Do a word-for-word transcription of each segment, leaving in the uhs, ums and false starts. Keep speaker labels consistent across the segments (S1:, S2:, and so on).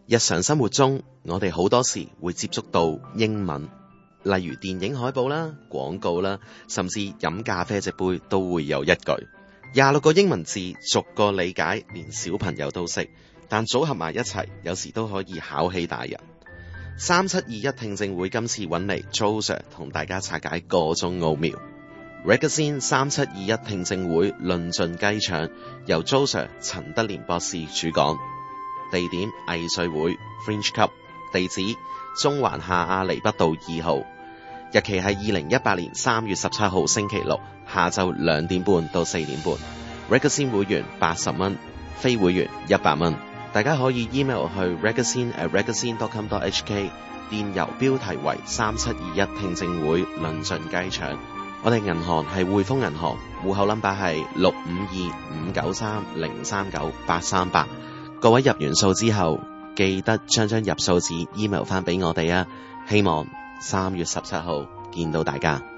S1: 日常生活中，我哋好多時會接觸到英文，例如電影海報啦、廣告啦，甚至飲咖啡隻杯都會有一句廿六個英文字，逐個理解，連小朋友都識，但組合埋一齊，有時都可以考起大人。三七二一聽證會今次揾嚟 Joe Sir 同大家拆解個中奧妙。Ragazine 三七二一聽證會論盡雞腸，由 Joe Sir 陳德廉博士主講。地點藝穗會 Fringe Club， 地址中環下亞厘畢道二號，日期係二零一八年三月十七號星期六下晝兩點半到四點半。Ragazine 會員八十蚊，非會員一百蚊。大家可以 email 去 ragazine at ragazine dot com dot h k， 電郵標題為三七二一聽證會論盡雞腸。我哋銀行係匯豐銀行，戶口 number 係六五二五九三零三九八三八。各位入完數之後，記得將張入數紙 email 翻俾我哋啊！希望三月十七號見到大家。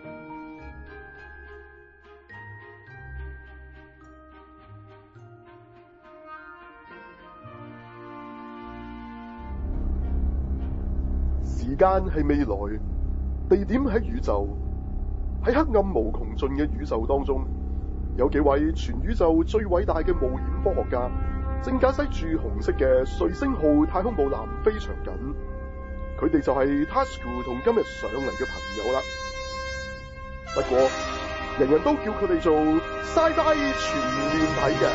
S2: 時間係未來，地點喺宇宙，喺黑暗無窮盡嘅宇宙當中，有幾位全宇宙最偉大嘅冒險科學家，正駕駛住紅色嘅瑞星號太空母艦非常緊，佢哋就係 Tasuku 同今日上嚟嘅朋友啦。不過，人人都叫佢哋做 Sci-Fi 全面睇嘅。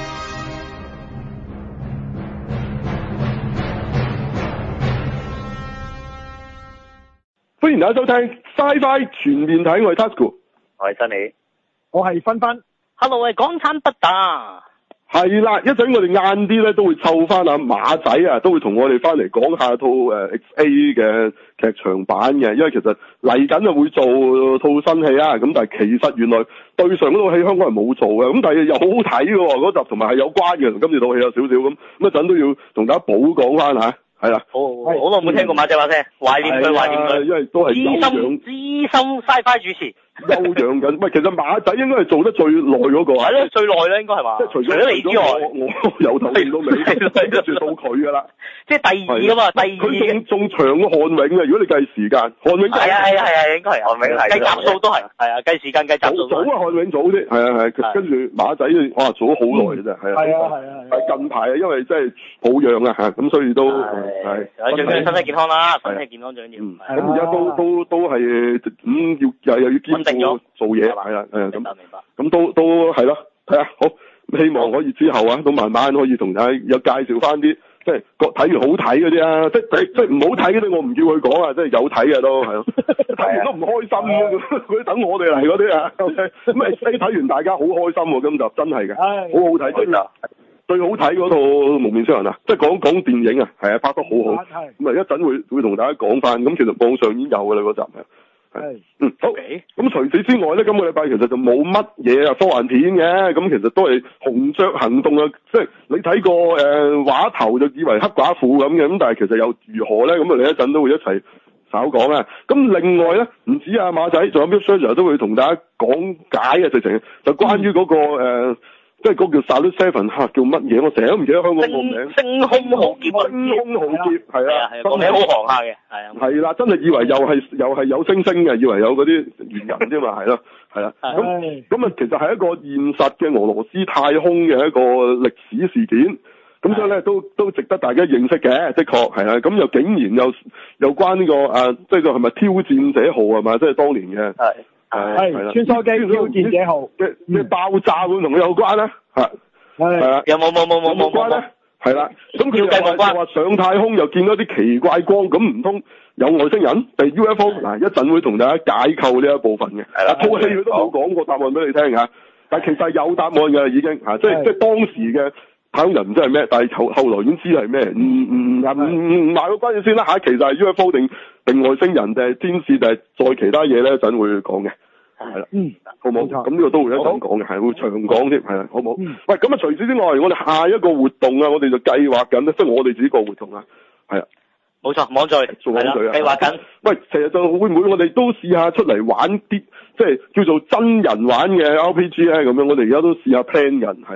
S2: 歡迎大家收聽 Sci-Fi 全面睇，我係 Tasuku，
S3: 我係珍妮，
S4: 我係芬芬。
S3: Hello， 我係港產不打。
S2: 係啦，一陣我哋晏啲咧都會湊翻阿馬仔啊，都會同我哋翻嚟講下套誒 X A 嘅劇場版嘅，因為其實嚟緊就會做套新戲啊，咁但係其實原來對上嗰套戲香港人冇做嘅，咁但係又好好睇嘅喎，嗰集同埋係有關嘅，同今次套戲有少少咁，咁一陣都要同大家補講翻吓。係啦，
S3: 好，好耐冇聽過馬仔話聲，懷念佢，懷念佢，
S2: 因為都係
S3: 資深資深 Sci-Fi 主持，
S2: 休養緊。喂，其實馬仔應該係做得最耐嗰個，
S3: 係咯，最耐啦，應該係嘛？
S2: 即係除咗
S3: 你之外，
S2: 我我由頭見到尾，跟住到佢噶啦。即
S3: 係第二噶嘛，第二。
S2: 佢仲仲長過漢永啊！如果你計時間，漢永
S3: 係啊係啊係啊，應該係漢永係。計集數都係，係啊，計時間計集數。
S2: 早啊，漢永早啲，係啊係。跟住馬仔，哇，做咗好耐嘅啫，係啊。係啊係啊係。近排啊，因為真係保養啊嚇，咁所以都係。
S3: 身體健康啦，身體健康最緊要。
S2: 咁而家都都都係咁要又又要兼顧做嘢，係啦，係啊咁。明白明白。咁都都係咯，係啊，好，希望可以之後啊，都慢慢可以同大家有介紹翻啲，即係睇完好睇嗰啲啊，即係即係唔好睇嗰啲，我唔叫佢講啊，即係有睇嘅都係咯，睇完都唔開心嘅，佢等我哋嚟嗰啲啊，咁咪睇完大家好開心喎，今集真係嘅，好好睇真㗎。最好睇嗰套《蒙面超人》啊，即係講講電影啊，係啊，拍得好好。咁啊，一陣會會同大家講翻。咁其實網上已經有㗎啦，嗰集係。係。嗯，好。咁除此之外咧，今個禮拜其實就冇乜嘢啊科幻片嘅。咁其實都係紅雀行動啊，即係你睇過誒畫頭就以為黑寡婦咁嘅，咁但係其實又如何咧？咁啊，你一陣都會一齊稍講啊。咁另外咧，唔止啊馬仔，仲有 Mick Sir 都會同大家講解啊，直情就關於嗰個誒。即係嗰個叫 Salute Seven 嚇，叫乜嘢？我成日都唔記得香港個名。星空浩劫，星空浩劫係啊，
S3: 個名好行下嘅，係啊。係
S2: 啦，真係以為又係又係有星星嘅，以為有嗰啲猿人啫嘛，係咯，係啦。咁咁啊，其實係一個現實嘅俄羅斯太空嘅一個歷史事件。咁所以咧，都都值得大家認識嘅，的確係啊。咁又竟然又又關呢個啊，即係個係咪挑戰者號係嘛？即係當年嘅。係。
S4: 係穿梭機挑戰者號
S2: 嘅嘅爆炸會同佢有關咧？係係啦，
S3: 有冇冇冇冇冇關咧？
S2: 係啦，咁佢又話話上太空又見到啲奇怪光，咁唔通有外星人定 U F O？ 嗱，一陣會同大家解構呢一部分嘅。係啦，套戲佢都冇講過答案俾你聽嚇，但係其實有答案嘅已經嚇，即係即係當時嘅太空人唔知係咩，但係後後來已經知係咩。唔唔唔賣個關子先啦嚇，其實係 U F O 定定外星人定係天使定係再其他嘢咧，一陣會講嘅。係啦，嗯，好冇？咁呢個都會一陣講嘅，係會長講添，係啦，好冇？嗯、喂，咁啊，除此之外，我哋下一個活動啊，我哋就計劃緊咧，即係我哋自己個活動啊，係啊，
S3: 冇錯，網聚做網聚啊，計劃緊。喂，
S2: 其實就會唔會我哋都試下出嚟玩啲，即係叫做真人玩嘅 R P G 咧？咁樣我哋而家都試下 plan 人，係啦，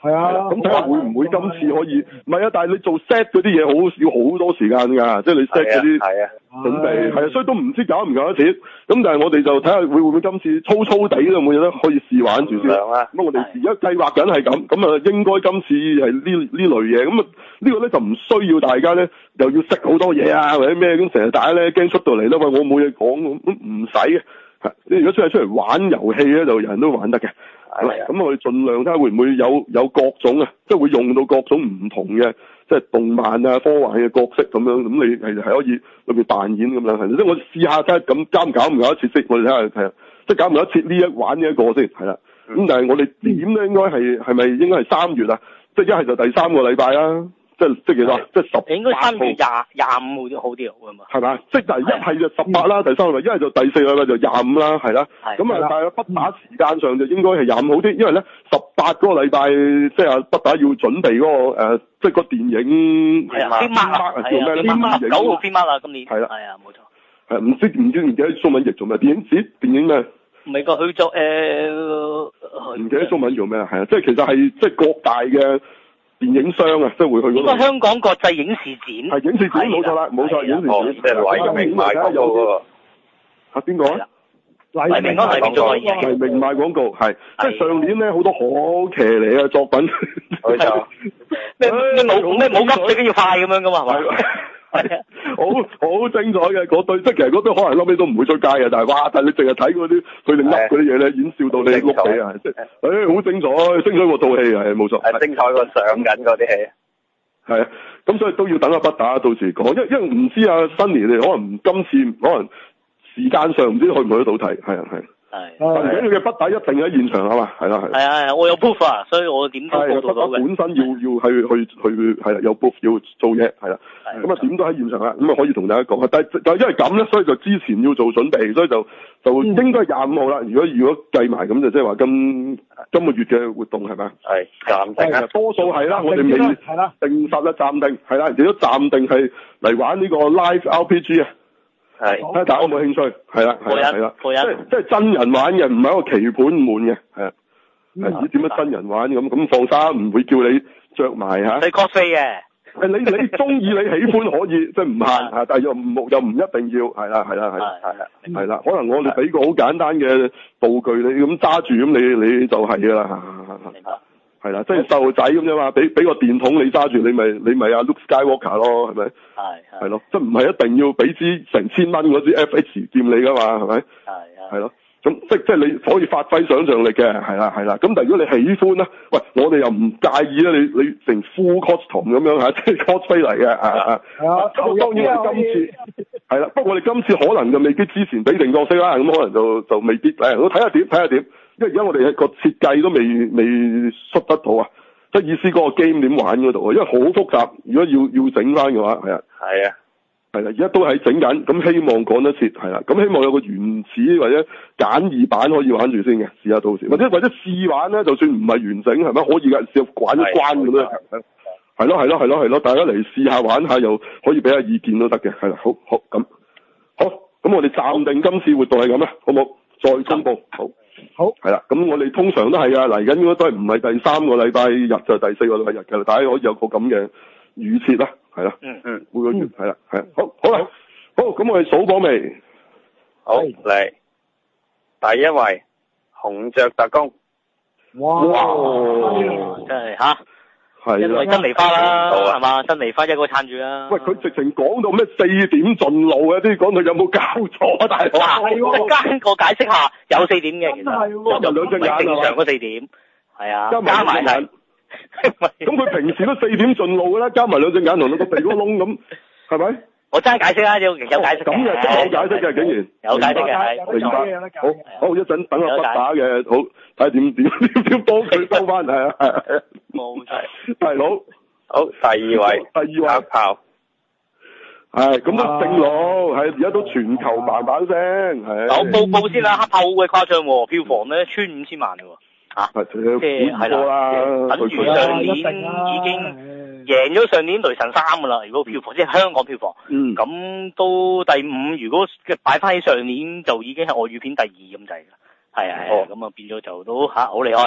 S4: 係啊，
S2: 咁睇下會唔會今次可以？唔係啊，但係你做 set 嗰啲嘢好要好多時間㗎，即係你 set 嗰啲
S5: 係啊
S2: 準備係啊，所以都唔知搞唔搞得切。咁但係我哋就睇下會會唔會今次粗粗地都冇嘢得可以試玩住先。咁我哋而家計劃緊係咁，咁啊應該今次係呢呢類嘢。咁啊呢個咧就唔需要大家咧又要識好多嘢啊或者咩咁，成日大家咧驚出到嚟咧，喂我冇嘢講，咁唔使嘅。你如果出嚟出嚟玩遊戲咧，就人人都玩得嘅。係咁我哋盡量睇下會唔會有有各種啊，即係會用到各種唔同嘅，即係動漫啊、科幻嘅角色咁樣，咁你係係可以裏面扮演咁樣，係即係我試下睇下咁搞唔搞唔搞得切先，我哋睇下睇下，即係搞唔搞得切呢一玩呢一個先，係啦。咁、嗯、但係我哋點咧應該係係咪應該係三月啊？即係一係就第三個禮拜啦。即係即係幾多？即係十八號。應該三月廿廿五號好啲好啊嘛。係嘛？即係第一係就十八啦，第三個禮拜，一係就第四個禮拜就廿五啦，係啦。咁啊，但係不打時間上就應該係廿五好啲，因為咧十八嗰個禮拜即係啊不打要準備嗰、嗰個、呃、即係個電影。係啊。邊 mark 啊？叫咩咧？十九號邊 mark 啊？今年。係啦。係啊，冇錯。係唔知唔知唔記得中文譯做咩？電影節電影咩？美國去做誒。唔記得中文做咩啊？係啊，即係其實係即係各大嘅。電影商啊，即係會去嗰度。呢個香港國際影視展。係影視展，冇錯啦，冇錯，影視展。即係黎明賣廣告嗰個。嚇邊個啊？黎明啊，黎明做黎明賣廣告係，即係上年咧好多好騎呢嘅作品。冇錯。咩咩冇咩冇急，最緊要快咁樣噶嘛係嘛？係啊，好好精彩嘅嗰堆，即係其實嗰堆可能後尾都唔會出街嘅，但係哇！但係你淨係睇嗰啲佢哋噏嗰啲嘢咧，演笑到你碌地啊！即係誒好精彩，精彩過套戲係冇錯。係精彩過上緊嗰啲戲。係啊，咁所以都要等阿不打到時講，因為因為唔知啊，新年你可能今次可能時間上唔知去唔去得到睇，係啊係。係，唔緊要嘅，不打一定喺現場啊嘛，係啦係。係啊係啊，我有 proof 啊，所以我點都報到到嘅。本身要要去去去係啦，有 proof 要做嘢係啦，咁啊點都喺現場啦，咁啊可以同大家講，但係就因為咁咧，所以就之前要做準備，所以就就應該係廿五號啦。如果如果計埋咁就即係話今今個月嘅活動係咪？係暫定啊，多數係啦，我哋未係啦定實啦，暫定係啦，亦都暫定係嚟玩呢個 live R P G 啊。係，睇下大家有冇興趣，係啦，係啦，係啦，即係即係真人玩嘅，唔係一個棋盤滿嘅，係啊，係點樣真人玩咁咁放心，唔會叫你着埋嚇。你 cosplay 嘅，誒你你中意你喜歡可以，即係唔限嚇，但係又唔又唔一定要，係啦係啦係，係係係啦，可能我哋俾個好簡單嘅道具你咁揸住，咁你你就係㗎啦，明白。係啦，即係細路仔咁啫嘛，俾俾個電筒你揸住，你咪你咪阿 Luke Skywalker 咯，係咪？係係咯，即係唔係一定要俾支成千蚊嗰支 F H 劍你噶嘛，係咪？係係咯，咁即即係你可以發揮想像力嘅，係啦係啦。咁但係如果你喜歡咧，喂，我哋又唔介意咧，你你成 full costume 咁樣嚇，即係 cosplay 嚟嘅，啊啊。係啊，咁當然我哋今次係啦，不過我哋今次可能就未必之前俾定角色啦，咁可能就就未必誒，我睇下點睇下點。因為而家我哋個設計都未未出得到啊，即係意思嗰個 game 點玩嗰度啊，因為好複雜。如果要要整翻嘅話，係啊，係啊，係啦，而家都喺整緊，咁希望講得切，係啦，咁希望有個原始或者簡易版可以玩住先嘅，試下到時，或者或者試玩咧，就算唔係完整，係咪可以㗎？試下玩一關咁樣，係咯係咯係咯係咯，大家嚟試下玩下，又可以俾下意見都得嘅，係啦，好好咁，好，咁我哋暫定今次活動係咁啦，好冇？再公佈，好。好係啦，咁我哋通常都係啊，嚟緊應該都係唔係第三個禮拜日就係第四個禮拜日嘅啦，大家可以有個咁嘅預設啦，係啦，嗯嗯，每個月係啦，係、嗯，好，好啦，好，咁我哋數過未？好嚟，第一位紅雀特工，哇，哇真係吓。係啦，真梨花啦，係嘛？真梨花一個撐住啦。喂，佢直情講到咩四點盡路嘅，啲講到有冇交錯啊？大佬，係喎，間個解釋下，有四點嘅，其實係加埋兩隻眼，正常嗰四點，係啊，加埋眼。咁佢平時都四點盡路噶啦，加埋兩隻眼同個鼻哥窿咁，係咪？我真係解釋啦，有有解釋嘅。咁又真係有解釋嘅，竟然有解釋嘅，明白。好，好，一陣等我不打嘅，好睇下點點點點幫佢收翻，係啊，係。冇錯，係佬，好，第二位，第二位黑豹，係咁都正路，係而家都全球嘭嘭聲，係。我報報先啦，黑豹好鬼誇張喎，票房咧穿五千萬嘅喎，嚇，即係係啦，等於上年已經贏咗上年雷神三嘅啦，如果票房即係香港票房，嗯，咁都第五，如果擺翻起上年就已經係外語片第二咁滯嘅，係啊係啊，咁啊變咗就都嚇好厲害。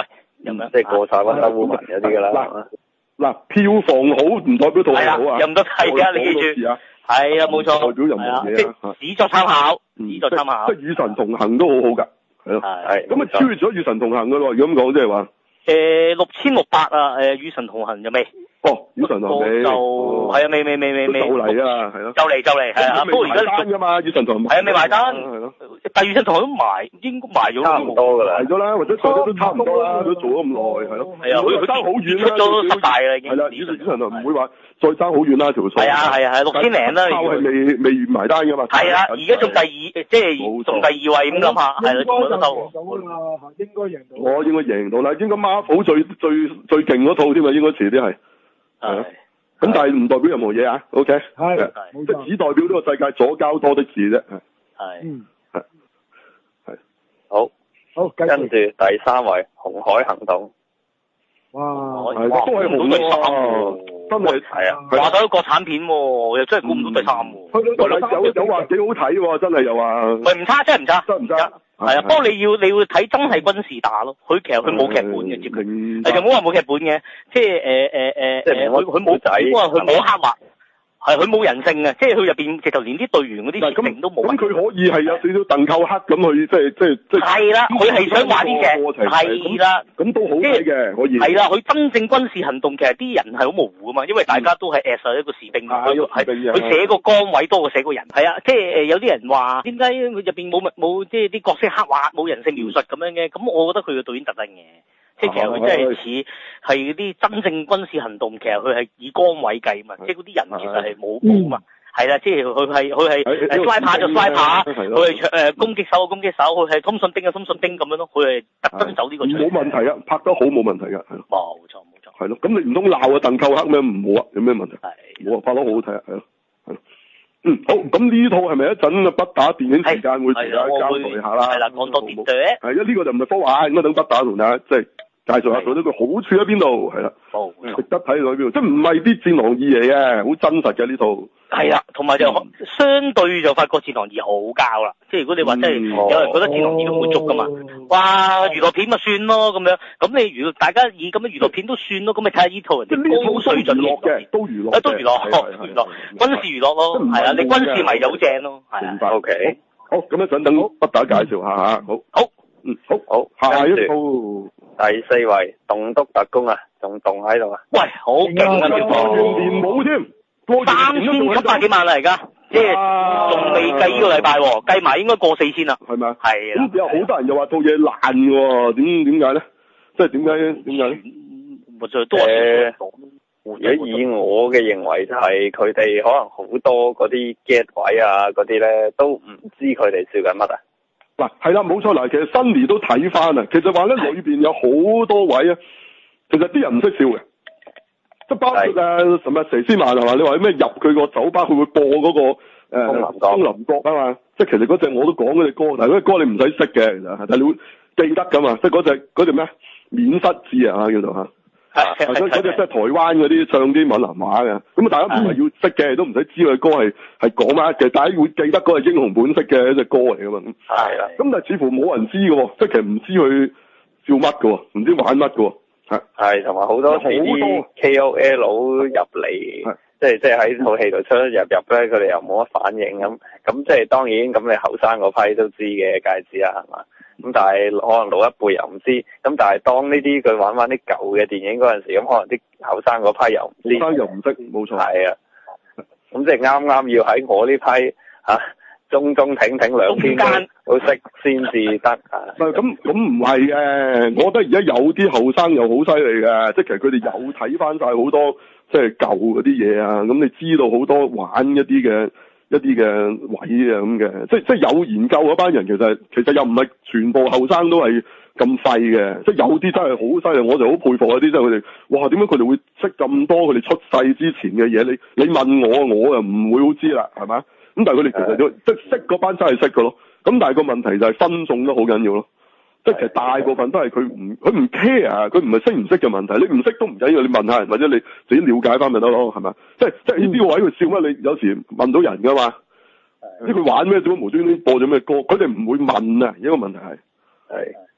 S3: 咁樣
S5: 即係過晒溫州烏文嗰啲㗎啦。
S2: 嗱，票房好唔代表套戲好啊，
S3: 又唔得睇啊！你記住，係啊，冇錯，
S2: 代表任何嘢啊，
S3: 只作參考，只作參考。
S2: 即係與神同行都好好㗎，係咯，
S3: 係。
S2: 咁啊超越咗與神同行㗎咯，如果咁講即係話。
S3: 誒，六千六百啊！誒，與神同行就未。
S2: 哦，與神同行未。
S3: 就係啊，未未未未未。
S2: 就嚟啊，係咯。
S3: 就嚟就嚟係啊，不過而家
S2: 埋單㗎嘛，與神同行。
S3: 係啊，未埋單。係咯。但係與神同行都埋，應該埋咗
S5: 差唔多㗎啦。
S2: 埋咗啦，或者大家都差唔多啦，都做咗咁耐，係咯。
S3: 係啊，佢
S2: 爭好遠啦。
S3: 出咗失敗啦，已經。
S2: 係啦，與神同行唔會話再爭好遠啦條數。
S3: 係啊係啊係，六千零啦。
S2: 靠係未未埋單㗎嘛。
S3: 係啊，而家仲第二，即係仲第二位咁諗下，係啦，仲冇得收。
S4: 應該贏到。
S2: 我應該贏到啦，應該 Marvel 最最最勁嗰套添啊，應該遲啲係。係。咁但係唔代表任何嘢啊 ，OK？
S4: 係。
S2: 即係只代表呢個世界左膠多的事啫。
S3: 係。
S4: 嗯。
S2: 係。係。
S5: 好。
S4: 好，
S5: 跟住第三位紅海行動。
S4: 哇！
S2: 係都係紅喎，真係
S5: 係啊！
S3: 話晒都國產片喎，又真係估唔到第三喎。
S2: 去到第三有有話幾好睇喎，真係又話。
S3: 喂，唔差，真係唔差。
S2: 真唔差。
S3: 係啊，不過你要你要睇真係軍事打咯，佢其實佢冇劇本嘅，接佢。係就冇話冇劇本嘅，即係誒誒誒誒，佢佢冇仔，佢冇刻畫。係佢冇人性嘅，即係佢入邊直頭連啲隊員嗰啲設定都冇。
S2: 咁佢可以係有少少鄧寇克咁去，即係即係即係。
S3: 係啦，佢係想話啲嘅，係啦，
S2: 咁都好睇嘅，可以。
S3: 係啦，佢真正軍事行動其實啲人係好模糊噶嘛，因為大家都係 as 一個士兵，佢係佢寫個崗位多過寫個人。係啊，即係誒有啲人話點解佢入邊冇冇即係啲角色刻畫冇人性描述咁樣嘅？咁我覺得佢嘅導演特登嘅。即係其實佢真係似係嗰啲真正軍事行動，其實佢係以崗位計嘛，即係嗰啲人其實係冇冇嘛，係啦，即係佢係佢係誒 sniper 就 sniper，佢係誒攻擊手就攻擊手，佢係通訊兵就通訊兵咁樣咯，佢係特登走呢個。
S2: 冇問題啊，拍得好冇問題㗎，係咯。
S3: 冇錯冇錯。係
S2: 咯，咁你唔通鬧啊鄧寇克咩？唔好啊，有咩問題？
S3: 係。
S2: 冇啊，拍得好好睇啊，係咯，係咯。嗯，好，咁呢套係咪一陣啊不打電影時間會同大家交代下啦？
S3: 係啦，講多啲嘅。
S2: 係，因為呢個就唔係科幻，應該等不打同大家即係。介紹下佢呢個好處喺邊度，係啦，
S3: 哦，
S2: 值得睇喺邊度，即係唔係啲戰狼二嚟嘅，好真實嘅呢套。係
S3: 啦，同埋就相對就發覺戰狼二好膠啦，即係如果你話真係有人覺得戰狼二都滿足噶嘛，哇，娛樂片咪算咯咁樣，咁你如果大家以咁嘅娛樂片都算咯，咁咪睇下呢套人哋高水準
S2: 嘅，都娛樂，
S3: 都娛樂，娛樂，軍事娛樂咯，係啊，你軍事迷就好正咯，係啊。
S2: O K，好，咁一陣等不打介紹下吓，好，
S3: 好，
S2: 嗯，好，好，下一套。
S5: 第四位棟篤特工啊，仲棟喺度啊！
S3: 喂，好勁啊！
S2: 呢套年冇添，
S3: 三千七百幾萬啦而家，即係仲未計呢個禮拜，計埋應該過四千啦。
S2: 係咪啊？
S3: 係啦。
S2: 咁有好多人又話套嘢爛嘅，點點解咧？即係點解點解咧？
S3: 咪就都話
S5: 如果以我嘅認為就係佢哋可能好多嗰啲 get 位啊嗰啲咧，都唔知佢哋笑緊乜啊！
S2: 嗱，係啦，冇錯嗱，其實 Sunny 都睇翻啊，其實話咧裏邊有好多位啊，其實啲人唔識笑嘅，即係包括誒什麼佘詩曼係嘛？你話咩入佢個酒吧佢會播嗰、那個誒《楓林閣》啊嘛，即係其實嗰隻我都講嗰隻歌，但係嗰隻歌你唔使識嘅，其實但係你會記得㗎嘛，即係嗰隻嗰隻咩免失字啊叫做嚇。嗰嗰隻即係台灣嗰啲唱啲閩南話嘅，咁啊大家唔係要識嘅，都唔使知佢歌係係講乜嘅，大家會記得嗰個英雄本色嘅一隻歌嚟噶嘛。
S5: 係啦。
S2: 咁但係似乎冇人知嘅喎，即係其實唔知佢笑乜嘅喎，唔知玩乜嘅喎。係。係
S5: 同埋好多時啲 K O L 入嚟，即係即係喺套戲度出出入入咧，佢哋又冇乜反應咁，咁即係當然咁你後生嗰批都知嘅，梗係知啦，係嘛？咁但係可能老一輩又唔知，咁但係當呢啲佢玩翻啲舊嘅電影嗰陣時，咁可能啲後生嗰批又唔知，
S2: 後生又唔識，冇錯。
S5: 係啊，咁即係啱啱要喺我呢批嚇中中挺挺兩邊都識先至得啊。
S2: 咁咁唔係嘅，我覺得而家有啲後生又好犀利嘅，即係其實佢哋有睇翻晒好多即係舊嗰啲嘢啊，咁你知道好多玩一啲嘅。一啲嘅位啊咁嘅，即係即係有研究嗰班人，其實其實又唔係全部後生都係咁廢嘅，即係有啲真係好犀利，我就好佩服嗰啲，即係佢哋，哇點解佢哋會識咁多佢哋出世之前嘅嘢？你你問我，我又唔會好知啦，係咪？咁但係佢哋其實都即係識嗰班真係識嘅咯，咁但係個問題就係分眾都好緊要咯。即係其實大部分都係佢唔佢唔 care 啊，佢唔係識唔識嘅問題，你唔識都唔緊要，你問下人或者你自己了解翻咪得咯，係咪？即係即係呢個位佢笑乜？你有時問到人噶嘛？即係佢玩咩？點解無端端播咗咩歌？佢哋唔會問啊！呢個問題係係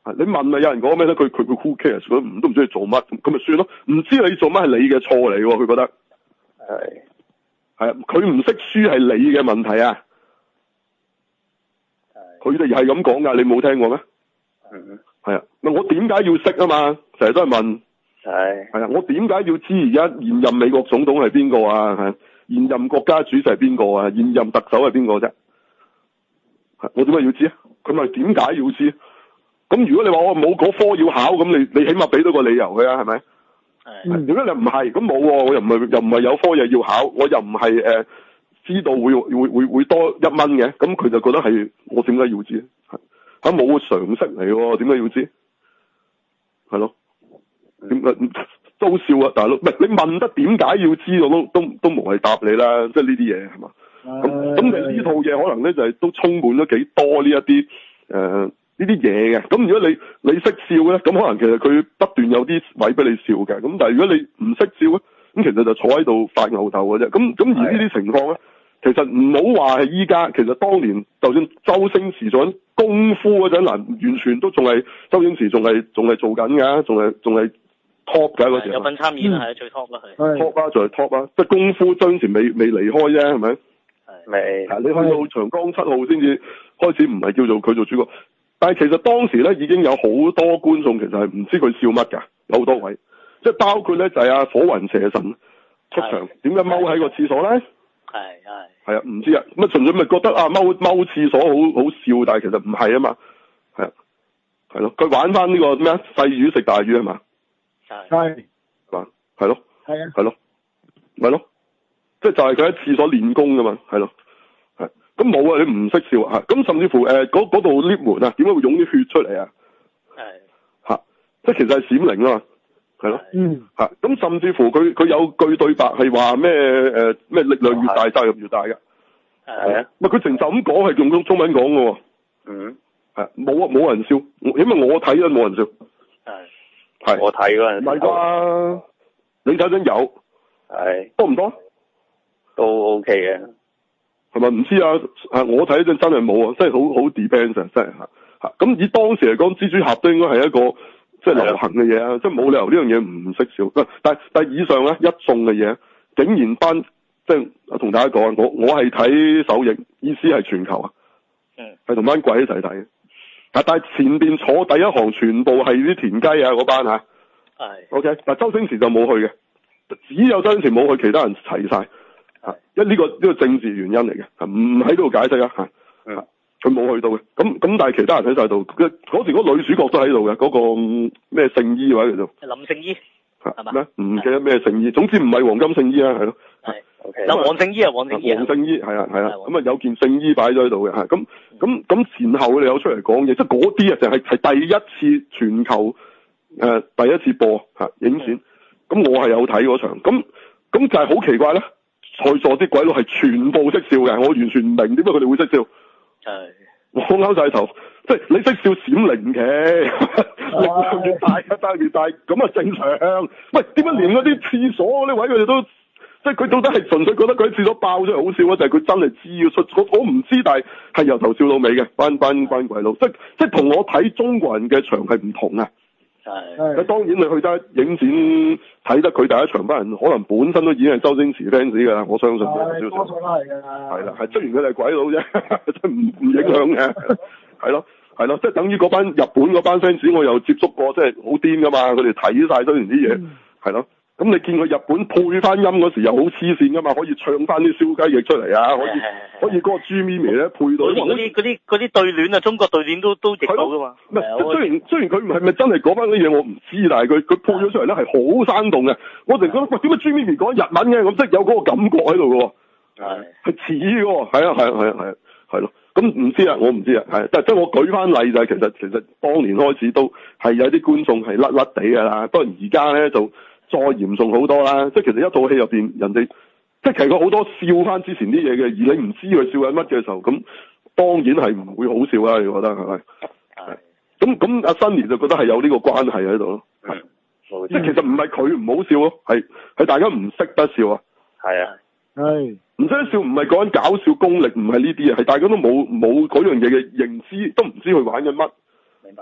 S2: 你問啊，有人講咩咧？佢佢佢 who cares？佢唔都唔知你做乜，咁咪算咯。唔知你做乜係你嘅錯嚟喎，佢覺得
S5: 係
S2: 係啊，佢唔識輸係你嘅問題啊。佢哋係咁講噶，你冇聽過咩？
S5: 嗯，
S2: 係啊，我點解要識啊嘛？成日都係問。
S5: 係
S2: 係啊，我點解要知而家現任美國總統係邊個啊？係現任國家主席係邊個啊？現任特首係邊個啫？我點解要知啊？佢咪點解要知？咁如果你話我冇嗰科要考，咁你你起碼俾到個理由佢啊？係咪？係。如果你唔係，咁冇喎，我又唔係又唔係有科嘢要考，我又唔係誒知道會會會會多一蚊嘅，咁佢就覺得係我點解要知？係嚇冇個常識嚟喎，點解要知？係咯。點解都笑啊，大佬？唔係你問得點解要知道都都都無謂答你啦，即係呢啲嘢係嘛？咁咁你呢套嘢可能咧就係、是、都充滿咗幾多呢一啲誒呢啲嘢嘅。咁、呃、如果你你識笑咧，咁可能其實佢不斷有啲位俾你笑嘅。咁但係如果你唔識笑咧，咁其實就坐喺度發牛頭嘅啫。咁咁而呢啲情況咧，其實唔好話係依家，其實當年就算周星馳做緊功夫嗰陣嗱，完全都仲係周星馳仲係仲係做緊㗎，仲係仲係。top 㗎嗰時，
S3: 有份參演係、嗯、最 top 啦，
S2: 係 top 啊，就係 top 啊，即係功夫周星馳未未離開啫，係咪？
S5: 係未？
S2: 你去到長江七號先至開始，唔係叫做佢做主角，但係其實當時咧已經有好多觀眾其實係唔知佢笑乜㗎，有好多位，即係包括咧就係、是、阿火雲邪神出場，點解踎喺個廁所咧？
S3: 係係
S2: 係啊，唔知啊，咁啊純粹咪覺得啊踎踎廁所好好笑，但係其實唔係啊嘛，係啊，係咯，佢玩翻呢個咩啊細魚食大魚係嘛？
S4: 係，
S2: 係，係咯，
S4: 係啊，
S2: 係咯，咪咯，即係就係佢喺廁所練功噶嘛，係咯，係，咁冇啊，你唔識笑啊，咁甚至乎誒嗰度 lift 門啊，點解會湧啲血出嚟啊？係，嚇，即係其實係閃靈啊嘛，係咯，嗯，嚇，咁甚至乎佢佢有句對白係話咩誒咩力量越大責任越大嘅，
S5: 係啊，
S2: 咪佢成就咁講係用中中文講嘅喎，嗯，係，冇啊冇人笑，因為我睇咗冇人笑，係。係
S5: 我睇嗰陣，
S2: 唔係啩？你睇陣有，
S5: 係
S2: 多唔多？
S5: 都 OK 嘅，
S2: 係咪唔知啊？啊，我睇嗰陣真係冇啊，真係好好 depends 啊，真係嚇嚇。咁以當時嚟講，蜘蛛俠都應該係一個即係流行嘅嘢啊，即係冇理由呢樣嘢唔識笑。但係但係以上咧一眾嘅嘢，竟然班即係同大家講，我我係睇首映，意思係全球啊，嗯，係同班鬼一齊睇。但係前邊坐第一行全部係啲田雞啊嗰班嚇，係 OK。嗱周星馳就冇去嘅，只有周星馳冇去，其他人齊晒。嚇，因為呢個呢個政治原因嚟嘅，唔喺度解釋啊嚇，佢冇去到嘅。咁咁但係其他人喺晒度，嗰時嗰女主角都喺度嘅，嗰個咩聖衣位叫做
S3: 林聖衣係嘛？
S2: 咩唔記得咩聖衣，總之唔係黃金聖衣啊，係咯。
S3: 有黃聖衣啊，黃聖衣
S2: 黃聖衣係啊係啊，咁啊有件聖衣擺咗喺度嘅嚇，咁咁咁前後佢哋有出嚟講嘢，即係嗰啲啊就係係第一次全球誒、呃、第一次播嚇影片，咁我係有睇嗰場，咁咁就係好奇怪咧，在座啲鬼佬係全部識笑嘅，我完全唔明點解佢哋會識笑，係我勾晒頭，即係你識笑閃靈嘅，力量越大啊，大越大，咁啊正常，喂點解連嗰啲廁所嗰啲位佢哋都？即係佢到底係純粹覺得佢喺廁所爆出嚟好笑啊，就係佢真係知嘅出，我我唔知，但係係由頭笑到尾嘅，班班班鬼佬，即係即係同我睇中國人嘅場係唔同啊。係。咁當然你去得影展睇得佢第一場，班人可能本身都已經係周星馳 fans 㗎啦，我相信。係，多數都係㗎。係啦，係雖然佢哋係鬼佬啫，即係唔唔影響嘅。係咯，係咯，即係等於嗰班日本嗰班 fans，我又接觸過，即係好癲㗎嘛，佢哋睇晒周星馳啲嘢，係咯。咁你見佢日本配翻音嗰時又好黐線噶嘛，可以唱翻啲燒雞翼出嚟啊，可以可以嗰個豬咪咪咧配到。嗰啲
S3: 嗰啲嗰啲對聯啊，中國對聯都都譯到噶嘛。唔係，
S2: 雖然雖然佢唔係咪真係講翻啲嘢我唔知，但係佢佢配咗出嚟咧係好生動嘅。我成日覺得喂，點解豬咪咪講日文嘅？咁即係有嗰個感覺喺度嘅喎。係係似嘅喎，係啊係啊係啊係啊係咯。咁唔知啊，我唔知啊，係但係即係我舉翻例就係其實其實當年開始都係有啲觀眾係甩甩地㗎啦。當然而家咧就。再嚴重好多啦，即係其實一套戲入邊，人哋即係其實佢好多笑翻之前啲嘢嘅，而你唔知佢笑緊乜嘅時候，咁當然係唔會好笑啦。你覺得係咪？係。咁咁阿 Sunny 就覺得係有呢個關係喺度咯。係。即係其實唔係佢唔好笑咯，係係大家唔識得笑啊。係啊。係。唔識得笑唔係講緊搞笑功力，唔係呢啲嘢，係大家都冇冇嗰樣嘢嘅認知，都唔知佢玩緊乜。明白。係咯。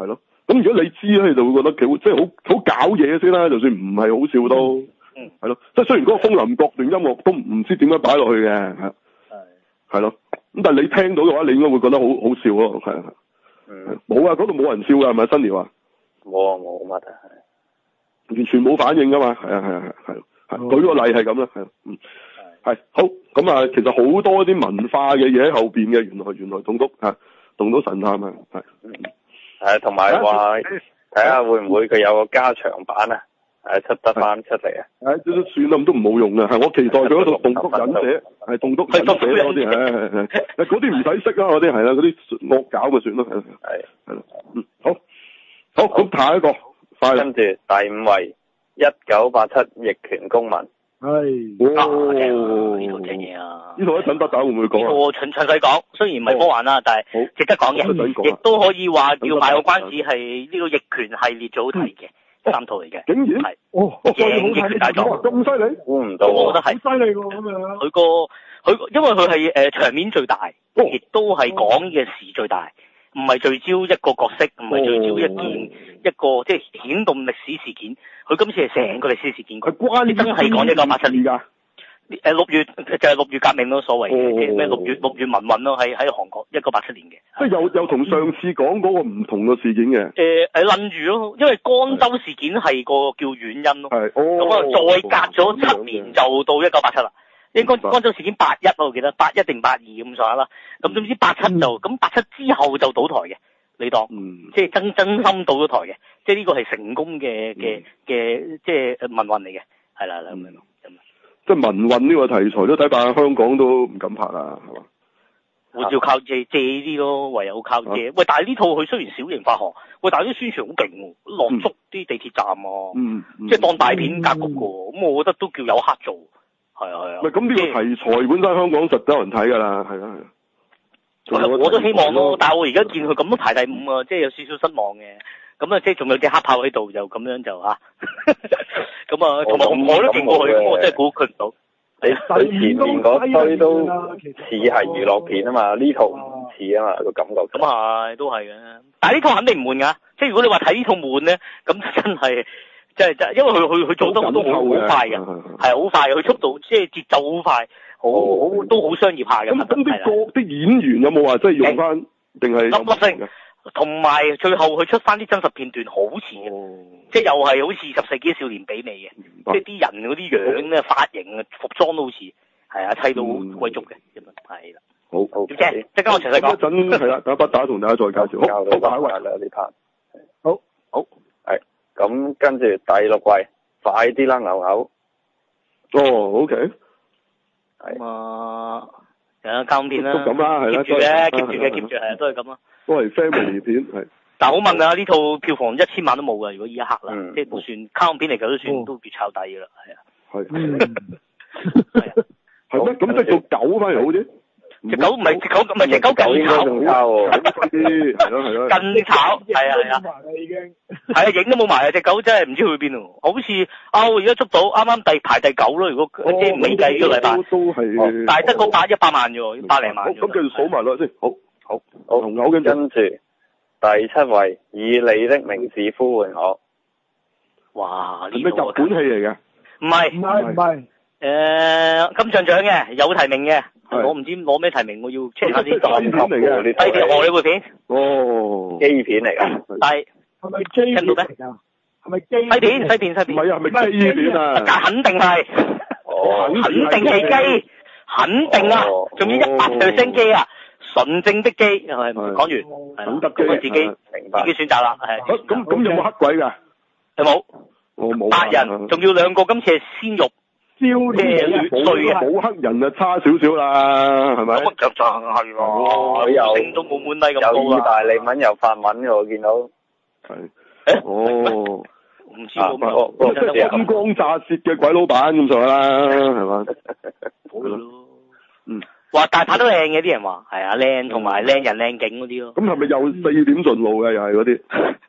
S2: 咁如果你知咧，你就會覺得幾好，即係好好搞嘢先啦。就算唔係好笑都，
S3: 嗯，
S2: 係咯。即係雖然嗰個風林國段音樂都唔知點樣擺落去嘅，係係係咯。咁但係你聽到嘅話，你應該會覺得好好笑咯，係啊。
S5: 嗯。
S2: 冇啊，嗰度冇人笑㗎，係咪新年啊？
S5: 冇啊，冇乜啊，係。
S2: 完全冇反應㗎嘛，係啊係啊係係。係舉個例係咁啦，係嗯係好咁啊。其實好多啲文化嘅嘢喺後邊嘅，原來原來棟篤嚇棟篤神探啊，係。
S5: 係同埋話睇下會唔會佢有個加長版啊？係出得翻出嚟啊！
S2: 誒都都算啦，咁都唔好用啊！係我期待佢嗰度棟篤忍者，係棟篤忍者嗰啲，係係係。誒嗰啲唔使識啊，嗰啲係啦，嗰啲惡搞咪算咯，係係係啦，嗯好，好咁下一個，快
S5: 跟住第五位一九八七逆權公民。
S4: 係，
S3: 啊正呢套正嘢啊！
S2: 呢套一陣不打會唔會講啊？
S3: 我詳詳細講，雖然唔係科幻啦，但係值得講嘅，亦都可以話叫賣個關子係呢個逆權系列最好睇嘅三套嚟嘅。竟然係
S2: 哦，
S3: 贏逆權大狀，
S2: 咁犀利，
S5: 估唔到，
S3: 我覺得係
S4: 好犀利喎咁樣。
S3: 佢個佢因為佢係誒場面最大，亦都係講嘅事最大。唔係聚焦一個角色，唔係聚焦一件、哦、一個即係顯動歷史事件。佢今次係成個歷史事件，佢關真係講一九八七年㗎。誒六月就係、是、六月革命咯，所謂嘅即係咩六月六月民運咯，喺喺韓國一九八七年嘅。即係
S2: 又又同上次講嗰個唔同嘅事件嘅。誒
S3: 誒諗住咯，因為江州事件係個叫遠因咯。係。咁啊、哦，再隔咗七年就到一九八七啦。應該江州事件八一我記得八一定八二咁上下啦，咁總之八七就咁八七之後就倒台嘅，你當，嗯、即係真真心倒咗台嘅，即係呢個係成功嘅嘅嘅即係民運嚟嘅，係啦咁樣咯，咁
S2: 即係民運呢個題材都睇怕香港都唔敢拍啦，係嘛？
S3: 我照靠借借啲咯，唯有靠借。啊、喂，但係呢套佢雖然小型發行，喂，但係啲宣傳好勁喎，落足啲地鐵站啊，嗯嗯、即係當大片格局喎，咁、嗯、我覺得都叫有黑做。係啊係啊，
S2: 咁呢個題材本身香港實有人睇㗎啦，係啊係啊。
S3: 我都希望咯，但係我而家見佢咁都排第五啊，即係有少少失望嘅。咁啊，即係仲有隻黑豹喺度，就咁樣就嚇。咁啊，同埋紅海都見過佢，咁我真係估佢唔到。
S5: 你你前面嗰堆都似係娛樂片啊嘛，呢套唔似啊嘛個感覺。
S3: 咁係都係嘅，但係呢套肯定唔悶㗎。即係如果你話睇呢套悶咧，咁真係。即係即係，因為佢佢佢做得都好好快嘅，係好快嘅，佢速度即係節奏好快，好好都好商業化嘅。
S2: 咁咁啲個啲演員有冇話即係用翻定係
S3: 粒粒星？同埋最後佢出翻啲真實片段，好似嘅，哦、即係又係好似十世紀少年比美嘅，白即係啲人嗰啲樣咧、髮型啊、服裝都好似，係啊，砌到好鬼足嘅，咁啊，係啦。
S2: 好，好，
S3: 點啫？即係跟我詳細講。
S2: 一陣係啦，等不打同大家再介紹。好，好，下一位啦，呢 part。
S5: 好，好，係。咁跟住第六位，快啲啦，牛牛。
S2: 哦 ，OK。
S3: 係啊，有卡通片啦。
S2: 都咁啦，係啦。
S3: keep 住嘅，keep 住嘅，keep 住係，都係咁啦。
S2: 都係 family 片係。
S3: 但係好問啊，呢套票房一千萬都冇㗎，如果依一刻啦，即係都算卡通片嚟講都算都叫抄底㗎啦，係啊。
S2: 係。係啊。係咩？咁即係做狗反而好啲。隻狗唔係隻狗，唔係隻狗近炒， 啲係咯係咯，
S3: 近炒係啊係啊，
S4: 已經
S3: 係啊影都冇埋啊！隻狗真係唔知去邊喎，好似啊我而家捉到啱啱第排第九咯，如果即係未計呢個禮拜，
S2: 都係，
S3: 但係得嗰百一百萬啫喎，百零萬。
S2: 咁繼續數埋落先，好好
S5: 好，
S2: 同牛跟
S5: 住第七位，以你的名字呼喚我。
S3: 哇！
S2: 係咩日本戲嚟嘅？
S3: 唔係
S4: 唔係唔係，
S3: 誒金像獎嘅有提名嘅。我唔知攞咩提名，我要 check 下先。
S2: 大片嚟嘅，
S3: 低片荷里活片。
S2: 哦，
S5: 基片嚟㗎。
S3: 係。
S4: 係咪基片嚟㗎？係咪基？
S3: 西片，西片，西片。
S2: 唔係啊，係咪基片啊？
S3: 肯定係。
S2: 哦。肯
S3: 定係基，肯定啊！仲要一百 percent 基啊！純正的基，係講完。
S2: 肯德基。
S3: 咁啊，自己自己選擇啦，係。
S2: 咁咁有冇黑鬼㗎？
S3: 有冇？
S2: 我冇。
S3: 白人，仲要兩個，今次係鮮肉。
S2: 焦啲嘢碎啊！冇黑人就差少少啦，係咪？
S3: 咁就就係喎，又都冇滿低咁高啦。
S5: 有意大利文，有法文嘅，我見到。
S2: 係。誒，哦。
S3: 唔知喎，
S2: 即係金光乍泄嘅鬼老闆咁上下啦，係嘛？
S3: 好咯。嗯。話大牌都靚嘅，啲人話係啊，靚同埋靚人靚景嗰啲咯。
S2: 咁係咪又四點順路嘅？又係嗰啲？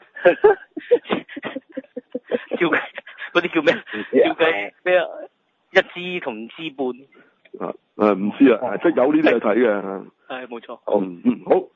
S3: 叫嗰啲叫咩？叫嘅咩啊？一支同支半
S2: 啊誒唔知啊，即係有呢啲係睇嘅。
S3: 係冇錯。
S2: 嗯嗯好，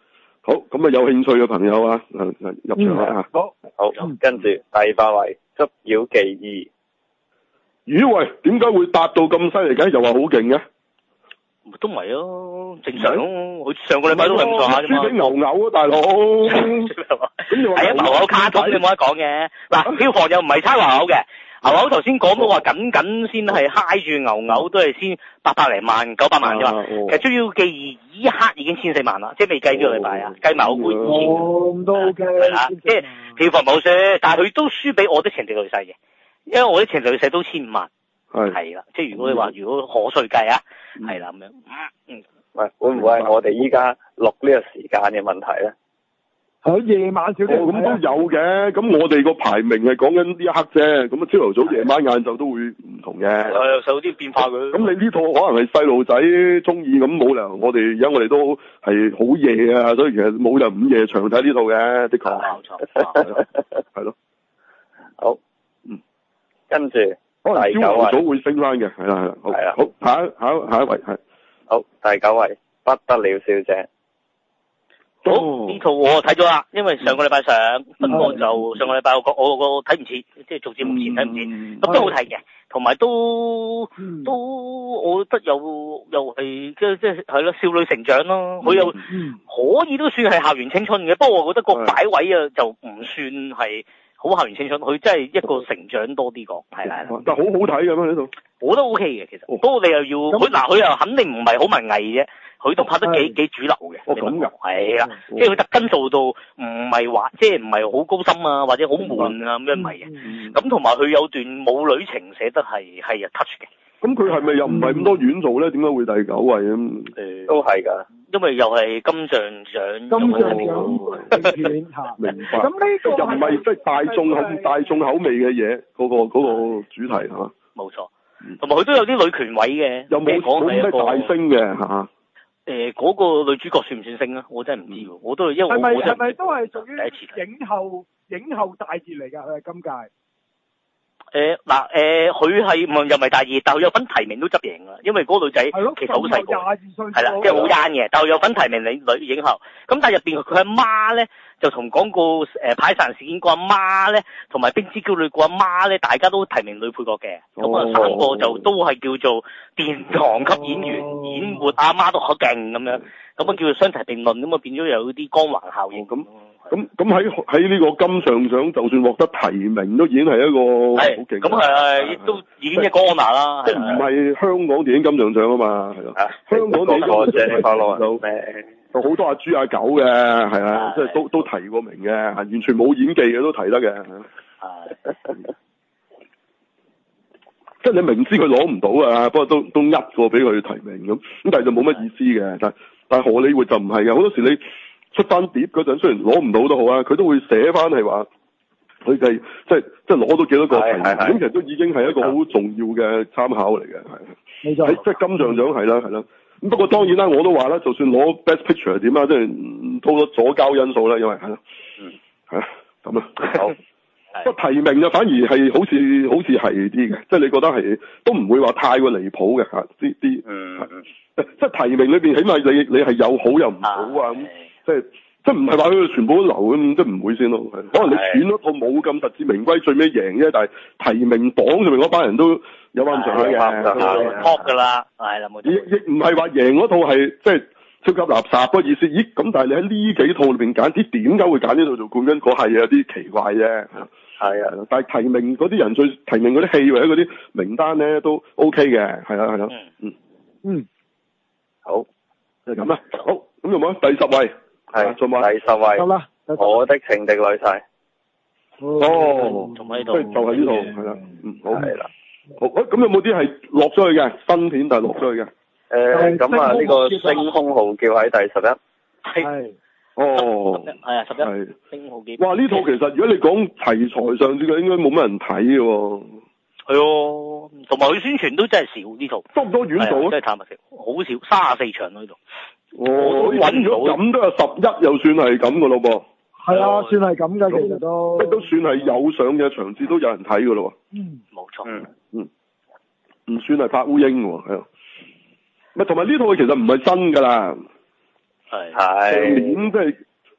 S2: 好，咁啊有興趣嘅朋友啊，入場啦嚇。
S4: 好，
S5: 好，跟住第八位《捉妖記二》。
S2: 咦喂，點解會達到咁犀利嘅？又話好勁嘅？
S3: 都唔係咯，正常咯。佢上個禮拜都係咁上下啫嘛。
S2: 輸俾牛牛啊，大佬。咁你話
S3: 係啊，牛牛卡通你冇得講嘅。嗱，票房又唔係差牛牛嘅。牛牛頭先講到話緊緊先係嗨住牛牛都係先八百零萬九百萬啫嘛。其實《捉妖記二》依一刻已經千四萬啦，即係未計呢個禮拜啊，計埋我會之前。
S4: 咁都 OK。
S3: 係啦，即係票房冇輸，但係佢都輸俾我的情敵女婿嘅，因為我的情敵女婿都千五萬。係。係啦，即係如果你話如果可稅計啊，係啦咁樣。嗯。
S5: 喂，會唔會係我哋依家錄呢個時間嘅問題咧？
S4: 喺夜晚少啲。
S2: 咁都有嘅，咁我哋個排名係講緊呢一刻啫，咁啊朝頭早、夜晚、晏晝都會唔同嘅。
S3: 係受啲變化嘅。
S2: 咁你呢套可能係細路仔中意，咁冇理由我哋而家我哋都係好夜啊，所以其實冇理由午夜場睇呢套嘅，的確。冇錯。係咯。
S5: 好。嗯。跟住
S2: 可能
S5: 第九位
S2: 朝頭早會升翻嘅，係啦係啦。係啊。好，下一下一下一位係。
S5: 好，第九位不得了小姐。
S3: 好，呢套我睇咗啦，因為上個禮拜上，不過就上個禮拜我我我睇唔切，即係做節目前睇唔切，咁都好睇嘅，同埋都都我覺得又又係即即係係咯少女成長咯，佢又可以都算係校園青春嘅，不過我覺得個擺位啊就唔算係好校園青春，佢真係一個成長多啲講，係啦係啦。
S2: 但係好好睇嘅咩呢度？
S3: 我覺得 O K 嘅其實，不過你又要佢嗱佢又肯定唔係好文藝啫。佢都拍得幾幾主流嘅，
S2: 哦咁㗎，
S3: 係啦，即係佢特登做到唔係話，即係唔係好高深啊，或者好悶啊咁樣唔係嘅。咁同埋佢有段母女情寫得係係 touch 嘅。咁
S2: 佢係咪又唔係咁多院做咧？點解會第九位咁？
S3: 誒，
S5: 都係㗎，
S3: 因為又係金像獎。
S4: 金像獎院嚇，
S2: 明白。
S4: 咁呢個
S2: 又唔係即係大眾口大眾口味嘅嘢，嗰個嗰個主題係嘛？
S3: 冇錯，同埋佢都有啲女權位嘅，
S2: 又冇冇咩大聲嘅嚇。
S3: 誒，嗰個女主角算唔算星啊？我真係唔知喎，我都因為我
S4: 係咪
S3: 我真
S4: 係咪都係屬於
S3: 第一次睇
S4: 影後影後大熱嚟㗎？佢係今屆。
S3: 誒嗱誒，佢係唔又唔係大熱，但係佢有份提名都執贏㗎，因為嗰個女仔其實好細個，係啦，即係好 young 嘅，但係有份提名女女影后。咁但係入邊佢阿媽咧，就同廣告誒派散事件個阿媽咧，同埋冰之驕女個阿媽咧，大家都提名女配角嘅。咁啊、哦、三個就都係叫做殿堂級演員，哦、演活阿媽都好勁咁樣，咁啊叫做相提並論，咁啊變咗有啲光環效應咁。
S2: 咁咁喺喺呢個金像獎，就算獲得提名，都已經係一個好勁。咁
S3: 係都已經一個 honor 啦。
S2: 即係唔係香港電影金像獎啊嘛？係咯。香港電影金像獎就就好多阿豬阿狗嘅，係啊，即係都都提過名嘅，完全冇演技嘅都提得嘅。係。即係你明知佢攞唔到啊，不過都都呃過俾佢提名咁，咁但係就冇乜意思嘅。但但係荷里活就唔係嘅，好多時你出翻碟嗰陣，雖然攞唔到都好啊，佢都會寫翻係話佢就係即係即係攞到幾多個提名，咁其實都已經係一個好重要嘅參考嚟嘅，係。冇錯。喺即係金像獎係啦係啦，咁不過當然啦，我都話啦，就算攞 Best Picture 係點啊，即係多咗左膠因素啦，因為係啦，嗯，係啊，咁啊，好。不過提名就反而係好似好似係啲嘅，即係你覺得係都唔會話太過離譜嘅嚇，啲啲，嗯，即係提名裏邊起碼你你係有好又唔好啊，咁即係即係唔係話佢全部都流咁，即係唔會先咯。可能你選咗套冇咁實至名歸，最尾贏啫，但係提名榜上面嗰班人都有翻咁上下嘅
S3: ，top 㗎啦，係啦，冇錯。亦
S2: 亦唔係話贏嗰套係即係超級垃圾嗰意思，咦？咁但係你喺呢幾套裏邊揀，啲點解會揀呢度做冠軍？嗰係有啲奇怪啫。係啊，但係提名嗰啲人最提名嗰啲戲或者嗰啲名單咧都 OK 嘅，係啦係啦，嗯嗯，好就係咁啦，好咁有冇第十位
S5: 係，
S2: 仲有
S5: 第十位
S4: 得啦，
S5: 我的情敵女婿，
S2: 哦，
S3: 仲喺度，
S2: 即係就係呢套係啦，嗯好
S5: 係啦，
S2: 好咁有冇啲係落咗去嘅新片，但係落咗去嘅？
S5: 誒咁啊呢個星空號叫喺第十一，
S4: 係。
S2: 哦，
S3: 係啊，十一星號幾？
S2: 哇！呢套其實如果你講題材上呢個應該冇乜人睇嘅喎。係
S3: 哦，同埋佢宣傳都真係少呢套。
S2: 多唔多院數啊？
S3: 真係坦白食，好少，三十四場喺度。
S2: 哦，揾咗咁都有十一，又算係咁嘅咯噃。
S4: 係啊，算係咁嘅，其實都。
S2: 即都算係有上嘅場次都有人睇嘅咯喎。
S4: 嗯，
S3: 冇錯。
S2: 嗯嗯，唔算係拍烏蠅喎，係啊。咪同埋呢套其實唔係新㗎啦。
S3: 係。
S2: 上年即係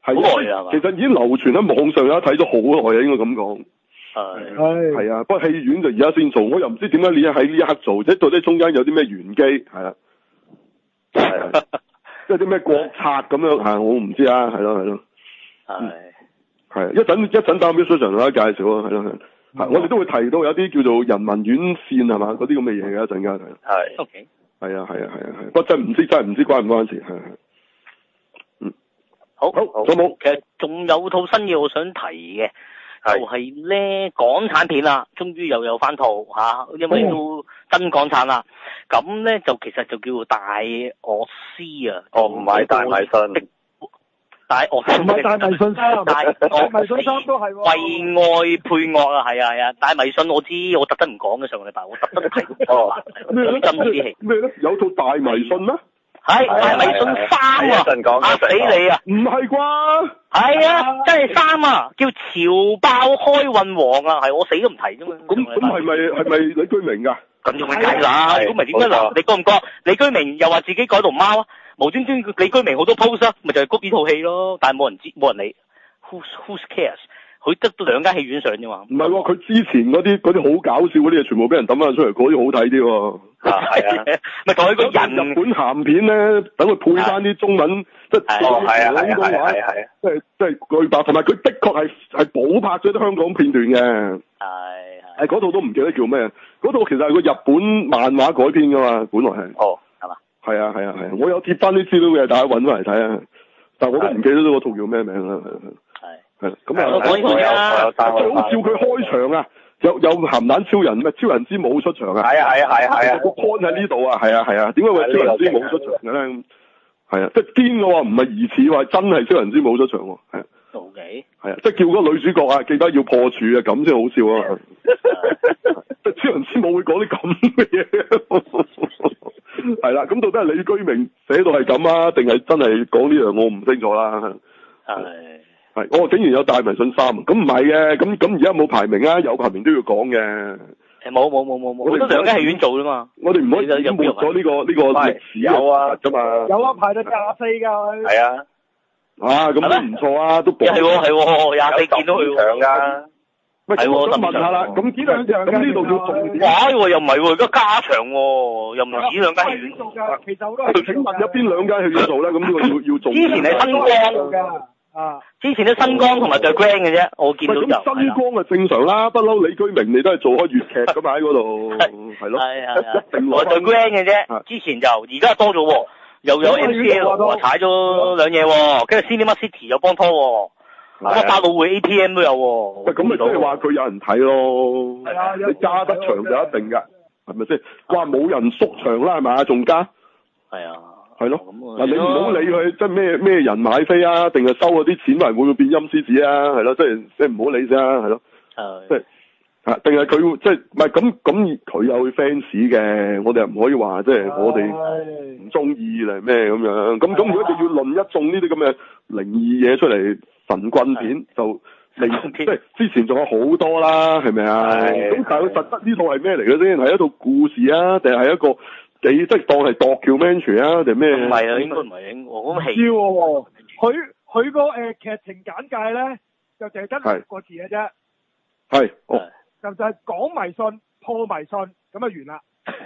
S2: 係
S3: 好耐啊，
S2: 其實已經流傳喺網上，有睇咗好耐啊，應該咁講。
S3: 係
S4: 係
S2: 係啊，不過戲院就而家先做，我又唔知點解你喺呢一刻做，即係到底中間有啲咩玄機係啊？係即係啲咩國策咁樣嚇，我唔知啊，係咯係咯。
S3: 係
S2: 係一陣一陣打俾 Susan 同大家介紹啊，係咯係。係我哋都會提到有啲叫做人民院線係嘛，嗰啲咁嘅嘢嘅一陣間係。
S5: 係。
S3: O K。
S2: 係啊係啊係啊係，不過真係唔知真係唔知關唔關事係係。嗯。
S3: 好。
S2: 好。仲有冇？
S3: 其實仲有套新嘢我想提嘅。就係咧港產片啦，終於又有翻套嚇、啊，因為都真港產啦。咁咧就其實就叫做大樂師啊。
S5: 哦，唔係大迷信。
S3: 大樂師。
S4: 唔係大迷信三，
S3: 大
S4: 迷信三都係喎。
S3: 為愛配樂啊，係啊係啊，大迷信我知，我特登唔講嘅上個禮拜，我特登睇過。
S2: 咩咧？
S3: 真啲戲。
S2: 咩咧？有套大迷信咩？
S3: 係大迷信三啊！嚇死你啊！
S2: 唔係啩？
S3: 係啊，真係三啊，叫潮爆開運王啊，係我死都唔提啫嘛。
S2: 咁咁係咪係咪李居明㗎？
S3: 咁仲咪計啦？如果唔係點解嗱？你覺唔覺？李居明又話自己改龍貓啊？無端端李居明好多 post 啊，咪就係谷呢套戲咯。但係冇人知，冇人理。Who Who cares？佢得兩間戲院上啫嘛。唔係喎，
S2: 佢之前嗰啲嗰啲好搞笑嗰啲嘢，全部俾人抌翻出嚟，嗰啲好睇啲喎。
S3: 係啊，咪同佢個人
S2: 日本鹹片咧，等佢配翻啲中文，即係
S5: 哦，係啊，係啊，係啊，係啊，
S2: 即係即係句白，同埋佢的確係係補拍咗啲香港片段嘅。係係。嗰套都唔記得叫咩？嗰套其實係個日本漫畫改編噶嘛，本來係。
S3: 哦，係嘛？
S2: 係啊係啊係啊，我有貼翻啲資料嘅，大家揾翻嚟睇啊。但係我都唔記得咗嗰套叫咩名啦。係。係。咁啊，
S3: 我講呢
S2: 啊，最好笑佢開場啊！有有鹹蛋超人咩？超人之母出場啊！
S5: 係啊係啊係啊係啊！
S2: 個 point 喺呢度啊！係啊係啊！點解會超人之母出場嘅咧？係啊，即係堅嘅喎，唔係疑似話真係超人之母出場喎。係啊。
S3: O K。係
S2: 啊，即係叫嗰個女主角啊，記得要破處啊，咁先好笑啊！即係超人之母會講啲咁嘅嘢。係啦，咁到底係李居明寫到係咁啊，定係真係講呢樣？我唔清楚啦。係。係，我、哦、竟然有大迷信三，咁唔係嘅，咁咁而家冇排名啊，有排名都要講嘅。
S3: 誒，冇冇冇冇冇，我哋兩間戲院做啫嘛。
S2: 我哋唔可以淹沒咗呢個呢、這個歷史有啊，噶嘛。
S4: 有啊，排到廿四㗎。
S5: 係啊。
S2: 啊，咁都唔錯啊，都
S3: 係喎係喎，廿四見到佢
S5: 場㗎。
S2: 喂，係喎，咁問下啦，咁
S4: 幾兩場
S2: 咁呢度叫重點。
S3: 哇！喎又唔係喎，而家加場喎，又唔止兩間戲院
S4: 做㗎。其實好多。
S2: 請問有邊兩間戲院做咧？咁呢個要要做。
S3: 之前係新光。啊！之前啲新光同埋對 Grand 嘅啫，我見到就
S2: 咁新光啊正常啦，不嬲李居明你都係做開粵劇噶嘛喺嗰度，係咯，
S3: 係係我對 Grand 嘅啫，之前就而家多咗喎，又有 M C L 踩咗兩嘢喎，跟住 Cinema City 又幫拖喎，咁啊百老匯 A T M 都有喎。
S2: 喂，咁咪即係話佢有人睇咯，
S4: 係啊，
S2: 你加得場就一定㗎，係咪先？話冇人縮場啦，係咪啊？仲加？係啊。係咯，嗱你唔好理佢，即係咩咩人買飛啊，定係收嗰啲錢還會唔會變陰司紙啊？係咯，即係即係唔好理先啊，係咯，即係啊，定係佢即係唔係咁咁佢有 fans 嘅，我哋又唔可以話即係我哋唔中意嚟咩咁樣，咁咁如果你要論一眾呢啲咁嘅靈異嘢出嚟神棍片，就靈即係之前仲有好多啦，係咪啊？咁但係佢實質呢套係咩嚟嘅先？係一套故事啊，定係一個？你即係當係 documentary 啊，定咩？唔
S3: 係啊，應該唔係，我咁
S4: 戲。喎，佢佢個誒劇情簡介咧，就淨係得六個字嘅啫。
S2: 係。哦。
S4: 就就係講迷信、破迷信，咁啊完啦。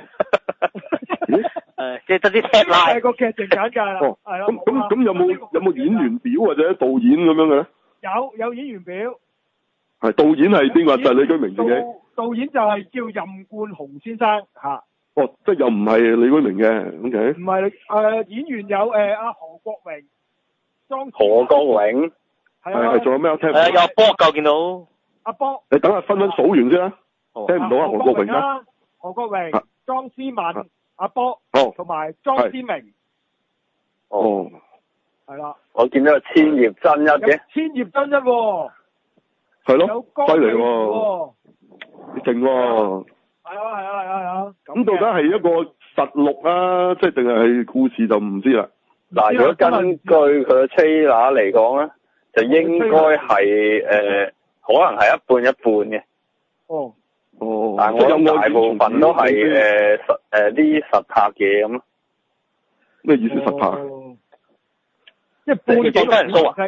S3: 誒，即係得啲 tagline。
S4: 係個劇情簡介啦。
S2: 哦。
S4: 係咯。
S2: 咁咁咁有冇有冇演員表或者導演咁樣嘅咧？
S4: 有有演員表。
S2: 係導演係邊個？就係李居明自己。
S4: 導演就係叫任冠雄先生嚇。
S2: 哦，即係又唔係李居明嘅，OK？
S4: 唔係誒，演員有誒阿何國榮、莊
S5: 何國榮，
S4: 係係
S2: 仲有咩？聽唔到？
S3: 誒有波夠見到
S4: 阿波。
S2: 你等下分分數完先啦，聽唔到啊？何國榮啊？
S4: 何國榮、莊思敏、阿波，同埋莊思明。
S5: 哦，
S4: 係啦。
S5: 我見到有千葉真一嘅。
S4: 千葉真一喎。
S2: 係咯，犀利喎，勁喎。
S4: 係啊係啊係啊係啊！
S2: 咁到底係一個實錄啊，即係定係故事就唔知啦。
S5: 嗱，如果根據佢嘅 trailer 嚟講咧，就應該係誒，可能係一半一半嘅。哦。哦。但係我諗大部分都係誒實誒啲實拍嘢咁咯。
S2: 咩意思實拍？
S4: 即係半幾多人數啊？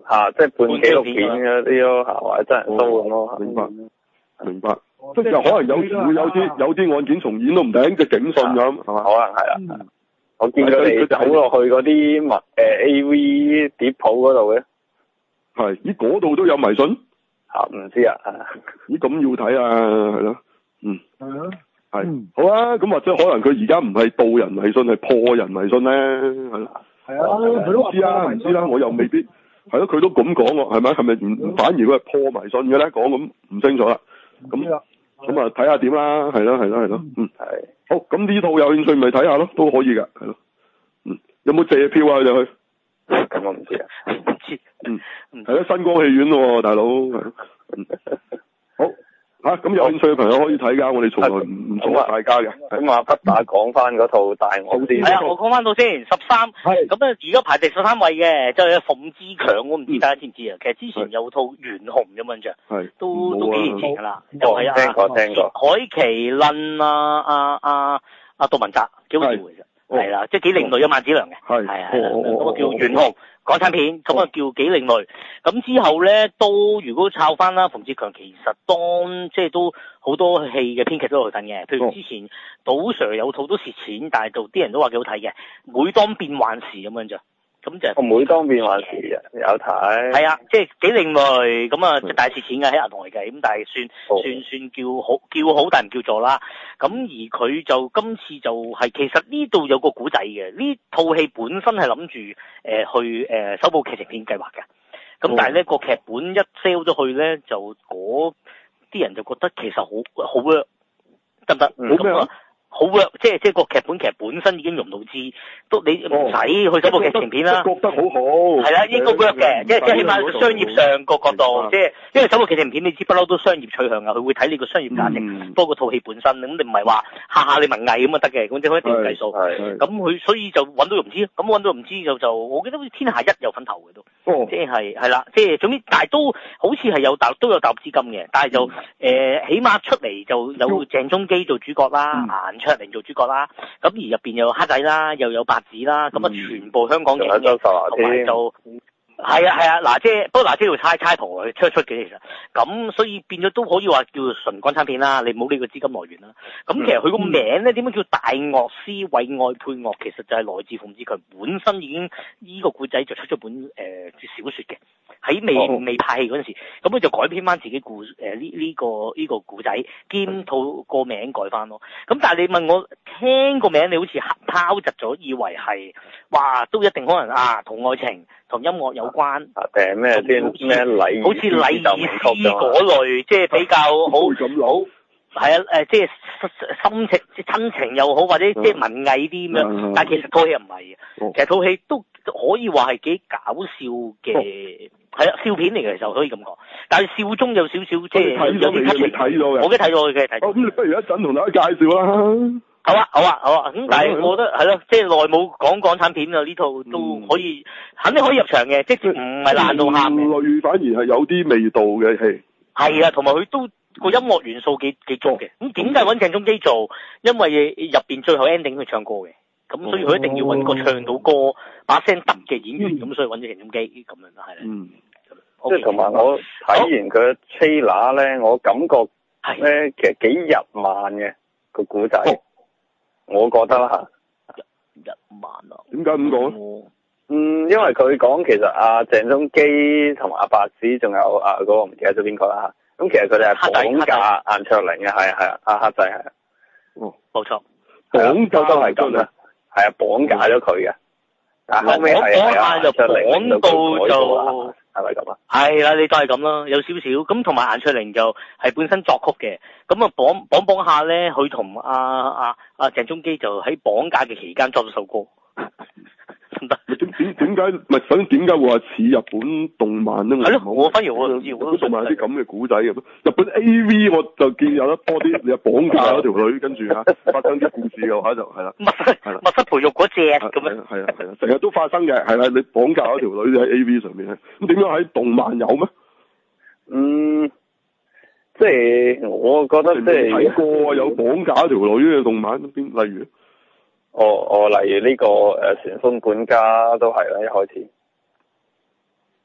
S5: 嚇，即係半紀錄片嗰啲咯嚇，或者真人 show 咁咯。
S2: 明白，明白。即係又可能有時會有啲有啲案件重演都唔定，即係警訊咁係嘛？
S5: 可能係啦。我見佢哋走落去嗰啲物誒 A V 碟鋪嗰度嘅。
S2: 係，咦嗰度都有迷信？
S5: 嚇唔知啊。
S2: 咦咁要睇啊，係咯，嗯。
S4: 係啊。
S2: 係。好啊，咁或者可能佢而家唔係導人迷信，係破人迷信咧，係咯。
S4: 係啊，佢都話
S2: 唔知啦，唔知啦，我又未必。係咯，佢都咁講喎，係咪？係咪唔反而佢係破迷信嘅咧？講咁唔清楚啦。咁咁啊，睇下點啦，係咯，係咯，係咯，嗯。係。好，咁呢套有興趣咪睇下咯，都可以㗎，係咯。嗯。有冇借票啊？你哋去？
S5: 咁我唔知啊。
S3: 唔知。
S2: 嗯。係咯，新光戲院喎，大佬。嗯。好。嚇！咁有興趣嘅朋友可以睇㗎，我哋從來唔唔阻大家嘅。
S5: 咁啊，不打講翻嗰套大我先。
S3: 係啊，我講翻到先，十三。係。咁啊，而家排第十三位嘅，就係馮志強，我唔知大家知唔知啊？其實之前有套懸紅咁印象。係。都都幾年前㗎啦。就係啊。
S5: 聽過聽過。
S3: 海麒麟啊啊啊啊杜汶澤，幾好笑其實。係啦，即係幾另類，有萬梓良嘅。係。係啊。咁啊叫懸紅。港產片咁啊叫幾另類，咁之後咧都如果抄翻啦，馮志強其實當即係都好多戲嘅編劇都有份嘅，譬如之前杜 Sir 有套都蝕錢，但係就啲人都話幾好睇嘅，每當變幻時咁樣啫。咁就係、
S5: 每當變幻時有睇，
S3: 係啊，即係幾另類咁啊，大蝕錢嘅喺銀行嚟計，咁但係算、哦、算算叫好叫好，但唔叫座啦。咁而佢就今次就係、是、其實呢度有個古仔嘅，呢套戲本身係諗住誒去誒、呃、首部劇情片計劃嘅，咁但係咧個劇本一 sell 咗去咧，就嗰啲人就覺得其實好好 work 得唔得？好咩啊？好 work，即係即係個劇本其實本身已經用到知，都你唔使去首部劇情片啦。
S2: 覺得好好。係
S3: 啦，應該 work 嘅，即係即係起碼商業上個角度，即係因為首部劇情片你知不嬲都商業取向啊，佢會睇你個商業價值、嗯、多過套戲本身，咁你唔係話下下你文藝咁啊得嘅，咁即係一定要計數。咁佢所以就揾到唔知，咁揾到唔知就就，我記得好似天下一有份投嘅都，哦、即係係啦，即係總之，但係都好似係有大都有大資金嘅，但係就誒、嗯呃、起碼出嚟就有鄭中基做主角啦，顏卓靈做主角啦，咁而入邊又有黑仔啦，又有白紙啦，咁、嗯、啊全部香港嘅，同埋就係啊係啊，嗱姐，不過嗱姐要猜猜圖佢出一出嘅其實，咁所以變咗都可以話叫純港產片啦，你唔好理個資金來源啦。咁其實佢個名咧點樣叫大樂師為愛配樂，其實就係來自馮志強本身已經呢、這個故仔就出咗本誒、呃、小說嘅。喺未、哦、未拍戲嗰陣時，咁佢就改編翻自己故誒呢呢個呢、這個故仔，兼套個名改翻咯。咁但係你問我聽個名，你好似拋窒咗，以為係哇都一定可能啊同愛情同音樂有關，
S5: 誒咩啲咩禮，
S3: 好似禮儀師嗰類，即係比較好好係啊誒，即係心情即係親情又好，或者即係文藝啲咁樣。嗯、但係其實套戲又唔係嘅，嗯、其實套戲都可以話係幾搞笑嘅。嗯係啊，笑片嚟嘅，其實可以咁講，但係笑中有少少即係有啲劇情，睇咗嘅，我都睇咗嘅，睇。
S2: 咁你不如一陣同大家介紹啦。
S3: 好啊，好啊，好啊。咁但係我覺得係咯，即係耐冇講港產片啊，呢套都可以，肯定可以入場嘅，即係唔係爛到喊嘅。
S2: 類反而係有啲味道嘅戲。
S3: 係啊，同埋佢都個音樂元素幾幾足嘅。咁點解揾鄭中基做？因為入邊最後 ending 佢唱歌嘅。咁所以佢一定要揾個唱到歌、把聲得嘅演員，咁、嗯、所以揾咗鄭中基咁樣係啦。嗯，
S5: 即係同埋我睇完佢 trailer 咧，我感覺咧其實幾日漫嘅個古仔，我覺得啦嚇。日漫啊？點解咁講？嗯，因為佢講其實阿鄭中基同埋阿白紙，仲有啊嗰個唔記得咗邊個啦嚇。咁其實佢哋係綁架顏卓靈嘅，係啊係啊，阿黑仔係啊。
S3: 哦，冇錯，
S5: 綁架都係咁啊。係啊，綁架咗佢嘅，但後尾係啊，
S3: 就綁到就
S5: 係咪咁啊？
S3: 係啦，你都係咁啦，有少少咁，同埋顏卓靈就係本身作曲嘅，咁啊綁綁綁下咧，佢同阿阿阿鄭中基就喺綁架嘅期間作咗首歌。
S2: 點點點解唔係？首先點解會話似日本動漫咧？
S3: 係咯，我反而我唔知，日
S2: 本動漫有啲咁嘅古仔嘅。日本 A V 我就見有得多啲，你綁架嗰條女，跟住啊發生啲故事嘅話就係啦。密室
S3: 密室培育嗰隻咁樣。
S2: 係啊係啊，成日都發生嘅，係啦，你綁架嗰條女喺 A V 上面咧，咁點解喺動漫有咩？
S5: 嗯，即係我覺得即係
S2: 睇過有綁架條女嘅動漫邊，例如。
S5: 哦哦，例如呢、這個誒旋風管家都係啦，一開始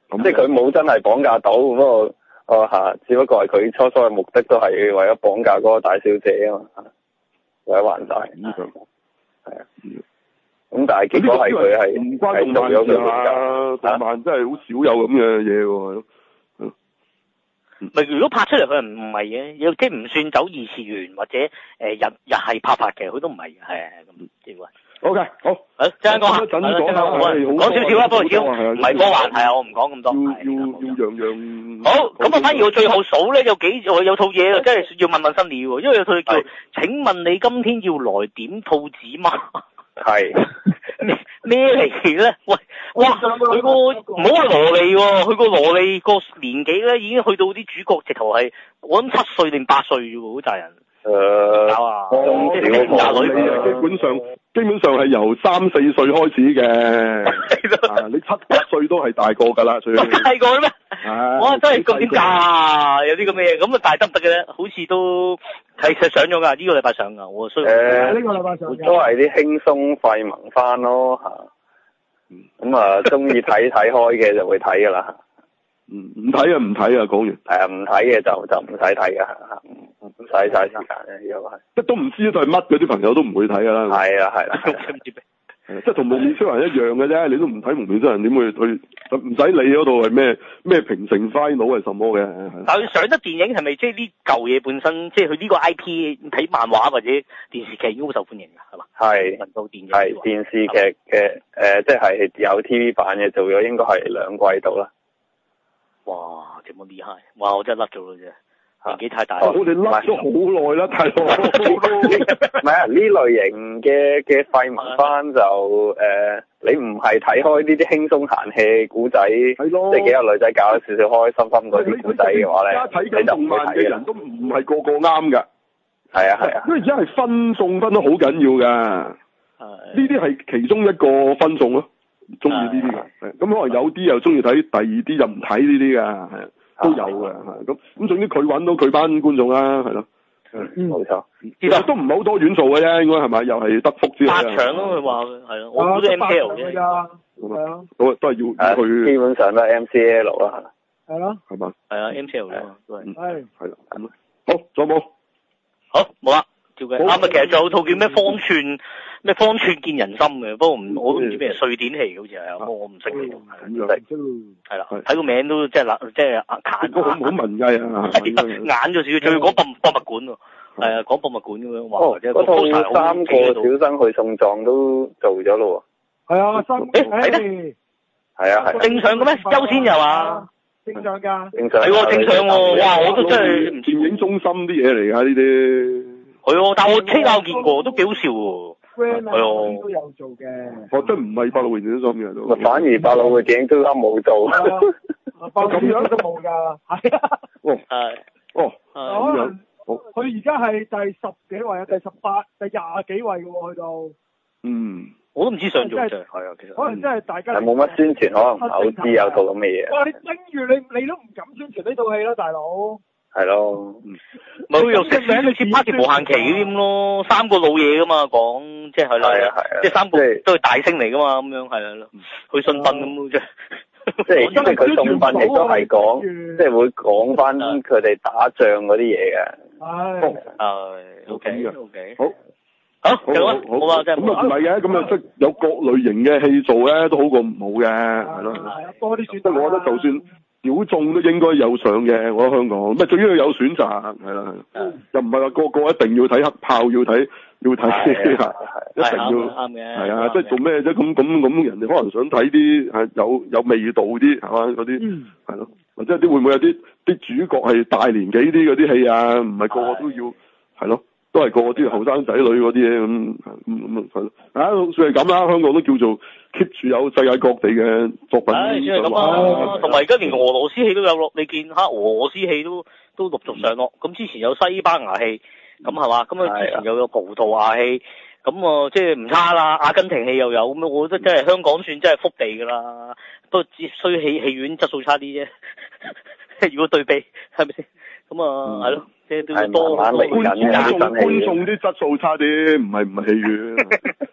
S2: 咁
S5: 即係佢冇真係綁架到，不過哦嚇，只不過係佢初初嘅目的都係為咗綁架嗰個大小姐啊嘛，為咗還債。係啊。咁但係結果係佢係
S2: 唔關動漫事啊，動漫真係好少有咁嘅嘢喎。
S3: 咪如果拍出嚟佢唔唔係嘅，又即係唔算走二次元或者誒日日係拍拍嘅，佢都唔係嘅，係啊咁即係話。
S2: O K，好，
S3: 好，陣間講下，
S2: 陣講下，
S3: 講少少啦，不過少，唔係科幻係啊，我唔講咁多。
S2: 要要要樣樣。
S3: 好，咁啊，反而我最後數咧有幾有有套嘢啊，真係要問問新料喎，因為有套叫《請問你今天要來點兔子嗎》。
S5: 係
S3: 咩咩嚟咧？喂，哇！佢個唔好話蘿莉喎，佢個蘿莉個年紀咧已經去到啲主角直頭係我諗七歲定八歲啫喎，好大人。
S5: 誒、呃，
S3: 搞啊！
S2: 哦，
S3: 即係廿女，
S2: 基本上基本上係由三四歲開始嘅。啊，你七八歲都係大個㗎啦，所以。
S3: 大個咩？
S2: 啊！
S3: 哇！真係咁點㗎？有啲咁嘅嘢，咁啊大得唔得嘅咧？好似都係實上咗㗎，呢、這個禮拜上㗎，我需要。誒、
S5: 呃，
S4: 呢、這個禮拜上
S5: 都係啲輕鬆費萌番咯嚇。咁啊，中意睇睇開嘅就會睇㗎啦。
S2: 唔唔睇啊，唔睇啊，講完。
S5: 係啊，唔睇嘅就就唔使睇㗎嚇，唔使嘥時間嘅呢個係。即
S2: 都唔知佢係乜嗰啲朋友都唔會睇㗎啦。
S5: 係啊，係啦。
S2: 即係同蒙面超人一樣嘅啫，你都唔睇蒙面超人點會去？唔使理嗰度係咩咩平成 final 係什麼嘅？
S3: 但係上得電影係咪即係呢舊嘢本身，即係佢呢個 I P 睇漫畫或者電視劇已經好受歡迎㗎，係嘛？係。文到電影。係電視劇嘅誒，即係有 T V 版嘅做咗應該係兩季度啦。哇！咁厲害！哇！我真係甩咗咯啫。年紀太大，
S2: 我哋甩咗好耐啦，大佬。
S5: 唔係啊，呢類型嘅嘅廢文番就誒、呃，你唔係睇開呢啲輕鬆閒氣古仔，即係幾個女仔搞少少開心心嗰啲古仔嘅話咧，你就唔會睇嘅人都唔係個個啱㗎。係啊係啊，因為而家係分眾分得好緊要㗎。呢啲係其中一個分眾咯，中意呢啲㗎。咁可能有啲又中意睇，第二啲就唔睇呢啲㗎，係。都有嘅，係咁咁，總之佢揾到佢班觀眾啦，係咯， 嗯，冇錯，
S2: 其實都唔係好多院做嘅啫，應該係咪？又係德福之類
S3: 八場咯，佢話係咯，我估都 M K L 嘅，係啊，
S2: 都都係要去，
S5: 基本上都係 M C L 啦，
S4: 係咯，
S2: 係嘛，
S3: 係啊 M C L 啦，都係，
S2: 係係啦，咁好，仲有冇？
S3: 好，冇啦，照計，啱啊，其實仲有套叫咩方寸。咩方寸見人心嘅，不過唔我都唔知咩瑞典戲，好似係，我唔識嘅，係啦，睇個名都即係嗱，即係眼
S2: 好好文藝啊，
S3: 眼咗少少，仲要講博博物館喎，係啊，講博物館咁樣，哇，或者
S5: 嗰套三個小生去送葬都做咗咯
S4: 喎，係啊，三
S3: 誒係咩？
S5: 係啊係，
S3: 正常嘅咩？優先又話
S4: 正常㗎，
S5: 正常
S3: 係喎正常喎，哇，我都真係唔
S2: 電影中心啲嘢嚟㗎呢啲，
S3: 係喎，但我聽我見過，都幾好笑喎。
S4: 係啊，都有做嘅。
S2: 我真唔係百老匯電影中心嘅都。
S5: 反而百老匯電影中心冇做。
S4: 百老匯電影都冇㗎，係啊。
S2: 哦。
S3: 係。
S2: 哦。
S4: 可能佢而家係第十幾位啊，第十八、第廿幾位嘅喎，去到。嗯。
S3: 我都唔知上做啫，係啊，其實。
S4: 可能真係大家。
S5: 係冇乜宣傳，可能唔係好知有套咁嘅嘢。
S4: 哇！你等住你，你都唔敢宣傳呢套戲啦，大佬。
S5: 係咯，
S3: 咪佢又識名好似 Party 無限期嗰啲咁咯，三個老嘢噶嘛講，即係係啦，
S5: 係啊係啊，
S3: 即係三個都係大星嚟噶嘛，咁樣係啦，去信賓咁啫，
S5: 即係即係佢信賓亦都係講，即係會講翻佢哋打仗嗰啲嘢嘅。
S4: 係，
S3: 係 OK OK，
S2: 好，
S3: 好，好啊，好啊，真係
S2: 咁啊唔係嘅，咁啊即係有各類型嘅戲做咧，都好過冇嘅，係咯，
S4: 多啲選擇。
S2: 即係我覺得就算。小眾都應該有上嘅，我覺得香港，咩最緊要有選擇，係啦，又唔係話個個一定要睇黑豹，要睇要睇，一定要
S3: 啱嘅，
S2: 係啊，即係做咩啫？咁咁咁，人哋可能想睇啲係有有味道啲，係嘛嗰啲，係咯，或者啲會唔會有啲啲主角係大年紀啲嗰啲戲啊？唔係個個都要，係咯，都係個個都要後生仔女嗰啲嘢咁咁咁係咯，啊算係咁啦，香港都叫做。keep 住有世界各地嘅作品，
S3: 唉，算係咁啊！同埋而家連俄羅斯戲都有落，你見下俄羅斯戲都都陸續上落。咁之前有西班牙戲，咁係嘛？咁啊之前又有葡萄牙戲，咁啊即係唔差啦。阿根廷戲又有，咁我覺得真係香港算真係福地㗎啦。不過只需戲戲院質素差啲啫。如果對比係咪先？咁啊係咯，即係都多觀
S2: 觀眾觀眾啲質素差啲，唔係唔係戲院。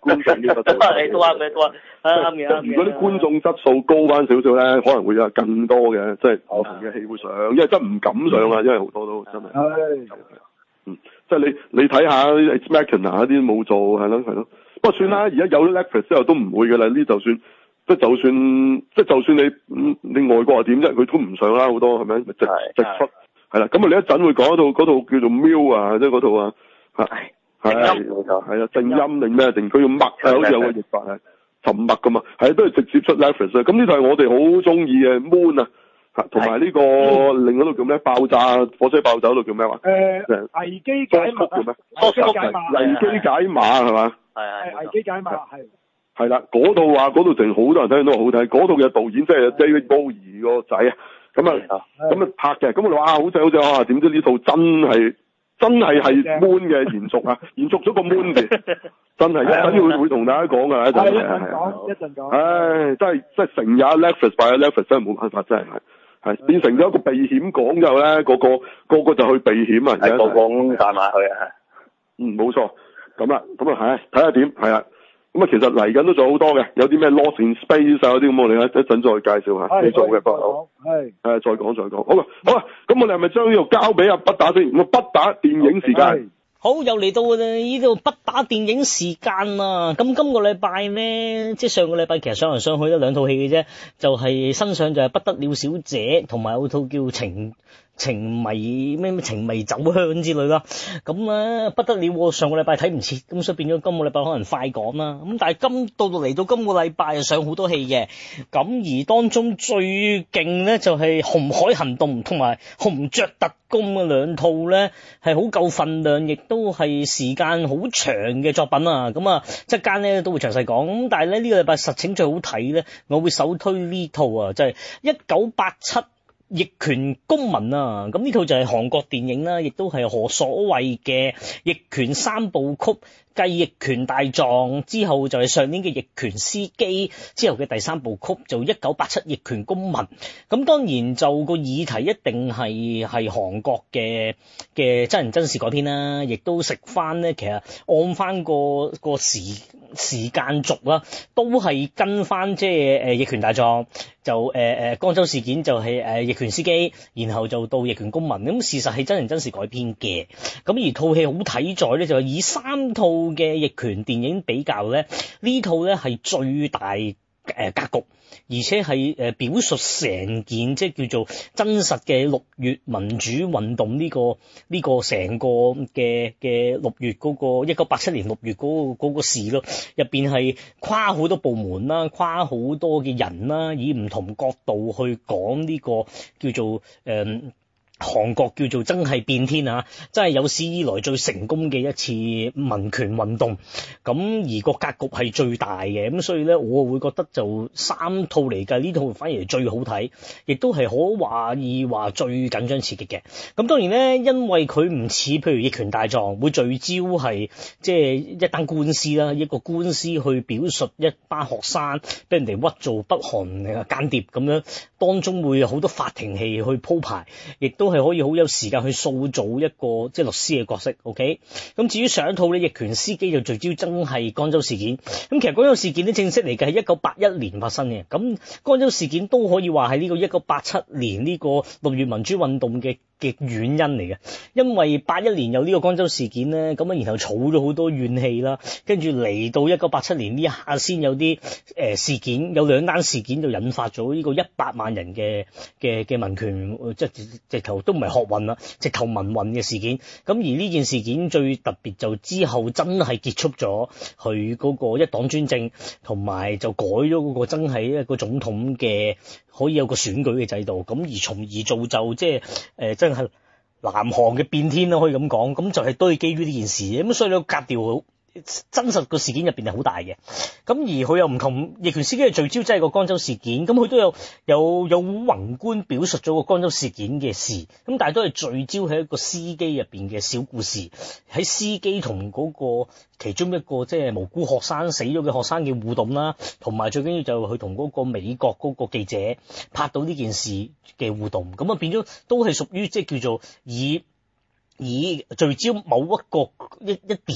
S2: 觀眾啲質素。
S3: 你都啱嘅，都啱。啱嘅，啱嘅。
S2: 如果啲觀眾質素高翻少少咧，可能會有更多嘅即係唔同嘅戲會上，因為真唔敢上啊，因為好多都真係。係。嗯，即係你你睇下 Ex Machina 啲冇做係咯係咯，不過算啦，而家有咗 Netflix 之後都唔會嘅啦，呢就算。即係就算，即係就算你你外國係點啫，佢都唔上啦，好多係咪？直直出係啦，咁啊你一陣會講嗰套嗰套叫做 Mule 啊，即係嗰套啊，係係冇錯，係啊，靜音定咩定佢要默啊，好似有個譯法係沉默噶嘛，係都係直接出 Netflix 啊，咁呢套係我哋好中意嘅 Moon 啊，同埋呢個另嗰度叫咩？爆炸火車爆炸嗰度叫咩話？
S4: 誒危機解密叫咩？
S2: 危機解碼危機解碼係嘛？
S3: 係係
S4: 危機解碼係。
S2: 係啦，嗰套話嗰套成好多人睇都好睇，嗰套嘅導演即係 David Bowie 個仔啊，咁啊咁啊拍嘅，咁我哋話啊好正好正啊，點知呢套真係真係係 Moon 嘅延續啊，延續咗個 Moon 嘅，真係一陣會會同大家講㗎，一陣係係係，
S4: 一陣講，
S2: 唉，真係真係成日 Netflix 擺喺 Netflix 真係冇辦法，真係係係變成咗一個避險港之後咧，個個個個就去避險啊，
S5: 係個個咁帶埋去啊，
S2: 嗯冇錯，咁啊咁啊係睇下點係啊。咁啊，其實嚟緊都仲好多嘅，有啲咩 Lost in Space 啊嗰啲咁，我哋一一陣再介紹下你做嘅不好，係誒再講再講，好啦好啦，咁我哋係咪將呢度交俾阿不打先？咁啊不打電影時間，
S6: 好又嚟到呢度不打電影時間啦。咁今個禮拜呢，即係上個禮拜其實上嚟上去都兩套戲嘅啫，就係、是、新上就係不得了小姐，同埋有套叫情。情迷咩咩情迷酒香之類啦，咁啊不得了，上個禮拜睇唔切，咁所以變咗今個禮拜可能快講啦。咁但係今到到嚟到今個禮拜又上好多戲嘅，咁而當中最勁咧就係、是《紅海行動》同埋《紅雀特工》嘅兩套咧，係好夠份量，亦都係時間好長嘅作品啊。咁啊，即間咧都會詳細講。咁但係咧呢、這個禮拜實情最好睇咧，我會首推呢套啊，就係一九八七。逆權公民啊，咁呢套就係韓國電影啦，亦都係何所謂嘅逆權三部曲，繼逆權大狀之後就係上年嘅逆權司機之後嘅第三部曲，就一九八七逆權公民。咁當然就個議題一定係係韓國嘅嘅真人真事改編啦，亦都食翻咧，其實按翻個個時時間軸啦，都係跟翻即係誒逆權大狀。就誒誒江州事件就係誒逆權司機，然後就到逆權公民，咁事實係真人真事改編嘅。咁而套戲好睇在咧，就係以三套嘅逆權電影比較咧，呢套咧係最大誒格局，而且係誒表述成件即係叫做真實嘅六月民主運動呢個呢個成個嘅嘅六月嗰個一九八七年六月嗰個嗰個事咯，入邊係跨好多部門啦，跨好多嘅人啦，以唔同角度去講呢個叫做誒。呃韓國叫做真係變天啊！真係有史以來最成功嘅一次民權運動，咁而個格局係最大嘅，咁所以咧我會覺得就三套嚟計呢套反而係最好睇，亦都係可話以話最緊張刺激嘅。咁當然咧，因為佢唔似譬如逆權大狀會聚焦係即係一單官司啦，一個官司去表述一班學生俾人哋屈做北韓間諜咁樣，當中會有好多法庭戲去鋪排，亦都都係可以好有時間去塑造一個即係律師嘅角色 ，OK？ 咁至於上一套咧，逆權司機就聚焦真係江州事件。咁其實江州事件咧正式嚟嘅係一九八一年發生嘅。咁江州事件都可以話係呢個一九八七年呢個六月民主運動嘅嘅原因嚟嘅。因為八一年有呢個江州事件咧，咁啊然後儲咗好多怨氣啦，跟住嚟到一九八七年呢下先有啲誒、呃、事件，有兩單事件就引發咗呢個一百萬人嘅嘅嘅民權，即係直頭。都唔係學運啦，直頭民運嘅事件。咁而呢件事件最特別就之後真係結束咗佢嗰個一黨專政，同埋就改咗嗰個真係一個總統嘅可以有個選舉嘅制度。咁而從而造就即係誒真係南韓嘅變天啦，可以咁講。咁就係堆基於呢件事。咁所以呢個格調好。真實個事件入邊係好大嘅，咁而佢又唔同逆權司機嘅聚焦，即係個江州事件，咁佢都有有有宏觀表述咗個江州事件嘅事，咁但係都係聚焦喺一個司機入邊嘅小故事，喺司機同嗰個其中一個即係無辜學生死咗嘅學生嘅互動啦，同埋最緊要就係佢同嗰個美國嗰個記者拍到呢件事嘅互動，咁啊變咗都係屬於即係叫做以以聚焦某一個一一點。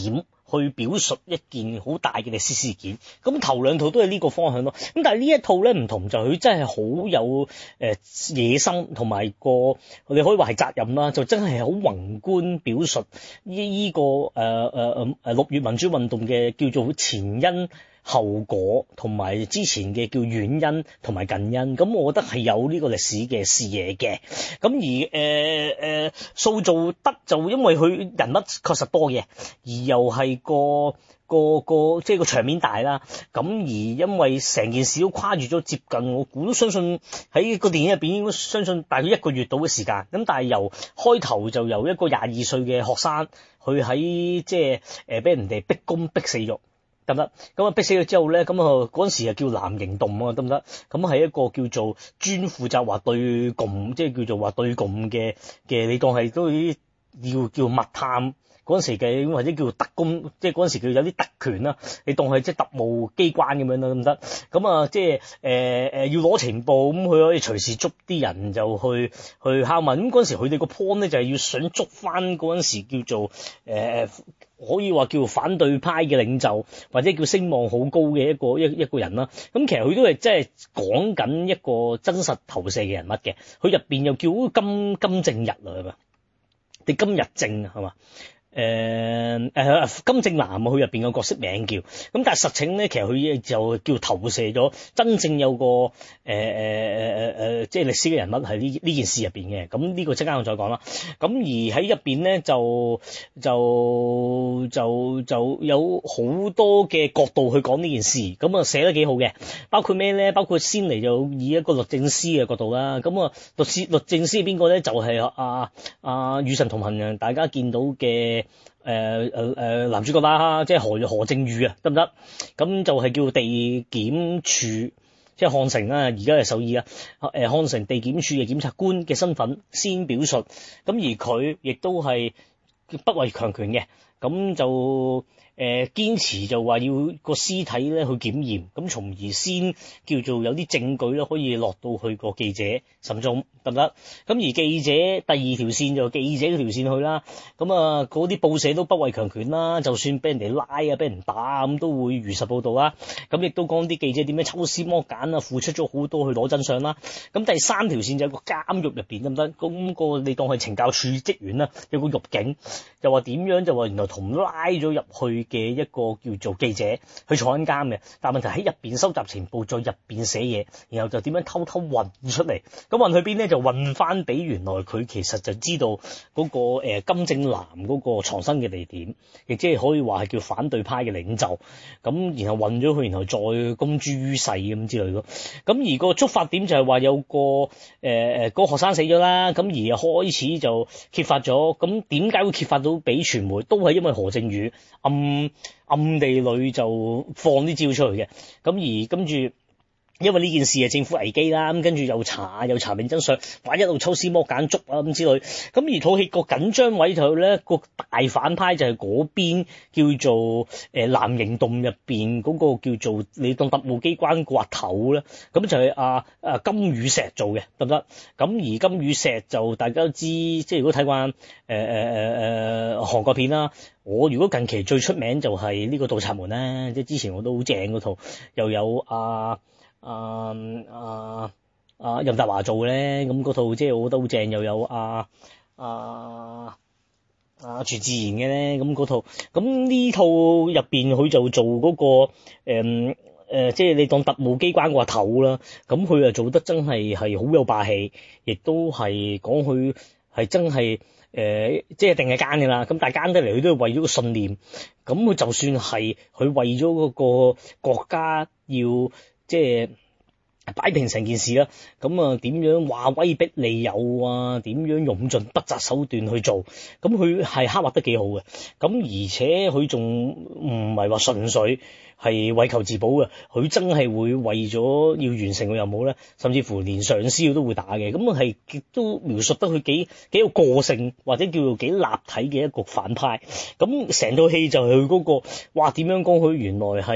S6: 去表述一件好大嘅歷史事件。咁頭兩套都係呢個方向咯。咁但係呢一套咧唔同，就佢真係好有誒野心同埋個你可以話係責任啦，就真係好宏觀表述呢呢個誒誒誒誒六月民主運動嘅叫做前因後果，同埋之前嘅叫遠因同埋近因。咁我覺得係有呢個歷史嘅視野嘅。咁而誒誒、呃、塑造得就因為佢人物確實多嘅，而又係個個個即係個場面大啦。咁而因為成件事都跨越咗接近，我估都相信喺個電影入邊應該相信大概一個月到嘅時間。咁但係由開頭就由一個廿二歲嘅學生，去喺即係誒俾人哋逼宮逼死咗。得唔得？咁啊逼死咗之後咧，咁啊嗰陣時啊叫藍營洞啊，得唔得？咁係一個叫做專負責話對共，即係叫做話對共嘅嘅，你當係都啲要叫密探嗰陣時嘅，或者叫特工，即係嗰陣時佢有啲特權啦，你當係即係特務機關咁樣啦，得唔得？咁啊即係誒誒要攞情報，咁佢可以隨時捉啲人就去去拷問。咁嗰陣時佢哋個 point 咧就係要想捉翻嗰陣時叫做誒。呃可以話叫反對派嘅領袖，或者叫聲望好高嘅一個一一個人啦。咁其實佢都係即係講緊一個真實投射嘅人物嘅。佢入邊又叫金金正日啊，係咪？定金日正係嘛？誒誒金正男啊，佢入邊個角色名叫咁，但係實情咧，其實佢就叫投射咗真正有個誒誒誒誒誒，即係歷史嘅人物喺呢呢件事入邊嘅。咁呢個即刻我再講啦。咁而喺入邊咧，就就就就有好多嘅角度去講呢件事。咁啊寫得幾好嘅，包括咩咧？包括先嚟就以一個律政司嘅角度啦。咁啊律師律政司係邊個咧？就係阿阿與神同行人，大家見到嘅。誒誒誒男主角啦，即係何何正宇啊，得唔得？咁就係叫地檢署，即係漢城啊，而家係首爾啊，誒漢城地檢署嘅檢察官嘅身份先表述。咁而佢亦都係不畏強權嘅，咁就誒堅持就話要個屍體咧去檢驗，咁從而先叫做有啲證據咧可以落到去個記者心中，得唔得？咁而記者第二條線就記者嗰條線去啦，咁啊嗰啲報社都不畏強權啦，就算俾人哋拉啊，俾人打啊，咁都會如實報道啦。咁亦都講啲記者點樣抽絲剝繭啊，付出咗好多去攞真相啦。咁第三條線就係個監獄入邊，得唔得？咁個你當係懲教處職員啦，有個獄警就話點樣就話原來同拉咗入去嘅一個叫做記者去坐緊監嘅，但問題喺入邊收集情報，再入邊寫嘢，然後就點樣偷偷運出嚟。咁運去邊咧？就運翻俾原來佢其實就知道嗰個誒金正男嗰個藏身嘅地點，亦即係可以話係叫反對派嘅領袖。咁然後運咗去，然後再公諸於世咁之類咯。咁而個觸發點就係話有個誒誒嗰個學生死咗啦。咁而開始就揭發咗。咁點解會揭發到俾傳媒？都係因為何正宇暗暗地裏就放啲資料出去嘅。咁而跟住，因為呢件事係政府危機啦，咁跟住又查又查明真相，話一路抽絲剝繭捉啊咁之類。咁而套戲個緊張位就咧個大反派就係嗰邊叫做誒藍營洞入邊嗰個叫做你當特務機關個頭咧，咁就係阿阿金宇石做嘅，得唔得？咁而金宇石就大家都知，即係如果睇慣誒誒誒誒韓國片啦，我如果近期最出名就係呢個盜賊門啦，即係之前我都好正嗰套，又有阿。啊啊啊任達華做咧，咁嗰套即係我覺得好正，又有啊啊啊全智賢嘅咧，咁嗰套，咁呢套入邊佢就做嗰、那個誒誒、嗯呃，即係你當特務機關個頭啦，咁佢又做得真係係好有霸氣，亦都係講佢係真係誒、呃，即係一定係奸嘅啦。咁但係奸得嚟，佢都係為咗個信念，咁佢就算係佢為咗嗰個國家要。即係擺平成件事啦，咁啊點樣話威逼利誘啊？點樣用盡不擇手段去做？咁佢係刻畫得幾好嘅，咁而且佢仲唔係話純粹係為求自保嘅，佢真係會為咗要完成個任務咧，甚至乎連上司佢都會打嘅，咁啊係亦都描述得佢幾幾有個性，或者叫做幾立體嘅一個反派。咁成套戲就係佢嗰個，哇點樣講佢原來係。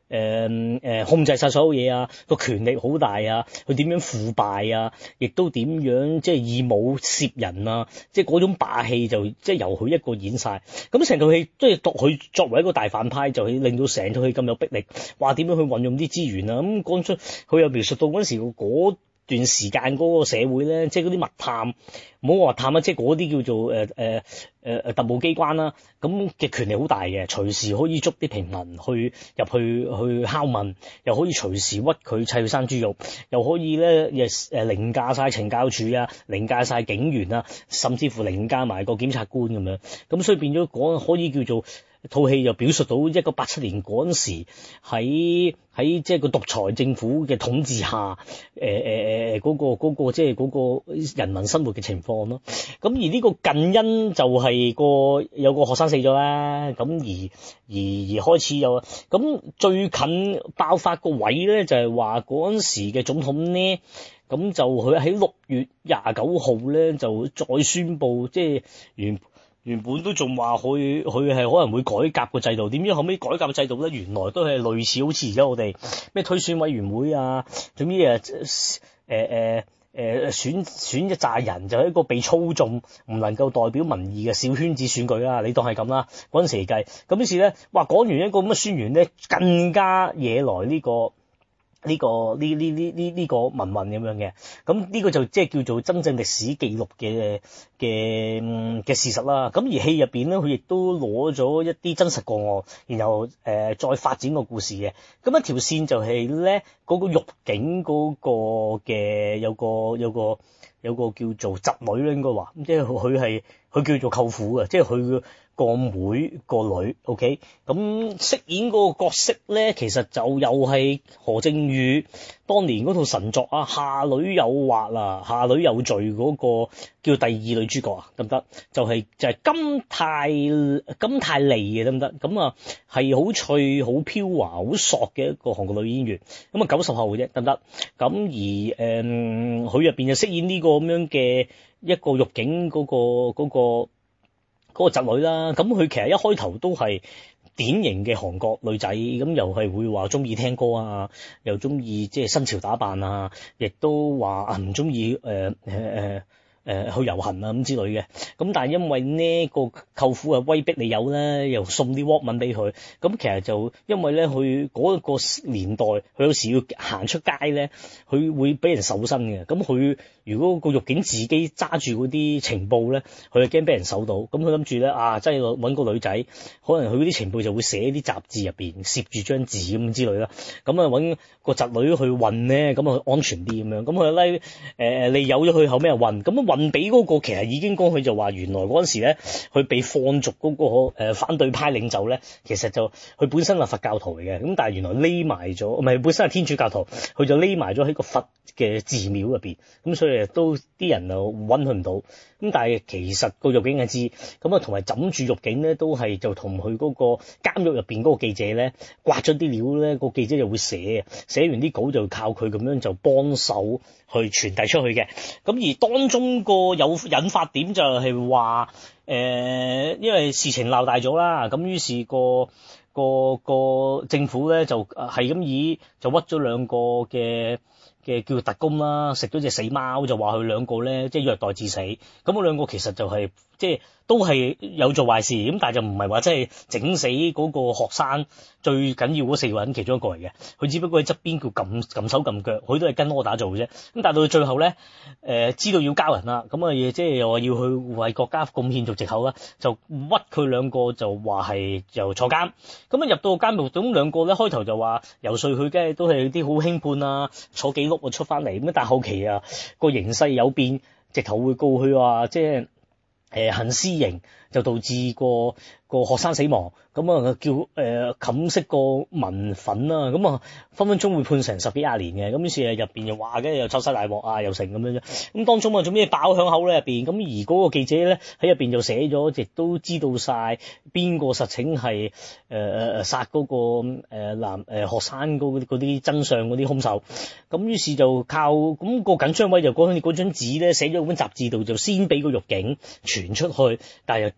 S6: 誒誒控制晒所有嘢啊，個權力好大啊，佢點樣腐敗啊，亦都點樣即係以武攝人啊，即係嗰種霸氣就即係由佢一個演晒。咁成套戲都係讀佢作為一個大反派，就係令到成套戲咁有逼力。話點樣去運用啲資源啊？咁講出佢又描述到嗰陣時嗰段時間嗰個社會咧，即係嗰啲密探，唔好話探啊，即係嗰啲叫做誒誒誒誒特務機關啦，咁嘅權力好大嘅，隨時可以捉啲平民去入去去拷問，又可以隨時屈佢砌佢生豬肉，又可以咧誒誒凌駕晒懲教署啊，凌駕晒警員啊，甚至乎凌駕埋個檢察官咁樣，咁所以變咗嗰可以叫做。套戲就表述到一九八七年嗰陣時喺喺即係個獨裁政府嘅統治下，誒誒誒嗰個嗰、嗰個即係嗰個人民生活嘅情況咯。咁而呢個近因就係個有個學生死咗啦，咁而而而開始有咁最近爆發個位咧就係話嗰陣時嘅總統呢，咁就佢喺六月廿九號咧就再宣布即係原。原本都仲話佢佢係可能會改革個制度，點知後尾改革個制度咧，原來都係類似好似而家我哋咩推選委員會啊，總之誒誒誒誒選選一紮人就係一個被操縱，唔能夠代表民意嘅小圈子選舉啦，你當係咁啦。嗰陣時嚟計，咁於是咧，哇講完一個咁嘅宣言咧，更加惹來呢個。呢、這個呢呢呢呢呢個民運咁樣嘅，咁呢個就即係叫做真正歷史記錄嘅嘅嘅事實啦。咁而戲入邊咧，佢亦都攞咗一啲真實個案，然後誒、呃、再發展個故事嘅。咁一條線就係咧嗰個獄警嗰個嘅有個有個有個叫做侄女咧，應該話，即係佢係佢叫做舅父嘅，即係佢個妹個女 ，OK，咁飾演嗰個角色咧，其實就又係何正宇當年嗰套神作啊，《下女誘惑》啊，《下女有罪》嗰個叫第二女主角啊，得唔得？就係、是、就係、是、金泰金泰利嘅，得唔得？咁啊係好脆、好飄華、好索嘅一個韓國女演員，咁啊九十後嘅啫，得唔得？咁而誒佢入邊就飾演呢個咁樣嘅一個獄警嗰、嗰個嗰、嗰個。嗰個侄女啦，咁佢其實一開頭都係典型嘅韓國女仔，咁又係會話中意聽歌啊，又中意即係新潮打扮啊，亦都話唔中意誒誒誒誒去遊行啊咁之類嘅。咁但係因為呢個舅父啊威逼利誘咧，又送啲 Walkman 俾佢，咁其實就因為咧佢嗰個年代，佢有時要行出街咧，佢會俾人搜身嘅。咁佢如果個獄警自己揸住嗰啲情報咧，佢就驚俾人搜到。咁佢諗住咧啊，真係揾個女仔，可能佢嗰啲情報就會寫啲雜誌入邊，攝住張紙咁之類啦。咁啊揾個侄女去運咧，咁啊安全啲咁樣。咁佢咧誒你有咗佢後尾又運，咁運俾嗰個其實已經講佢就話原來嗰陣時咧，佢被放逐嗰個誒反對派領袖咧，其實就佢本身係佛教徒嚟嘅，咁但係原來匿埋咗，唔係本身係天主教徒，佢就匿埋咗喺個佛嘅寺廟入邊，咁所以都啲人就揾佢唔到。咁但係其實個獄警係知，咁啊同埋枕住獄警咧，都係就同佢嗰個監獄入邊嗰個記者咧刮咗啲料咧，個記者就會寫，寫完啲稿就靠佢咁樣就幫手去傳遞出去嘅。咁而當中個有引發點就係話，誒、呃，因為事情鬧大咗啦，咁於是個個個政府咧就係咁以就屈咗兩個嘅。嘅叫特工啦，食咗隻死貓就話佢兩個咧，即係虐待致死。咁嗰兩個其實就係、是、即係都係有做壞事，咁但係就唔係話即係整死嗰個學生最緊要嗰四個人其中一個嚟嘅。佢只不過喺側邊叫撳撳手撳腳，佢都係跟柯打做嘅啫。咁但係到最後咧，誒、呃、知道要交人啦，咁啊即係又話要去為國家貢獻做藉口啦，就屈佢兩個就話係就坐監。咁啊入到監獄，咁兩個咧開頭就話游說佢，梗係都係啲好輕判啊，坐幾碌啊出翻嚟咁，但係後期啊個形勢有變，直頭會告佢話即係誒行私刑，就導致個個學生死亡，咁啊叫誒冚熄個民憤啦，咁啊分分鐘會判成十幾廿年嘅，咁於是入邊又話嘅又抽晒大鑊啊，又成咁樣啫。咁當中啊做咩爆響口咧入邊？咁而嗰個記者咧喺入邊就寫咗，亦都知道晒邊個實情係誒誒誒殺嗰個誒男誒學生嗰嗰啲真相嗰啲兇手。咁於是就靠咁個緊張位就嗰嗰張紙咧寫咗嗰本雜誌度，就先俾個獄警傳出去，但係又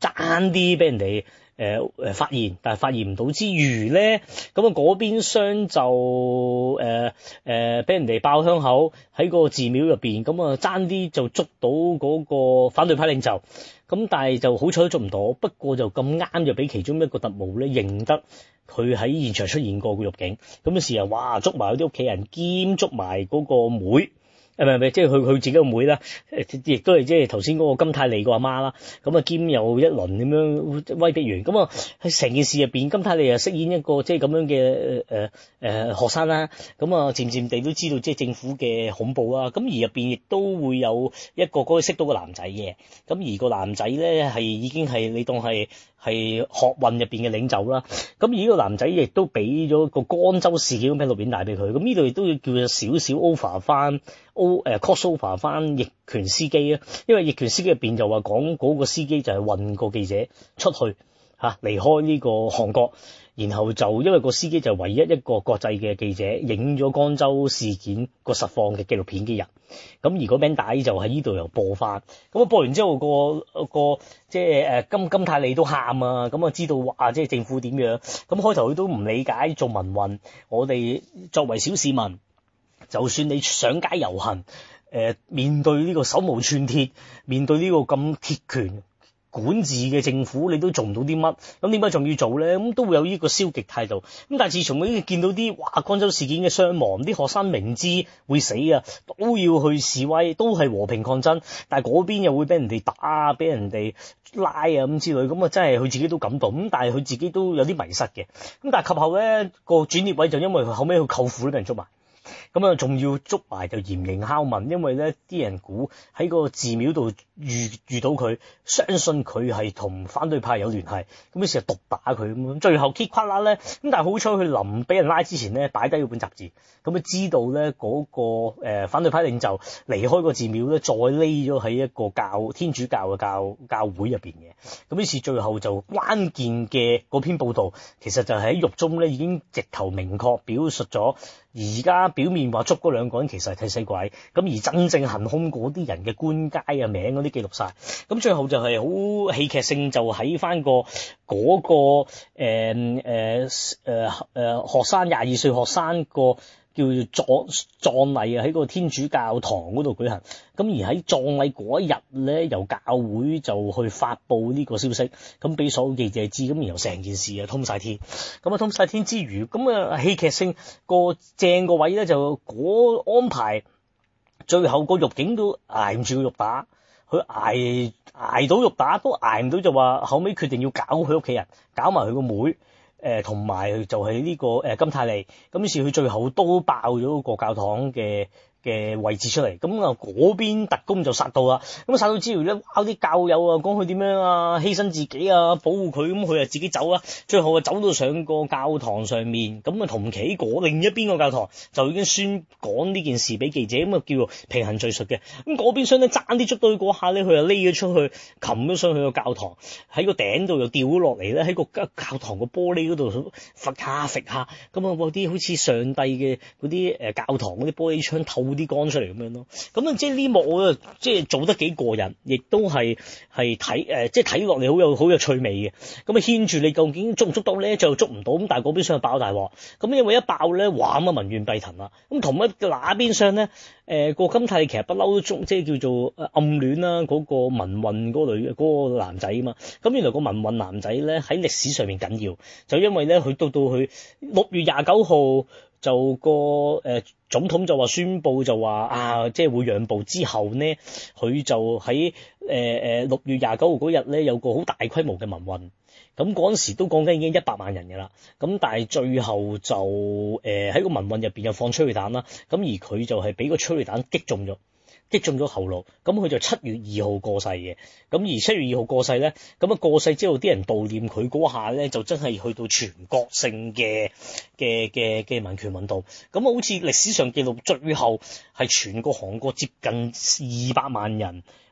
S6: 爭啲俾人哋誒誒發現，但係發現唔到之餘咧，咁啊嗰邊廂就誒誒俾人哋爆香口喺個寺廟入邊，咁啊爭啲就捉到嗰個反對派領袖，咁但係就好彩都捉唔到，不過就咁啱就俾其中一個特務咧認得佢喺現場出現過個獄警，咁嘅時候哇捉埋啲屋企人兼捉埋嗰個妹。誒唔係唔係，即係佢佢自己個妹啦，亦都係即係頭先嗰個金泰利個阿媽啦。咁啊兼有一輪咁樣威逼完，咁啊喺成件事入邊，金泰利又飾演一個即係咁樣嘅誒誒學生啦。咁啊漸漸地都知道即係政府嘅恐怖啦。咁而入邊亦都會有一個嗰個識到個男仔嘅。咁而個男仔咧係已經係你當係係學運入邊嘅領袖啦。咁而呢個男仔亦都俾咗個江州事件嘅錄片帶俾佢。咁呢度亦都要叫做少少 over 翻。O 誒 crossover 翻逆權司機啊，因為逆權司機入邊就話講嗰個司機就係運個記者出去嚇、啊、離開呢個韓國，然後就因為個司機就係唯一一個國際嘅記者影咗江州事件個實況嘅紀錄片嘅人，咁而個名帶就喺呢度又播翻，咁啊播完之後個個即係誒金金泰利都喊啊，咁啊知道哇即係政府點樣，咁開頭佢都唔理解做民運，我哋作為小市民。就算你上街遊行，誒、呃、面對呢個手無寸鐵，面對呢個咁鐵拳管治嘅政府，你都做唔到啲乜，咁點解仲要做咧？咁都會有呢個消極態度。咁但係自從佢見到啲哇江州事件嘅傷亡，啲學生明知會死啊，都要去示威，都係和平抗爭，但係嗰邊又會俾人哋打，俾人哋拉啊咁之類，咁啊真係佢自己都感動。咁但係佢自己都有啲迷失嘅。咁但係及後咧個轉捩位就因為佢後尾佢舅父都俾人捉埋。咁啊，仲要捉埋就嚴刑拷問，因為咧啲人估喺個寺廟度遇遇到佢，相信佢係同反對派有聯繫，咁於是就毒打佢咁樣，最後揭垮啦咧，咁但係好彩佢臨俾人拉之前咧擺低嗰本雜誌，咁啊知道咧嗰個誒反對派領袖離開個寺廟咧，再匿咗喺一個教天主教嘅教教會入邊嘅，咁於是最後就關鍵嘅嗰篇報導，其實就喺獄中咧已經直頭明確表述咗。而家表面話捉嗰兩個人其實係替死鬼，咁而真正行兇嗰啲人嘅官階啊名嗰啲記錄晒，咁最後就係好戲劇性，就喺翻個嗰個誒誒誒誒學生廿二歲學生個叫做葬葬禮啊，喺個天主教堂嗰度舉行，咁而喺葬禮嗰一日咧，由教會就去發佈呢個消息，咁俾所有記者知，咁然後成件事啊通晒天，咁啊通晒天之餘，咁啊戲劇性個正個位咧就嗰安排，最後個獄警都捱唔住個獄打，佢捱捱到獄打都捱唔到，就話後尾決定要搞佢屋企人，搞埋佢個妹。誒同埋就係呢個誒金泰利，咁於是佢最後都爆咗個教堂嘅嘅位置出嚟，咁啊嗰邊特工就殺到啦，咁殺到之餘咧，哇啲教友啊講佢點樣啊犧牲自己啊保護佢，咁佢啊自己走啦，最後啊走到上個教堂上面，咁啊同期嗰另一邊個教堂就已經宣講呢件事俾記者，咁啊叫做平衡敘述嘅，咁嗰邊廂咧爭啲捉到佢嗰下咧，佢又匿咗出去，擒咗上去個教堂，喺個頂度又掉咗落嚟咧，喺個教教堂個玻璃嗰度揈下揈下，咁啊啲好似上帝嘅嗰啲誒教堂嗰啲玻璃窗透啲光出嚟咁樣咯，咁啊即係呢幕我即係做得幾過癮，亦都係係睇誒即係睇落嚟好有好有趣味嘅，咁啊牽住你究竟捉唔捉到咧，最後捉唔到，咁但係嗰邊廂爆大鑊，咁因為一爆咧，哇咁啊民怨沸騰啦，咁同一嗱邊廂咧誒個金泰利其實不嬲都中即係叫做暗戀啦嗰個民運嗰個女嗰個男仔啊嘛，咁原來個民運男仔咧喺歷史上面緊要，就因為咧佢到到去六月廿九號。就個誒、呃、總統就話宣佈就話啊，即係會讓步之後呢，佢就喺誒誒六月廿九號嗰日咧有個好大規模嘅民運，咁嗰陣時都講緊已經一百萬人㗎啦，咁但係最後就誒喺、呃、個民運入邊又放催淚彈啦，咁而佢就係俾個催淚彈擊中咗。擊中咗後腦，咁佢就七月二號過世嘅，咁而七月二號過世咧，咁啊過世之後啲人悼念佢嗰下咧，就真係去到全國性嘅嘅嘅嘅民權運動，咁啊好似歷史上記錄最後係全個韓國接近二百萬人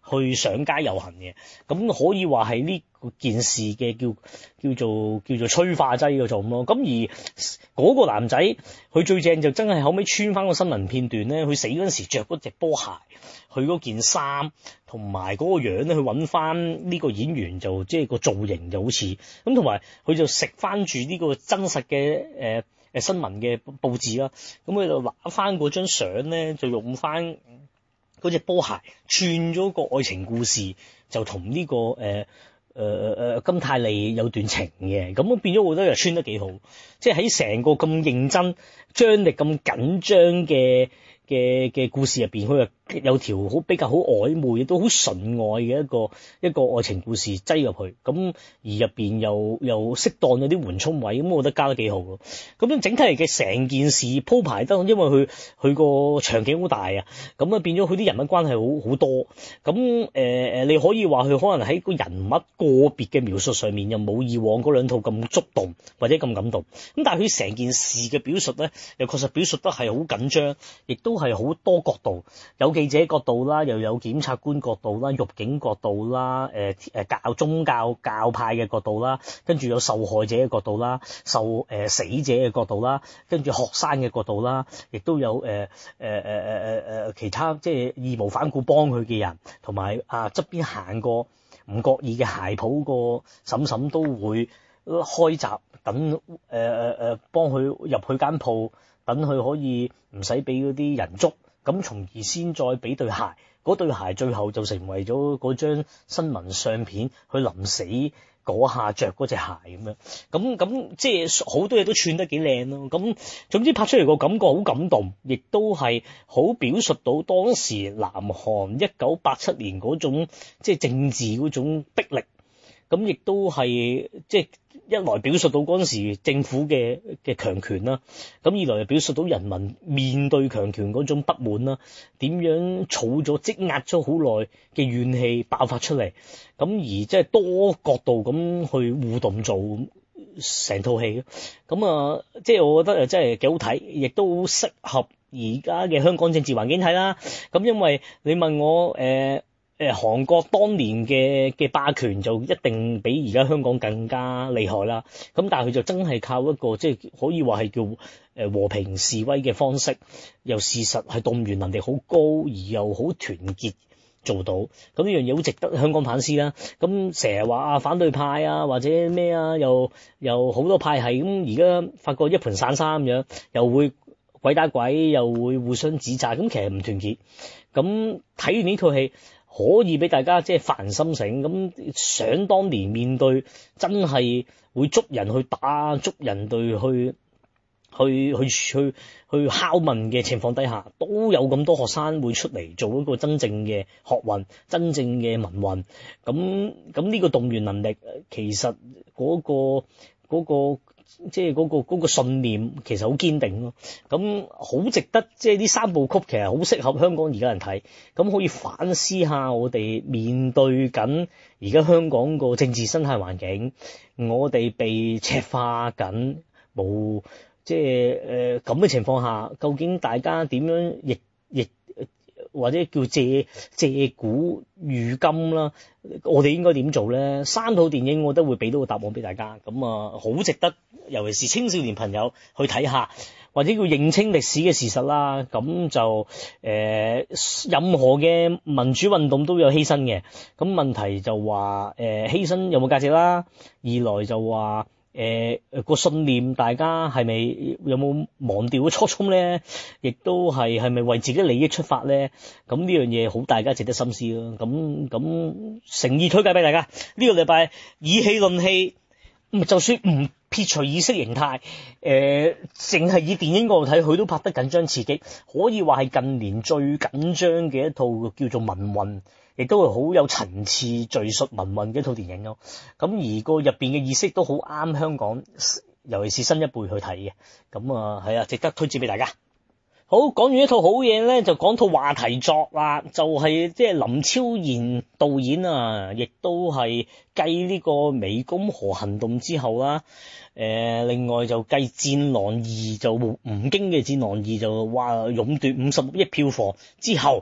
S6: 去上街遊行嘅，咁可以話係呢件事嘅叫叫做叫做催化劑嗰種咯。咁而嗰個男仔佢最正就真係後尾穿翻個新聞片段咧，佢死嗰陣時着嗰隻波鞋，佢嗰件衫同埋嗰個樣咧，去揾翻呢個演員就即係個造型就好似咁，同埋佢就食翻住呢個真實嘅誒誒新聞嘅報紙啦，咁佢就拿翻嗰張相咧，就用翻嗰隻波鞋串咗個愛情故事，就同呢、這個誒誒誒金泰利有段情嘅，咁變咗我覺得又穿得幾好，即係喺成個咁認真、張力咁緊張嘅嘅嘅故事入邊，佢又有條好比較好曖昧，亦都好純愛嘅一個一個愛情故事擠入去，咁而入邊又又適當有啲緩衝位，咁我覺得加得幾好咯。咁樣整體嚟嘅成件事鋪排得，因為佢佢個場景好大啊，咁啊變咗佢啲人物關係好好多，咁誒誒你可以話佢可能喺個人物個別嘅描述上面又冇以往嗰兩套咁觸動或者咁感動，咁但係佢成件事嘅表述咧，又確實表述得係好緊張，亦都係好多角度，有記者角度啦，又有檢察官角度啦，獄警角度啦，誒、呃、誒教宗教教派嘅角度啦，跟住有受害者嘅角度啦，受誒、呃、死者嘅角度啦，跟住學生嘅角度啦，亦都有誒誒誒誒誒誒其他即係義無反顧幫佢嘅人，同埋啊側邊行過唔覺意嘅鞋鋪個嬸嬸都會開閘等誒誒誒幫佢入去間鋪，等佢可以唔使俾嗰啲人捉。咁從而先再俾對鞋，嗰對鞋最後就成為咗嗰張新聞相片，佢臨死嗰下着嗰隻鞋咁樣，咁咁即係好多嘢都串得幾靚咯。咁總之拍出嚟個感覺好感動，亦都係好表述到當時南韓一九八七年嗰種即係政治嗰種逼力。咁亦都係即係一來表述到嗰陣時政府嘅嘅強權啦，咁二來又表述到人民面對強權嗰種不滿啦，點樣儲咗積壓咗好耐嘅怨氣爆發出嚟，咁而即係多角度咁去互動做成套戲，咁啊即係我覺得又真係幾好睇，亦都好適合而家嘅香港政治環境睇啦。咁因為你問我誒。呃誒韓國當年嘅嘅霸權就一定比而家香港更加厲害啦，咁但係佢就真係靠一個即係可以話係叫誒和平示威嘅方式，又事實係動員能力好高，而又好團結做到，咁呢樣嘢好值得香港反思啦。咁成日話啊反對派啊或者咩啊，又又好多派系，咁而家發覺一盤散沙咁樣，又會鬼打鬼，又會互相指責，咁其實唔團結。咁睇完呢套戲，可以俾大家即係發人心醒，咁想當年面對真係會捉人去打、捉人對去去去去去拷問嘅情況底下，都有咁多學生會出嚟做一個真正嘅學運、真正嘅民運。咁咁呢個動員能力，其實嗰個嗰個。即係嗰個嗰個信念其實好堅定咯，咁好值得即係呢三部曲其實好適合香港而家人睇，咁可以反思下我哋面對緊而家香港個政治生態環境，我哋被赤化緊，冇即係誒咁嘅情況下，究竟大家點樣亦亦或者叫借借古喻今啦，我哋應該點做咧？三套電影我都會俾到個答案俾大家，咁啊好值得，尤其是青少年朋友去睇下，或者叫認清歷史嘅事實啦。咁就誒、呃、任何嘅民主運動都有犧牲嘅，咁問題就話誒、呃、犧牲有冇價值啦？二來就話誒個信念，大家係咪有冇忘掉個初衷咧？亦都係係咪為自己利益出發咧？咁呢樣嘢好，大家值得深思咯。咁咁誠意推介俾大家，呢、這個禮拜以戲論戲，就算唔撇除意識形態，誒淨係以電影角度睇，佢都拍得緊張刺激，可以話係近年最緊張嘅一套叫做民運，亦都係好有層次敘述民運嘅一套電影咯。咁而個入邊嘅意識都好啱香港，尤其是新一輩去睇嘅。咁啊係啊，值得推薦俾大家。好，講完一套好嘢咧，就講套話題作啦，就係即係林超賢導演啊，亦都係繼呢個湄公河行動之後啦，誒、呃，另外就繼戰狼二就吳京嘅戰狼二就話勇奪五十億票房之後，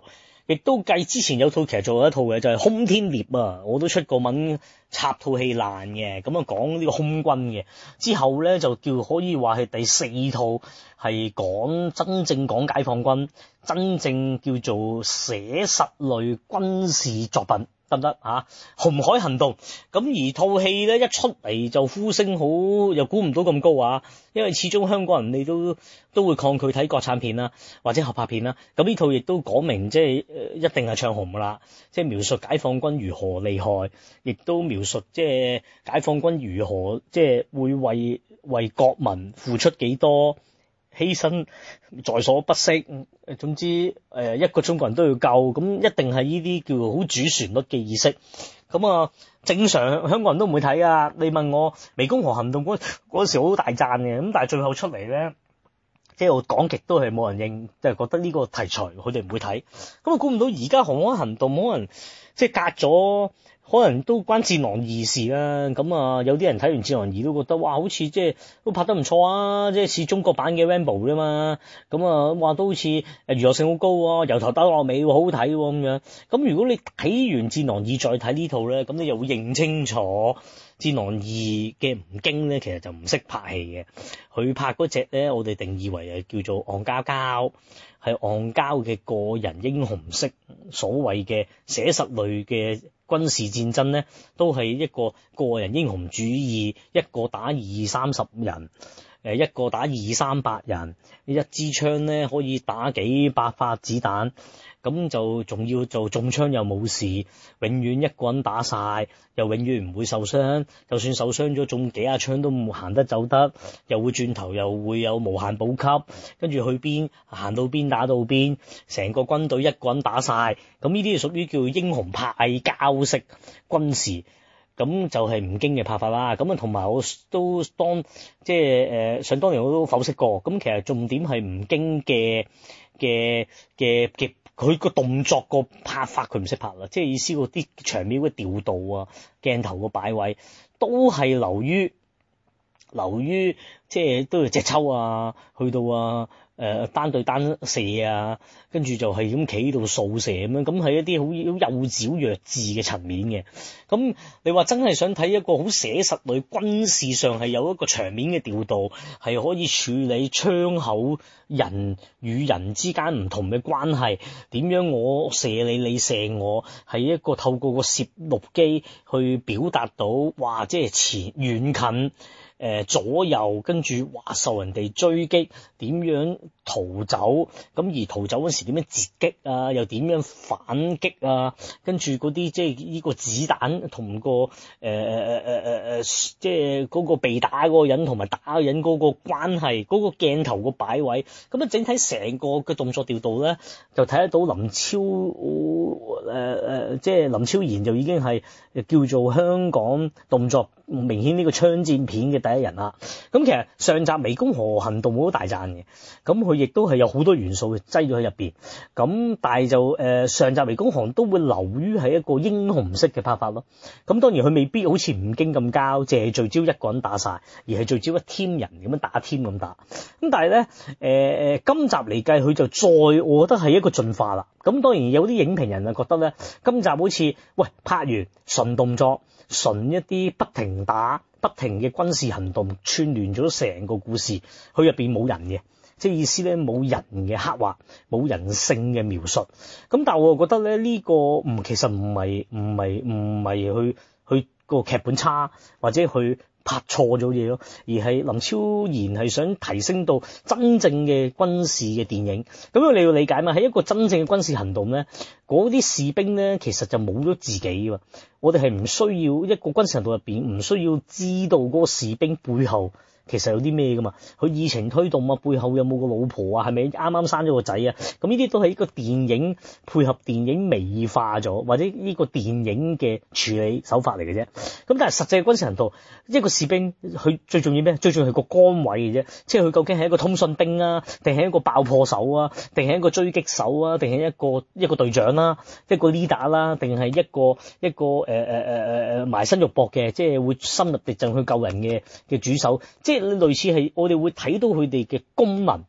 S6: 亦都計之前有套其實做咗一套嘅，就係、是《空天獵》啊，我都出過文插套戲爛嘅，咁啊講呢個空軍嘅。之後咧就叫可以話係第四套係講真正講解放軍，真正叫做寫實類軍事作品。得唔得啊？紅海行動咁而套戲咧一出嚟就呼聲好，又估唔到咁高啊！因為始終香港人你都都會抗拒睇國產片啦，或者合拍片啦。咁呢套亦都講明即係誒一定係唱紅噶啦，即係描述解放軍如何厲害，亦都描述即係解放軍如何即係會為為國民付出幾多。犧牲在所不惜，總之誒一個中國人都要救，咁一定係呢啲叫好主旋律嘅意識。咁啊，正常香港人都唔會睇啊。你問我湄公河行動嗰嗰時好大讚嘅，咁但係最後出嚟咧，即係我講極都係冇人認，就係覺得呢個題材佢哋唔會睇。咁啊，估唔到而家紅海行動可能即係隔咗。可能都關戰狼二事啦，咁啊有啲人睇完戰狼二都覺得哇，好似即係都拍得唔錯啊，即係似中國版嘅 Rambo 啫嘛，咁啊話都好似誒娛樂性好高喎，由頭打落尾好好睇喎咁樣。咁如果你睇完戰狼二再睇呢套咧，咁你又會認清楚戰狼二嘅吳京咧，其實就唔識拍戲嘅。佢拍嗰隻咧，我哋定義為係叫做戇膠膠，係戇膠嘅個人英雄式，所謂嘅寫實類嘅。軍事戰爭咧，都係一個個人英雄主義，一個打二三十人，誒一個打二三百人，一支槍咧可以打幾百發子彈，咁就仲要做中槍又冇事，永遠一個人打晒，又永遠唔會受傷，就算受傷咗中幾下槍都唔行得走得，又會轉頭又會有無限補給，跟住去邊行到邊打到邊，成個軍隊一個人打晒，咁呢啲係屬於叫英雄派交式軍事。咁就係吳京嘅拍法啦，咁啊同埋我都當即係誒想當年我都剖析過，咁其實重點係吳京嘅嘅嘅嘅佢個動作個拍法佢唔識拍啦，即係意思嗰啲場面嘅調度啊、鏡頭個擺位都係流於流於即係都要隻抽啊，去到啊。誒、呃、單對單射啊，跟住就係咁企喺度掃射咁樣，咁係一啲好好幼稚、好弱智嘅層面嘅。咁你話真係想睇一個好寫實類軍事上係有一個場面嘅調度，係可以處理槍口人與人之間唔同嘅關係，點樣我射你，你射我，係一個透過個攝錄機去表達到，哇！即係前遠近。誒、呃、左右跟住話受人哋追擊，點樣逃走？咁而逃走嗰時點樣截擊啊？又點樣反擊啊？跟住嗰啲即係呢個子彈同個誒誒誒誒誒即係嗰個被打嗰個人同埋打嗰個人嗰個關係，嗰、嗰個鏡頭個擺位，咁啊整體成個嘅動作調度咧，就睇得到林超誒誒、呃，即係林超賢就已經係叫做香港動作明顯呢個槍戰片嘅第一人啦。咁其實上集湄公河行動好大讚嘅，咁佢亦都係有好多元素擠咗喺入邊。咁但係就誒、呃、上集湄公河都會流於係一個英雄式嘅拍法咯。咁當然佢未必好似吳京咁交，淨係聚焦一個人打晒，而係聚焦一 team 人咁樣打 team 咁打。咁但係咧誒誒今集嚟計佢就再我覺得係一個進化啦。咁當然有啲影評人啊覺得咧今集好似喂拍完純動作。純一啲不停打、不停嘅軍事行動，串聯咗成個故事，佢入邊冇人嘅，即係意思咧冇人嘅刻畫，冇人性嘅描述。咁但係我覺得咧呢、這個唔其實唔係唔係唔係去去個劇本差，或者去拍錯咗嘢咯，而係林超賢係想提升到真正嘅軍事嘅電影。咁樣你要理解嘛？喺一個真正嘅軍事行動咧，嗰啲士兵咧其實就冇咗自己㗎。我哋係唔需要一個軍事行動入邊，唔需要知道嗰個士兵背後其實有啲咩噶嘛？佢議程推動啊，背後有冇個老婆啊？係咪啱啱生咗個仔啊？咁呢啲都係一個電影配合電影美化咗，或者呢個電影嘅處理手法嚟嘅啫。咁但係實際嘅軍事行動，一個士兵佢最重要咩？最重要係個崗位嘅啫，即係佢究竟係一個通訊兵啊，定係一個爆破手啊，定係一個追擊手啊，定係一個一個隊長啦，一個 leader 啦，定係一個一個誒誒誒誒誒埋身肉搏嘅，即係會深入敵陣去救人嘅嘅主手，即係。類似係我哋會睇到佢哋嘅功能，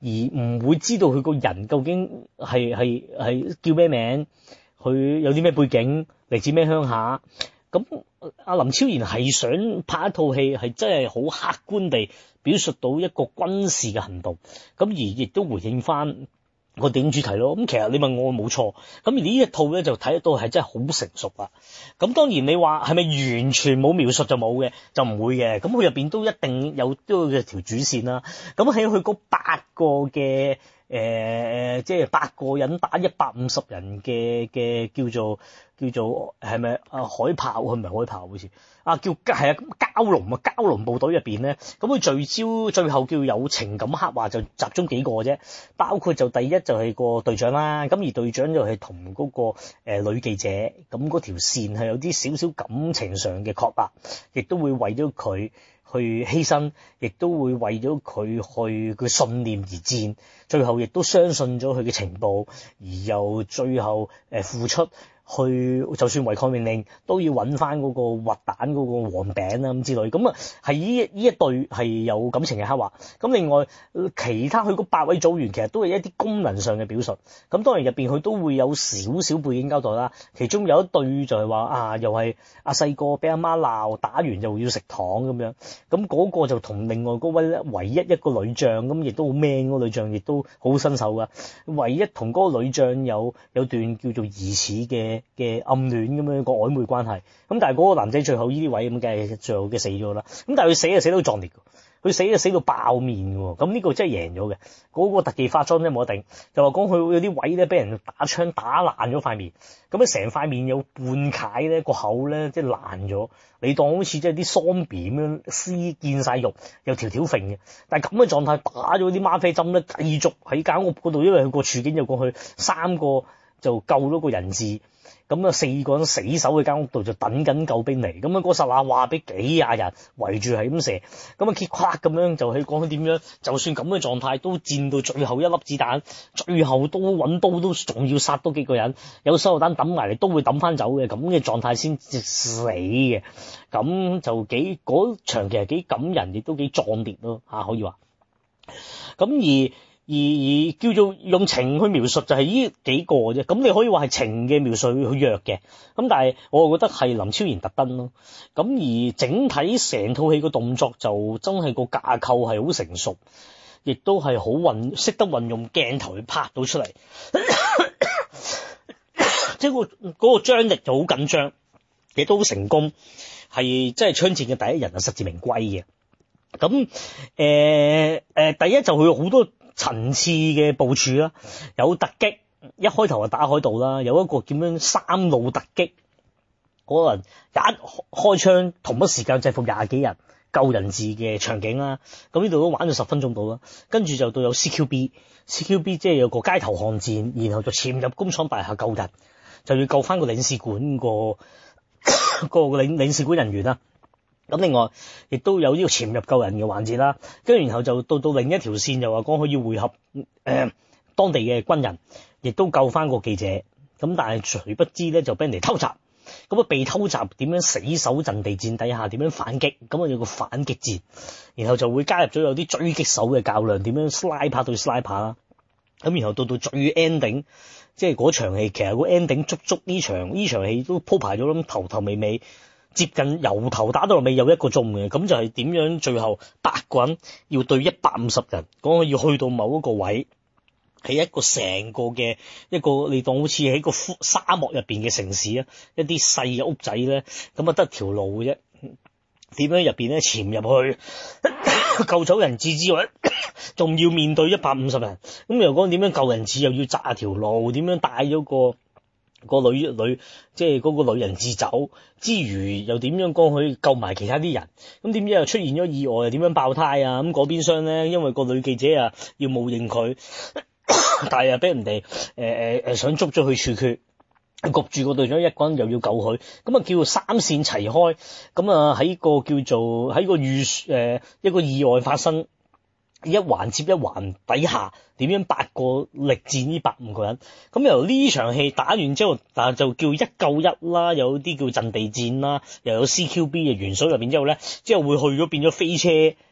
S6: 而唔會知道佢個人究竟係係係叫咩名，佢有啲咩背景，嚟自咩鄉下。咁阿林超賢係想拍一套戲，係真係好客觀地表述到一個軍事嘅行動，咁而亦都回應翻個電影主題咯。咁其實你問我冇錯，咁而呢一套咧就睇得到係真係好成熟啦。咁當然你話係咪完全冇描述就冇嘅，就唔會嘅。咁佢入邊都一定有都有條主線啦。咁喺佢嗰八個嘅。誒、呃、即係八個人打一百五十人嘅嘅叫做叫做係咪啊海豹？佢唔係海豹好似啊叫係啊蛟龍啊蛟龍部隊入邊咧，咁佢聚焦最後叫有情感刻畫就集中幾個啫，包括就第一就係個隊長啦，咁而隊長就係同嗰個、呃、女記者，咁嗰條線係有啲少少感情上嘅確立，亦都會為咗佢去犧牲，亦都會為咗佢去佢信念而戰，最後亦都相信咗佢嘅情報，而又最後誒付出去，就算違抗命令都要揾翻嗰個核彈嗰個黃餅啊咁之類，咁啊係呢呢一對係有感情嘅刻畫。咁另外其他佢嗰八位組員其實都係一啲功能上嘅表述，咁當然入邊佢都會有少少背景交代啦。其中有一對就係話啊，又係阿細個俾阿媽鬧，打完又要食糖咁樣。咁嗰個就同另外嗰位唯一一個女將，咁亦都好 man 嗰個女將，亦都好新手噶。唯一同嗰個女將有有段叫做疑似嘅嘅暗戀咁樣個曖昧關係。咁但係嗰個男仔最後呢啲位咁梗係最後嘅死咗啦。咁但係佢死就死到壯烈，佢死就死到爆面喎。咁呢個真係贏咗嘅。嗰、那個特技化妝真係冇得頂。就話講佢有啲位咧俾人打槍打爛咗塊面，咁咧成塊面有半解咧個口咧即係爛咗。你當好似即係啲喪屍咁樣撕見晒肉，有條條揈嘅。但係咁嘅狀態打咗啲嗎啡針咧，繼續喺間屋嗰度，因為佢個處境就過去三個就救咗個人質。咁啊，四個人死守喺間屋度就等緊救兵嚟，咁啊嗰剎那話俾幾廿人圍住係咁射，咁啊揭垮咁樣就係講點樣，就算咁嘅狀態都戰到最後一粒子彈，最後都揾刀都仲要殺多幾個人，有手榴彈抌埋嚟都會抌翻走嘅，咁嘅狀態先至死嘅，咁就幾嗰場其實幾感人，亦都幾壯烈咯嚇，可以話。咁而而而叫做用情去描述就係呢幾個啫，咁你可以話係情嘅描述佢弱嘅，咁但係我覺得係林超賢特登咯。咁而整體成套戲個動作就真係個架構係好成熟，亦都係好運識得運用鏡頭去拍到出嚟，即係個嗰個張力就好緊張，亦都好成功，係即係槍戰嘅第一人啊，實至名歸嘅。咁誒誒，第一就佢有好多層次嘅部署啦，有突擊，一開頭就打海盜啦，有一個點樣三路突擊，嗰個人一開槍同一時間制服廿幾人救人質嘅場景啦，咁呢度都玩咗十分鐘到啦，跟住就到有 C Q B，C Q B 即係有個街頭巷戰，然後就潛入工廠大廈救人，就要救翻個領事館個個領領事館人員啦。咁另外亦都有呢個潛入救人嘅環節啦，跟住然後就到到另一條線就話講佢要會合誒、呃、當地嘅軍人，亦都救翻個記者。咁但係誰不知咧就俾人哋偷襲，咁啊被偷襲點樣死守陣地戰底下點樣反擊，咁啊有個反擊戰，然後就會加入咗有啲狙擊手嘅較量，點樣 sniper 對 sniper 啦。咁然後到到最 ending， 即係嗰場戲其實個 ending 足足呢場呢場戲都鋪排咗咁頭頭尾尾。接近由頭打到落尾有一個鐘嘅，咁就係點樣最後八個人要對一百五十人，講要去到某一個位，喺一個成個嘅一個你當好似喺個沙漠入邊嘅城市啊，一啲細嘅屋仔咧，咁啊得條路嘅啫。點樣入邊咧潛入去救走人質之外，仲要面對一百五十人，咁又講點樣救人質又要紮條路，點樣帶咗個個女女即係嗰個女人質走之餘，又點樣講去救埋其他啲人？咁點知又出現咗意外，又點樣爆胎啊？咁嗰邊廂咧，因為個女記者啊要冒認佢，但係又俾人哋誒誒誒想捉咗去處決，焗住個隊長一個人又要救佢，咁啊叫做三線齊開，咁啊喺個叫做喺個預誒、呃、一個意外發生。一環接一環底下，點樣八個力戰呢百五個人？咁由呢場戲打完之後，但係就叫一救一啦，有啲叫陣地戰啦，又有 C Q B 嘅元素入邊之後咧，之後會去咗變咗飛車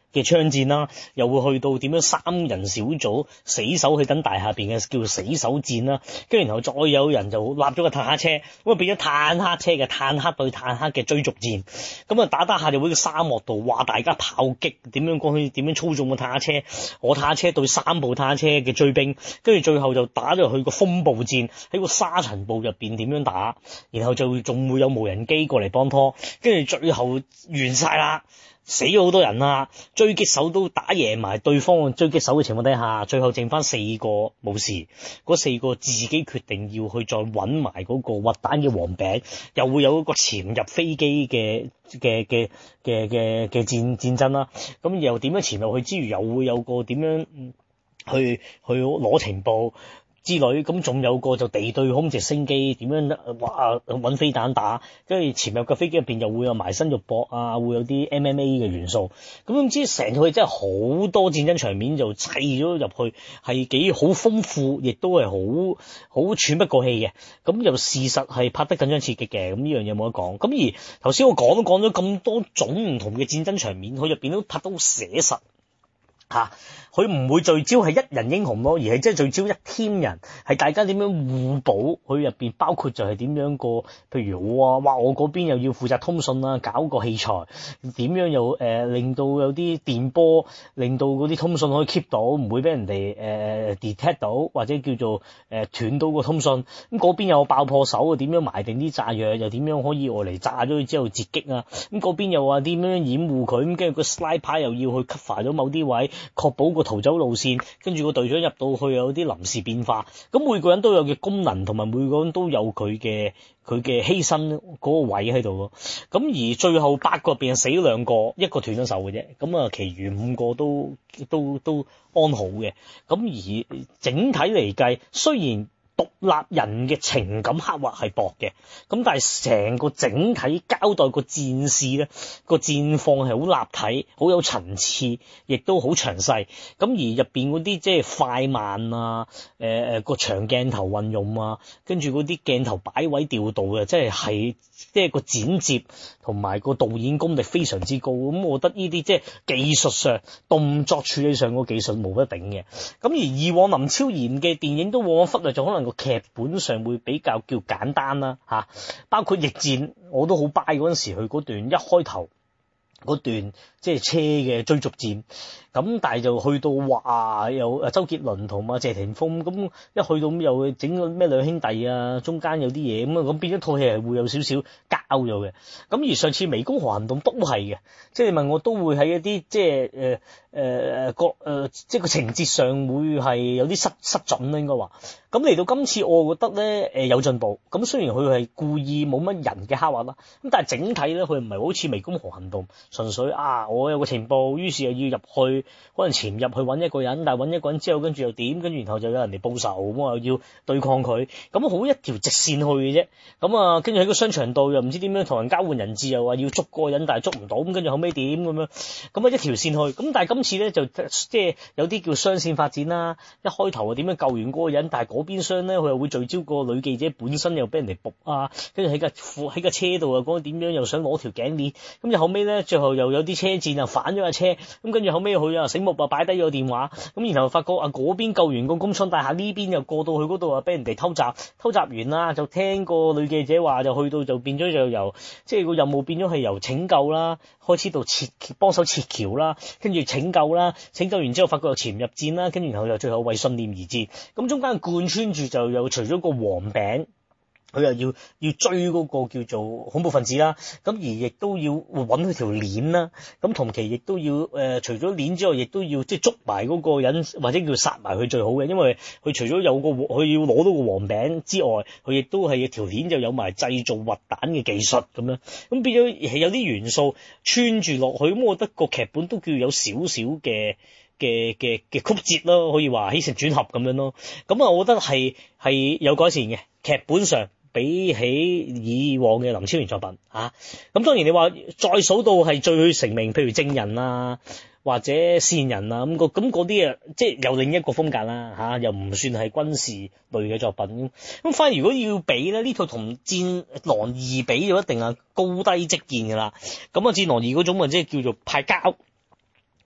S6: 嘅槍戰啦，又會去到點樣三人小組死守喺等大廈邊嘅叫做死守戰啦，跟住然後再有人就立咗個坦克車，咁啊變咗坦克車嘅坦克對坦克嘅追逐戰，咁啊打打下就會喺個沙漠度話大家炮擊點樣過去，點樣操縱個坦克車，我坦克車對三部坦克車嘅追兵，跟住最後就打咗去個風暴戰，喺個沙塵暴入邊點樣打，然後就仲會有無人機過嚟幫拖，跟住最後完晒啦。死咗好多人啦，狙擊手都打贏埋對方嘅狙擊手嘅情況底下，最後剩翻四個冇事，嗰四個自己決定要去再揾埋嗰個核彈嘅黃餅，又會有一個潛入飛機嘅嘅嘅嘅嘅嘅戰戰爭啦。咁又點樣潛入去之餘，又會有個點樣去去攞情報之類，咁仲有個就地對空直升機點樣哇揾飛彈打，跟住潛入嘅飛機入邊又會有埋身肉搏啊，會有啲 M M A 嘅元素，咁總之成套戲真係好多戰爭場面就砌咗入去，係幾好豐富，亦都係好好喘不過氣嘅，咁又事實係拍得緊張刺激嘅，咁呢樣嘢冇得講。咁而頭先我講都講咗咁多種唔同嘅戰爭場面，佢入邊都拍得好寫實。吓，佢唔會聚焦係一人英雄咯，而係即係聚焦一 team 人，係大家點樣互補。佢入邊包括就係點樣個，譬如我啊，哇我嗰邊又要負責通訊啊，搞個器材，點樣又誒、呃、令到有啲電波，令到嗰啲通訊可以 keep 到，唔會俾人哋誒、呃、detect 到，或者叫做誒、呃、斷到個通訊。咁嗰邊有爆破手啊，點樣埋定啲炸藥，又點樣可以外嚟炸咗佢之後截擊啊？咁嗰邊又話點樣掩護佢，咁跟住個 slide 牌又要去 cover 咗某啲位。確保個逃走路線，跟住個隊長入到去有啲臨時變化，咁每個人都有嘅功能，同埋每個人都有佢嘅佢嘅犧牲嗰個位喺度咯。咁而最後八個入邊死咗兩個，一個斷咗手嘅啫，咁啊，其餘五個都都都安好嘅。咁而整體嚟計，雖然獨立人嘅情感刻畫係薄嘅，咁但係成個整體交代個戰事咧，個戰況係好立體，好有層次，亦都好詳細。咁而入邊嗰啲即係快慢啊，誒誒個長鏡頭運用啊，跟住嗰啲鏡頭擺位調度啊，即係係即係個剪接同埋個導演功力非常之高。咁我覺得呢啲即係技術上、動作處理上個技術冇得頂嘅。咁而以往林超賢嘅電影都往往忽略咗，可能個劇本上會比較叫簡單啦嚇，包括逆戰我都好 buy 嗰陣時，佢嗰段一開頭嗰段即係車嘅追逐戰，咁但係就去到話有誒周杰倫同埋謝霆鋒，咁一去到咁又整個咩兩兄弟啊，中間有啲嘢咁啊，咁變咗套戲係會有少少交咗嘅。咁而上次湄公河行動都係嘅，即係你問我都會喺一啲即係誒誒個誒即係個情節上會係有啲失失準啦應該話。咁嚟到今次我覺得咧誒有進步，咁雖然佢係故意冇乜人嘅刻畫啦，咁但係整體咧佢唔係好似湄公河行動純粹啊我有個情報，於是又要入去可能潛入去揾一個人，但係揾一個人之後跟住又點，跟住然後就有人嚟報仇，咁啊要對抗佢，咁好一條直線去嘅啫。咁啊跟住喺個商場度又唔知點樣同人交換人質，又話要捉嗰個人但係捉唔到，咁跟住後尾點咁樣，咁啊一條線去。咁但係今次咧就即係有啲叫雙線發展啦，一開頭啊點樣救完嗰個人，但係嗰邊廂咧佢又會聚焦個女記者本身又俾人哋捕啊，跟住喺架喺架車度啊講點樣又想攞條頸鏈，咁就後尾咧最後又有啲車戰啊反咗架車，咁跟住後尾佢啊醒目啊擺低咗個電話，咁然後發覺啊嗰邊救完個工廠大廈，呢邊又過到去嗰度啊俾人哋偷襲，偷襲完啦就聽個女記者話就去到就變咗就由即係個任務變咗係由拯救啦，開始到撤幫手撤僑啦，跟住拯救啦，拯救完之後發覺又潛入戰啦，跟住然後又最後為信念而戰，咁中間貫穿住就又除咗個黃餅。佢又要要追嗰個叫做恐怖分子啦，咁而亦都要揾佢條鏈啦，咁同期亦都要誒、呃、除咗鏈之外，亦都要即係捉埋嗰個人或者叫殺埋佢最好嘅，因為佢除咗有個佢要攞到個黃餅之外，佢亦都係條鏈就有埋製造核彈嘅技術咁樣，咁變咗係有啲元素穿住落去，咁我覺得個劇本都叫有少少嘅嘅嘅嘅曲折咯，可以話起承轉合咁樣咯，咁啊，我覺得係係有改善嘅劇本上。比起以往嘅林超賢作品嚇，咁、啊、當然你話再數到係最成名，譬如證人啊，或者線人啊咁個咁嗰啲啊，即係有另一個風格啦嚇、啊，又唔算係軍事類嘅作品。咁反而如果要比咧，呢套同戰狼二比就一定係高低即見㗎啦。咁啊，戰狼二嗰種啊，即係叫做派膠。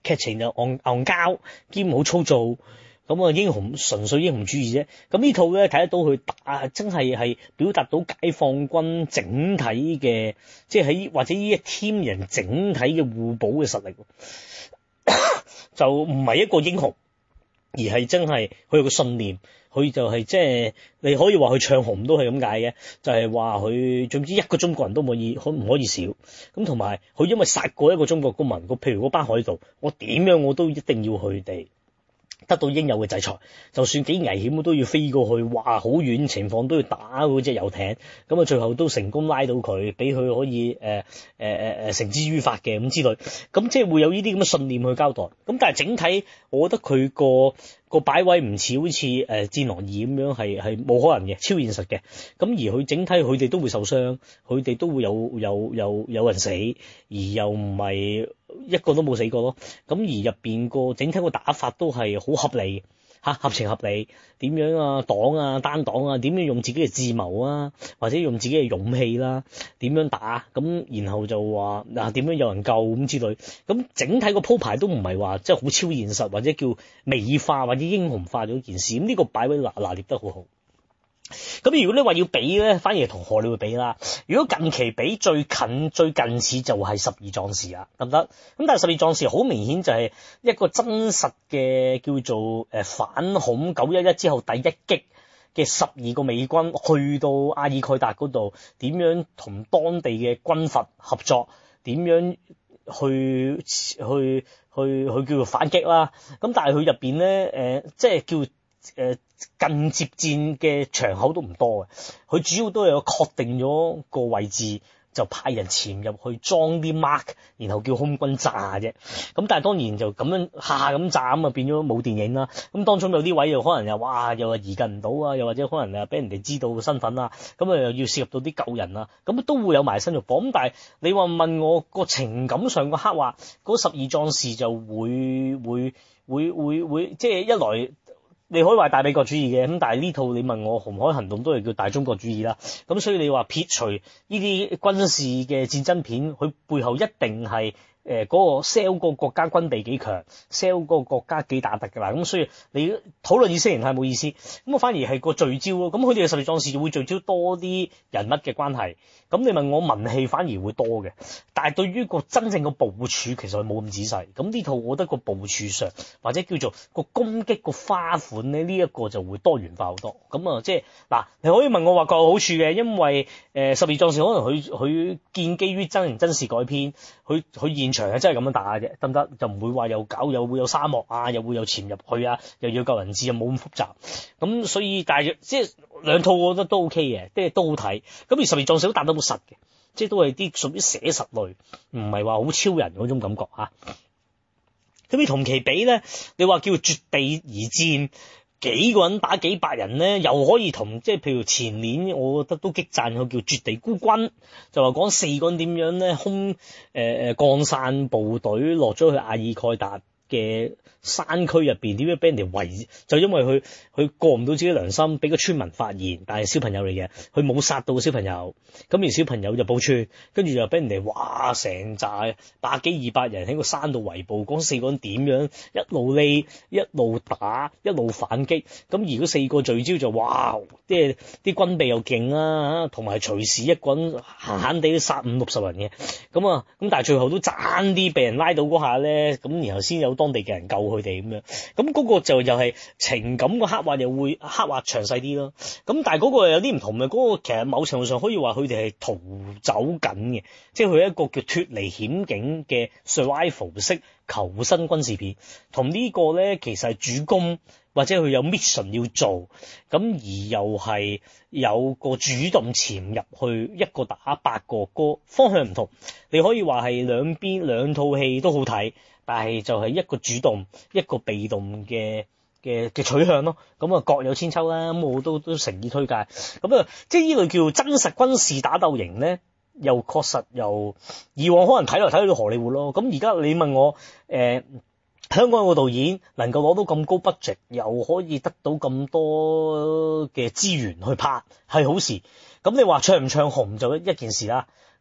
S6: 劇情就戇戇膠兼好粗糙。咁啊，英雄純粹英雄主義啫。咁呢套咧睇得到佢打，真係係表達到解放軍整體嘅，即係喺或者呢一 team 人整體嘅互補嘅實力，就唔係一個英雄，而係真係佢有個信念，佢就係即係你可以話佢唱紅都係咁解嘅，就係話佢總之一個中國人都唔可以可唔可以少。咁同埋佢因為殺過一個中國公民，個譬如嗰班海盜，我點樣我都一定要佢哋得到應有嘅制裁，就算幾危險都要飛過去，哇好遠情況都要打嗰隻遊艇，咁啊最後都成功拉到佢，俾佢可以誒誒誒誒繩之於法嘅咁之類，咁即係會有呢啲咁嘅信念去交代。咁但係整體，我覺得佢個個擺位唔似好似誒戰狼二咁樣係係冇可能嘅，超現實嘅。咁而佢整體佢哋都會受傷，佢哋都會有有有有人死，而又唔係一個都冇死過咯。咁而入邊個整體個打法都係好合理嚇，合情合理。點樣啊擋啊單擋啊，點樣用自己嘅智謀啊，或者用自己嘅勇氣啦，點樣打咁，然後就話嗱點樣有人救咁之類。咁整體個鋪排都唔係話即係好超現實，或者叫美化或者英雄化咗件事。咁呢個擺位拿拿捏得好好。咁如果你話要比咧，反而係同荷里活比啦。如果近期比最近最近似就係十二壯士啦，得唔得？咁但係十二壯士好明顯就係一個真實嘅叫做誒反恐九一一之後第一擊嘅十二個美軍去到阿爾蓋達嗰度，點樣同當地嘅軍閥合作，點樣去去去去叫做反擊啦。咁但係佢入邊咧誒，即係叫。誒近接戰嘅場口都唔多嘅，佢主要都係有確定咗個位置，就派人潛入去裝啲 mark， 然後叫空軍炸啫。咁但係當然就咁樣下下咁炸咁啊，變咗冇電影啦。咁當中有啲位又可能又哇又話移近唔到啊，又或者可能又俾人哋知道身份啊，咁啊又要涉及到啲救人啊，咁都會有埋身肉搏。咁但係你話問我個情感上個刻畫，嗰十二壯士就會會會會會即係一來。你可以話大美國主義嘅，咁但係呢套你問我紅海行動都係叫大中國主義啦。咁所以你話撇除呢啲軍事嘅戰爭片，佢背後一定係誒嗰個 sell 個國家軍備幾強 ，sell 個國家幾打突㗎啦。咁所以你討論意識形態冇意思，咁我反而係個聚焦咯。咁佢哋嘅十二壯士就會聚焦多啲人物嘅關係。咁你問我文戲反而會多嘅，但係對於個真正個部署其實係冇咁仔細。咁呢套我覺得個部署上或者叫做個攻擊個花款咧，呢、這、一個就會多元化好多。咁啊，即係嗱，你可以問我話各有好處嘅，因為誒十二壯士可能佢佢建基於真人真事改編，佢佢現場係真係咁樣打嘅啫，得唔得？就唔會話又搞又會有沙漠啊，又會有潛入去啊，又要救人質，又冇咁複雜。咁所以但係即係兩套我覺得都 OK 嘅，即係都好睇。咁而十二壯士都打得好實嘅，即係都係啲屬於寫實類，唔係話好超人嗰種感覺嚇。咁你同期比咧，你話叫絕地而戰，幾個人打幾百人咧，又可以同即係譬如前年，我覺得都激讚佢叫絕地孤軍，就話講四個人點樣咧空誒誒降散部隊落咗去阿爾蓋達嘅山區入邊，點樣俾人哋圍？就因為佢佢過唔到自己良心，俾個村民發現，但係小朋友嚟嘅，佢冇殺到小朋友，咁而小朋友就報村，跟住就俾人哋哇成紮百幾二百人喺個山度圍捕，嗰四個人點樣一路匿一路打一路反擊，咁而嗰四個聚焦就哇，即係啲軍備又勁啦，同埋隨時一個人閒閒地都殺五六十人嘅，咁啊咁但係最後都爭啲被人拉到嗰下咧，咁然後先有當地嘅人救佢哋咁樣，咁嗰個就又係情感個刻畫又會刻畫詳細啲咯。咁但係嗰個有啲唔同嘅，嗰、嗰個其實某程度上可以話佢哋係逃走緊嘅，即係佢一個叫脫離險境嘅 survival 式求生軍事片，同呢個咧其實係主攻或者佢有 mission 要做，咁而又係有個主動潛入去一個打八個，個方向唔同。你可以話係兩邊兩套戲都好睇。但係就係一個主動一個被動嘅嘅嘅取向咯，咁啊各有千秋啦，咁我都都誠意推介。咁啊，即係呢類叫真實軍事打鬥型咧，又確實又以往可能睇嚟睇去到荷里活咯。咁而家你問我誒、呃、香港有個導演能夠攞到咁高 budget，又可以得到咁多嘅資源去拍，係好事。咁你話唱唔唱紅就一件事啦。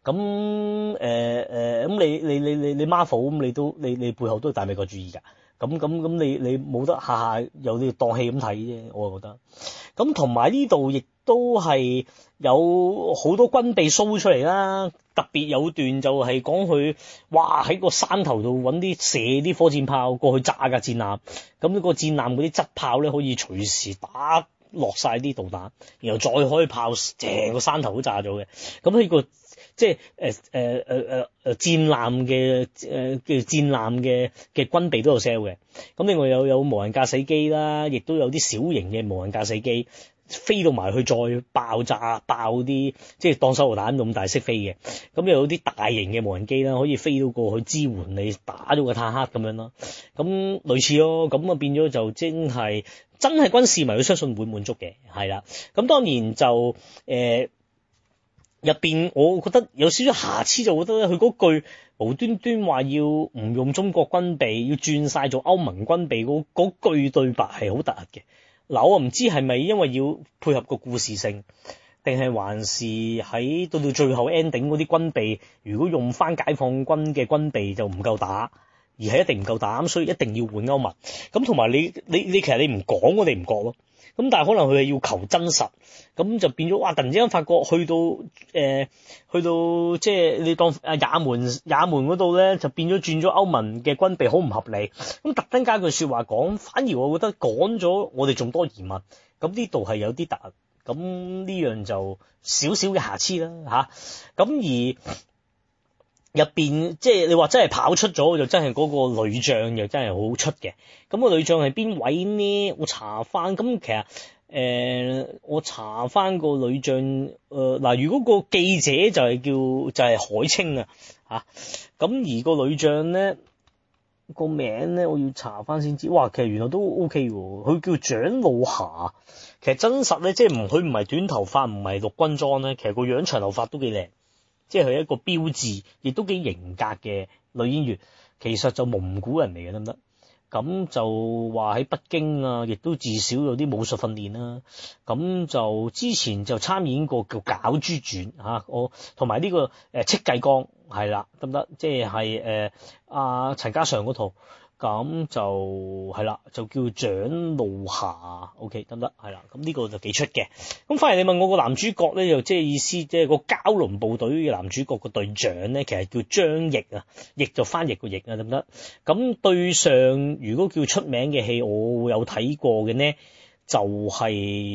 S6: 咁誒誒咁你你你你你 Marvel 咁你都你你背後都係大美國主義㗎。咁咁咁你你冇得下下有啲當戲咁睇啫，我覺得。咁同埋呢度亦都係有好多軍備 show 出嚟啦，特別有段就係講佢哇喺個山頭度揾啲射啲火箭炮過去炸架戰艦，咁呢個戰艦嗰啲質炮咧可以隨時打落晒啲導彈，然後再開炮成個山頭都炸咗嘅。咁喺個即係誒誒誒誒誒戰艦嘅誒叫戰艦嘅嘅軍備都有 sell 嘅。咁另外有有無人駕駛機啦，亦都有啲小型嘅無人駕駛機飛到埋去再爆炸爆啲，即係當手榴彈咁大識飛嘅。咁又有啲大型嘅無人機啦，可以飛到過去支援你打咗個坦克咁樣咯。咁類似咯，咁啊變咗就真係真係軍事迷，佢相信會滿足嘅，係啦。咁當然就誒。呃入邊我覺得有少少瑕疵，就覺得咧佢嗰句無端端話要唔用中國軍備，要轉晒做歐盟軍備嗰嗰句對白係好突兀嘅。嗱，我唔知係咪因為要配合個故事性，定係還是喺到到最後 ending 嗰啲軍備，如果用翻解放軍嘅軍備就唔夠打，而係一定唔夠打，所以一定要換歐盟。咁同埋你你你其實你唔講我哋唔覺咯。咁但係可能佢係要求真實，咁就變咗哇！突然之間發覺去到誒、呃，去到即係你當啊也門也門嗰度咧，就變咗轉咗歐盟嘅軍備好唔合理。咁特登加句説話講，反而我覺得講咗我哋仲多疑問。咁呢度係有啲突，咁呢樣就少少嘅瑕疵啦嚇。咁、啊、而入邊即係你話真係跑出咗，就真係嗰個女將又真係好出嘅。咁、個女將係邊位呢？我查翻，咁其實誒、呃、我查翻個女將誒嗱、呃，如果個記者就係叫就係、係、海清啊嚇，咁而個女將咧個名咧我要查翻先知。哇，其實原來都 O K 喎，佢叫蔣露霞。其實真實咧，即係唔佢唔係短頭髮，唔係陸軍裝咧，其實個樣長頭髮都幾靚。即係佢一個標誌，亦都幾型格嘅女演員，其實就蒙古人嚟嘅，得唔得？咁就話喺北京啊，亦都至少有啲武術訓練啦。咁就之前就參演過叫《狡豬傳》嚇，我同埋呢個誒戚繼光係啦，得唔得？即係係誒阿陳嘉上嗰套。咁就係啦，就叫蔣露霞 ，OK 得唔得？係啦，咁呢個就幾出嘅。咁反而你問我個男主角咧，就即係意思即係個蛟龍部隊嘅男主角個隊長咧，其實叫張譯啊，譯就翻譯個譯啊，得唔得？咁對上如果叫出名嘅戲，我有睇過嘅呢，就係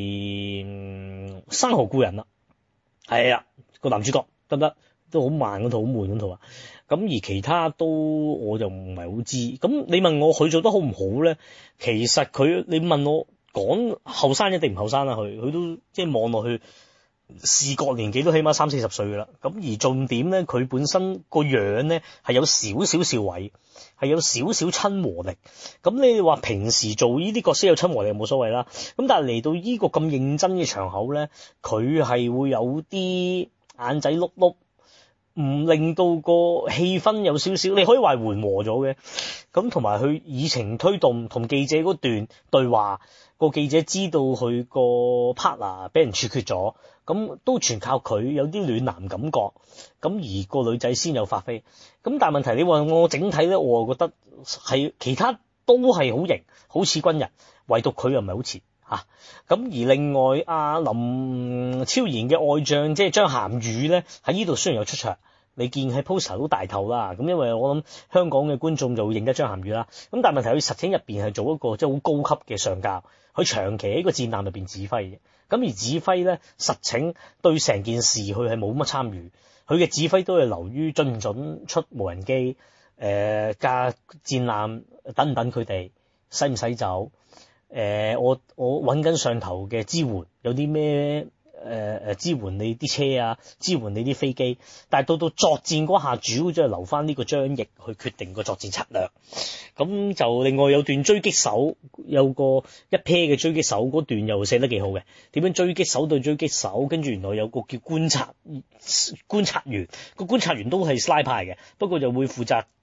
S6: 《山河故人》啦。係啊，個男主角得唔得？都好慢嗰套，好悶嗰套啊。咁而其他都我就唔係好知。咁你問我佢做得好唔好咧？其實佢你問我講後生一定唔後生啦，佢佢都即係望落去視覺年紀都起碼三四十歲噶啦。咁而重點咧，佢本身個樣咧係有少少笑位，係有少少親和力。咁你話平時做呢啲角色有親和力冇所謂啦。咁但係嚟到呢個咁認真嘅場口咧，佢係會有啲眼仔碌碌。唔令到個氣氛有少少，你可以話緩和咗嘅。咁同埋佢以情推動，同記者嗰段對話，個記者知道佢個 partner 俾人處決咗，咁都全靠佢有啲暖男感覺。咁而個女仔先有發揮。咁但係問題，你話我整體咧，我覺得係其他都係好型，好似軍人，唯獨佢又唔係好似嚇。咁而另外阿林超賢嘅愛將即係張涵予咧，喺呢度雖然有出場。你見喺 poster 都大頭啦，咁因為我諗香港嘅觀眾就會認得張涵予啦。咁但係問題佢實情入邊係做一個即係好高級嘅上校，佢長期喺個戰艦入邊指揮嘅。咁而指揮咧，實情對成件事佢係冇乜參與，佢嘅指揮都係流於準唔準出無人機，誒架戰艦等唔等佢哋，使唔使走？誒、呃、我我揾緊上頭嘅支援，有啲咩？誒誒、呃、支援你啲車啊，支援你啲飛機，但係到到作戰嗰下，主要就係留翻呢個張譯去決定個作戰策略。咁就另外有段狙擊手，有個一 pair 嘅狙擊手嗰段又寫得幾好嘅。點樣狙擊手對狙擊手，跟住原來有個叫觀察觀察員，個觀察員都係 slide 派嘅，不過就會負責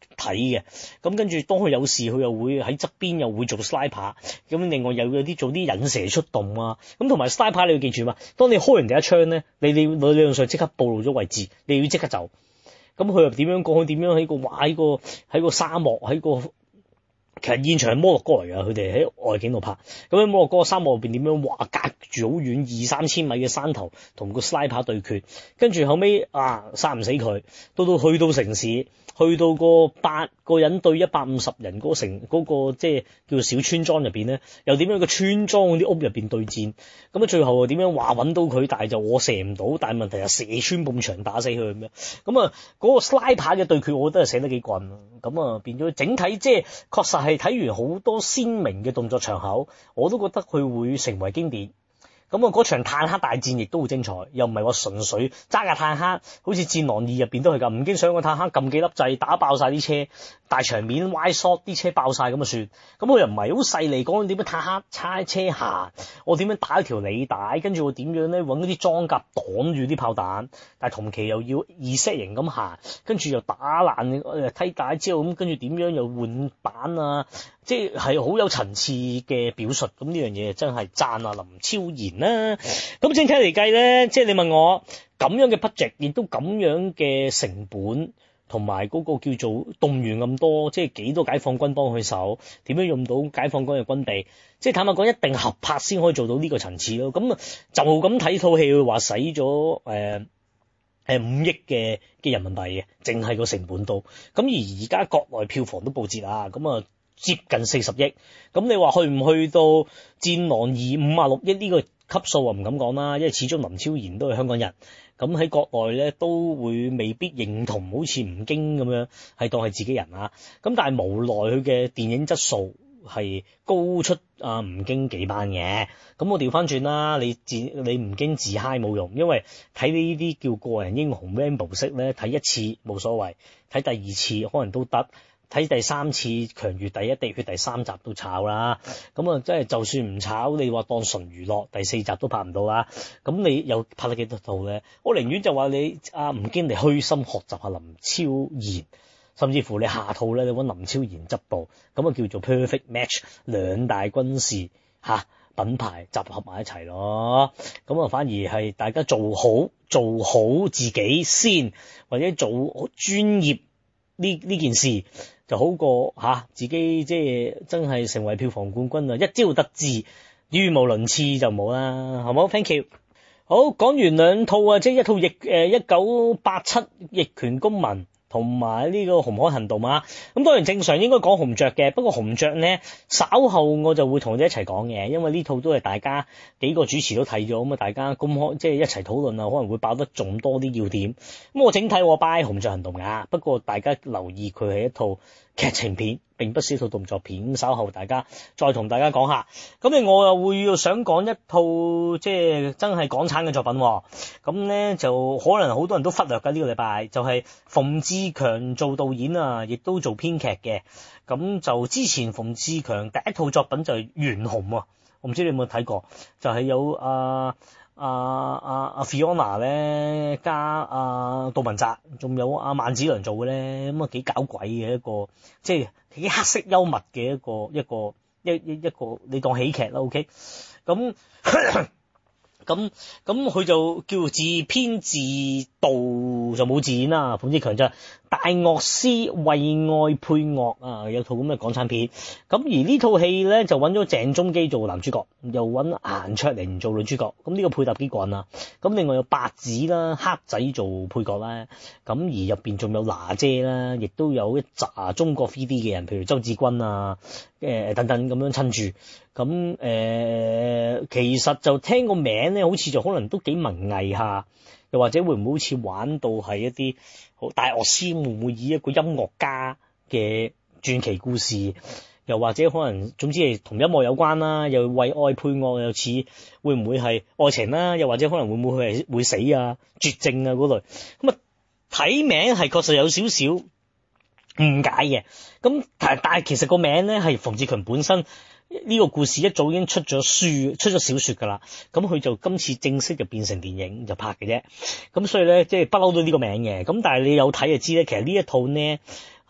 S6: 睇嘅。咁跟住當佢有事，佢又會喺側邊又會做 sniper。咁另外又有啲做啲引蛇出洞啊。咁同埋 sniper 你要記住嘛，當你開完第一槍咧，你你理論上即刻暴露咗位置，你要即刻走。咁佢又點樣講？佢點樣喺個哇喺個喺個沙漠喺個。其實現場係摩洛哥嚟㗎，佢哋喺外景度拍。咁喺摩洛哥沙漠入邊點樣話隔住好遠二三千米嘅山頭同個 sniper 對決，跟住後尾啊殺唔死佢，到到去到城市，去到個八個人對一百五十人嗰個城嗰、嗰個即係叫做小村莊入邊咧，又點樣個村莊嗰啲屋入邊對戰，咁啊最後又點樣話揾到佢，但係就我射唔到，但係問題係射穿埲牆打死佢咁樣。咁啊嗰個 sniper 嘅對決，我覺得係寫得幾棍啊。咁啊變咗整體即係確實係睇完好多鮮明嘅動作場口，我都覺得佢會成為經典。咁啊，嗰場坦克大戰亦都好精彩，又唔係話純粹揸架坦克，好似戰狼二入邊都係咁，唔經上個坦克撳幾粒掣打爆晒啲車，大場面 wide shot 啲車爆晒咁就算。咁我又唔係好細膩講點樣坦克叉車行，我點樣打一條履帶，跟住我點樣咧揾嗰啲裝甲擋住啲炮彈，但係同期又要二 set 型咁行，跟住又打爛誒梯帶之後，咁跟住點樣又換板啊，即係好有層次嘅表述。咁呢樣嘢真係讚啊林超賢啦。咁整體嚟計咧，即係你問我咁樣嘅 budget，亦都咁樣嘅成本，同埋嗰個叫做動員咁多，即係幾多解放軍幫佢手，點樣用到解放軍嘅軍備，即係坦白講，一定合拍先可以做到呢個層次咯。咁啊，就咁睇套戲，佢話使咗誒誒五億嘅嘅人民幣嘅，淨係個成本度。咁而而家國內票房都報捷啊，咁啊接近四十億。咁你話去唔去到戰狼二五啊六億呢個級數啊？唔敢講啦，因為始終林超賢都係香港人。咁喺國內咧都會未必認同，好似吳京咁樣係當係自己人啊。咁但係無奈佢嘅電影質素係高出啊吳京幾班嘅。咁我調翻轉啦，你自你吳京自嗨冇用，因為睇呢啲叫個人英雄 Rambo 式咧，睇一次冇所謂，睇第二次可能都得。睇第三次強如第一滴血第三集都炒啦，咁啊真係就算唔炒，你話當純娛樂，第四集都拍唔到啦。咁你又拍得幾多套咧？我寧願就話你阿吳京嚟虛心學習下林超賢，甚至乎你下套咧，你揾林超賢執導，咁啊叫做 perfect match， 兩大軍事嚇、啊、品牌集合埋一齊咯。咁啊反而係大家做好做好自己先，或者做好專業呢呢件事。就好過吓、啊、自己即係真係成為票房冠軍啊！一朝得志，語無倫次就冇啦，好冇 ？Thank you。好，講完兩套啊，即係一套逆誒一九八七逆權公民同埋呢個紅海行動啊。咁當然正常應該講紅雀嘅，不過紅雀呢稍後我就會同你一齊講嘅，因為呢套都係大家幾個主持都睇咗，咁啊大家公開即係一齊討論啊，可能會爆得仲多啲要點。咁我整體我 buy 紅雀行動噶，不過大家留意佢係一套劇情片，並不是一套動作片。咁稍後大家再同大家講下。咁咧我又會想講一套即係真係港產嘅作品。咁咧就可能好多人都忽略㗎，呢個禮拜就係馮志強做導演啊，亦都做編劇嘅。咁就之前馮志強第一套作品就係懸紅啊，我唔知你有冇睇過，就係、是、有啊啊啊啊 Fiona 咧加啊杜汶澤，仲有阿萬梓良做嘅咧，咁啊幾搞鬼嘅一個，即係幾黑色幽默嘅一個一個一一一個，你當喜劇啦 ，OK？ 咁咁咁佢就叫自編自導就冇自演啦，馮志強就大樂師為愛配樂啊，有套咁嘅港產片。咁而呢套戲咧就揾咗鄭中基做男主角，又揾顏卓靈做女主角。咁呢個配搭幾個人啊？咁另外有白紙啦、黑仔做配角啦。咁而入邊仲有娜姐啦，亦都有一紮中國 three D 嘅人，譬如周志軍啊、誒、呃、等等咁樣親住。咁誒、呃，其實就聽個名咧，好似就可能都幾文藝下，又或者會唔會好似玩到係一啲好大樂師會唔會以一個音樂家嘅傳奇故事，又或者可能總之係同音樂有關啦，又為愛配樂，又似會唔會係愛情啦，又或者可能會唔會係會死啊、絕症啊嗰類。咁啊睇名係確實有少少誤解嘅。咁但係但係其實個名咧係馮志強本身。呢個故事一早已經出咗書、出咗小說噶啦，咁佢就今次正式就變成電影就拍嘅啫。咁所以咧，即係不嬲都呢個名嘅。咁但係你有睇就知咧，其實呢一套呢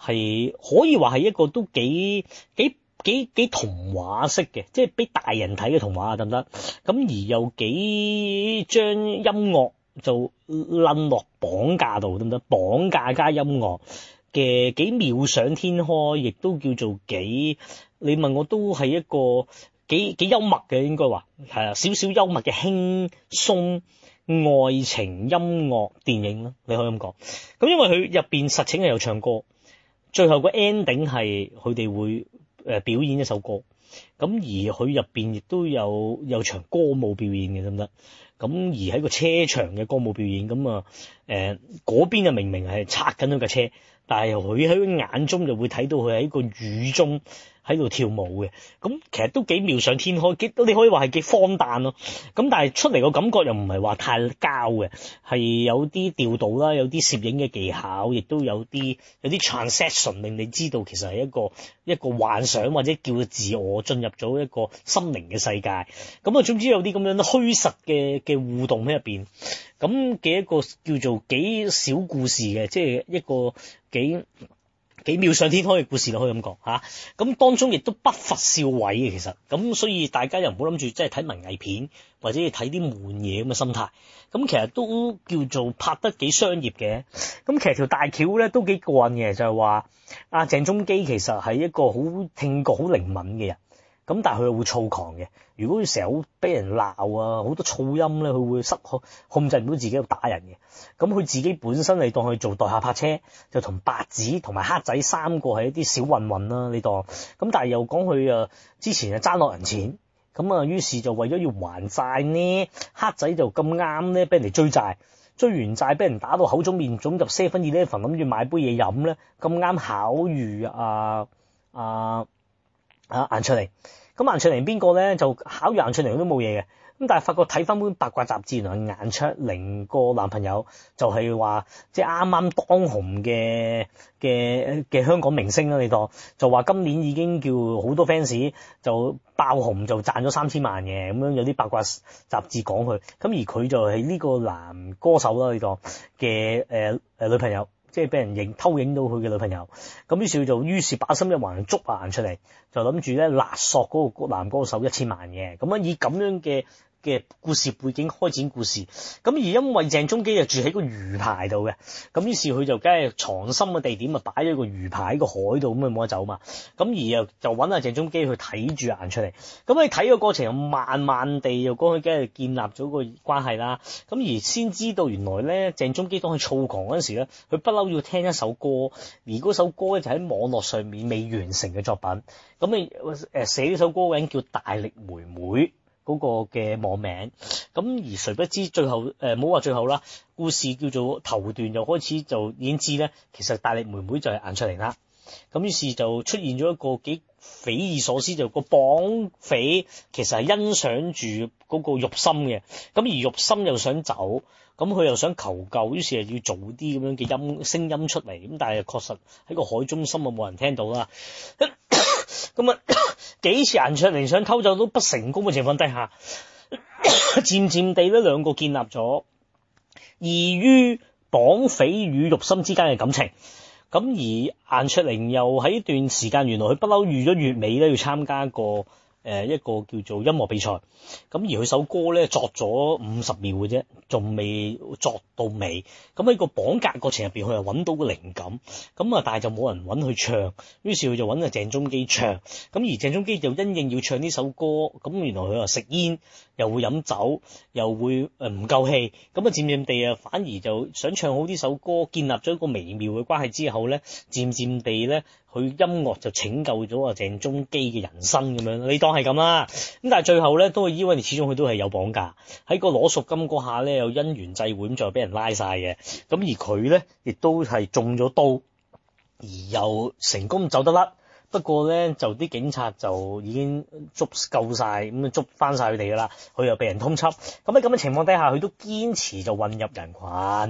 S6: 係可以話係一個都幾幾幾幾童話式嘅，即係俾大人睇嘅童話得唔得？咁而又幾將音樂就撚落綁架度得唔得？綁架加音樂嘅幾妙想天開，亦都叫做幾，你問我都係一個幾幾幽默嘅，應該話係啊，少少幽默嘅輕鬆愛情音樂電影啦，你可以咁講。咁因為佢入邊實情係有唱歌，最後個 ending 係佢哋會誒表演一首歌，咁而佢入邊亦都有有場歌舞表演嘅，得唔得？咁而喺個車場嘅歌舞表演，咁啊誒嗰邊啊明明係拆緊佢架車，但係佢喺佢眼中就會睇到佢喺個雨中喺度跳舞嘅，咁其實都幾妙想天開，幾你可以話係幾荒誕咯。咁但係出嚟個感覺又唔係話太膠嘅，係有啲調度啦，有啲攝影嘅技巧，亦都有啲有啲 transaction 令你知道其實係一個一個幻想或者叫做自我進入咗一個心靈嘅世界。咁啊，總之有啲咁樣虛實嘅嘅互動喺入邊，咁嘅一個叫做幾小故事嘅，即係一個幾幾妙想天開嘅故事咯，可以咁講嚇。咁、啊、當中亦都不乏笑位嘅，其實咁所以大家又唔好諗住即係睇文藝片或者睇啲悶嘢咁嘅心態。咁其實都叫做拍得幾商業嘅。咁其實條大橋咧都幾過癮嘅，就係話阿鄭中基其實係一個好聽覺好靈敏嘅人。咁但係佢又會躁狂嘅。如果佢成日好俾人鬧啊，好多噪音咧，佢會失控控制唔到自己喺度打人嘅。咁佢自己本身嚟當佢做代客泊車，就同白紙同埋黑仔三個係一啲小混混啦，你當。咁但係又講佢啊，之前啊爭落人錢，咁啊於是就為咗要還債呢，黑仔就咁啱咧俾人哋追債，追完債俾人打到口腫面腫，入 seven eleven 諗住買杯嘢飲咧，咁啱巧遇啊啊啊顏卓靈。咁顏卓靈邊個咧？就考完顏卓靈都冇嘢嘅，咁但係發覺睇翻本八卦雜誌，原來顏卓靈個男朋友就係話即係啱啱當紅嘅嘅嘅香港明星啦，你當就話今年已經叫好多 fans 就爆紅，就賺咗三千萬嘅，咁樣有啲八卦雜誌講佢，咁而佢就係呢個男歌手啦，你當嘅誒誒女朋友。即係俾人影偷影到佢嘅女朋友，咁於是佢就於是把心一橫捉顏出嚟，就諗住咧勒索嗰個男歌手一千萬嘅，咁樣以咁樣嘅嘅故事背景開展故事，咁而因為鄭中基就住喺個魚排度嘅，咁於是佢就梗係藏身嘅地點啊擺咗個魚排喺個海度，咁咪冇得走嘛，咁而又就揾阿鄭中基去睇住顏出嚟，咁你睇個過程又慢慢地又講佢梗係建立咗個關係啦，咁而先知道原來咧鄭中基當佢躁狂嗰陣時咧，佢不嬲要聽一首歌，而嗰首歌咧就喺網絡上面未完成嘅作品，咁你誒寫呢首歌嘅人叫大力妹妹。嗰個嘅網名，咁而誰不知最後誒冇話最後啦，故事叫做頭段就開始就已經知咧，其實大力妹妹就係顏卓靈啦。咁於是就出現咗一個幾匪夷所思，就個綁匪其實係欣賞住嗰個玉心嘅，咁而玉心又想走，咁佢又想求救，於是係要做啲咁樣嘅音聲音出嚟，咁但係確實喺個海中心啊冇人聽到啦。咁啊幾次顏卓靈想偷走都不成功嘅情況底下，漸漸地呢兩個建立咗異於綁匪與玉心之間嘅感情。咁而顏卓靈又喺一段時間，原來佢不嬲預咗月尾咧要參加個誒一個叫做音樂比賽，咁而佢首歌咧作咗五十秒嘅啫，仲未作到尾。咁喺個綁架過程入邊，佢又揾到個靈感，咁啊但係就冇人揾佢唱，於是佢就揾阿鄭中基唱。咁而鄭中基就因應要唱呢首歌，咁原來佢又食煙，又會飲酒，又會誒唔夠氣，咁啊漸漸地啊反而就想唱好呢首歌，建立咗一個微妙嘅關係之後咧，漸漸地咧佢音樂就拯救咗阿鄭中基嘅人生咁樣，你當係咁啦。咁但係最後咧都係因為始終佢都係有綁架，喺個攞贖金嗰下咧有因緣際會咁再俾人拉晒嘅，咁而佢咧亦都係中咗刀，而又成功走得甩。不過咧就啲警察就已經捉夠晒，咁捉翻晒佢哋噶啦，佢又被人通緝。咁喺咁嘅情況底下，佢都堅持就混入人群。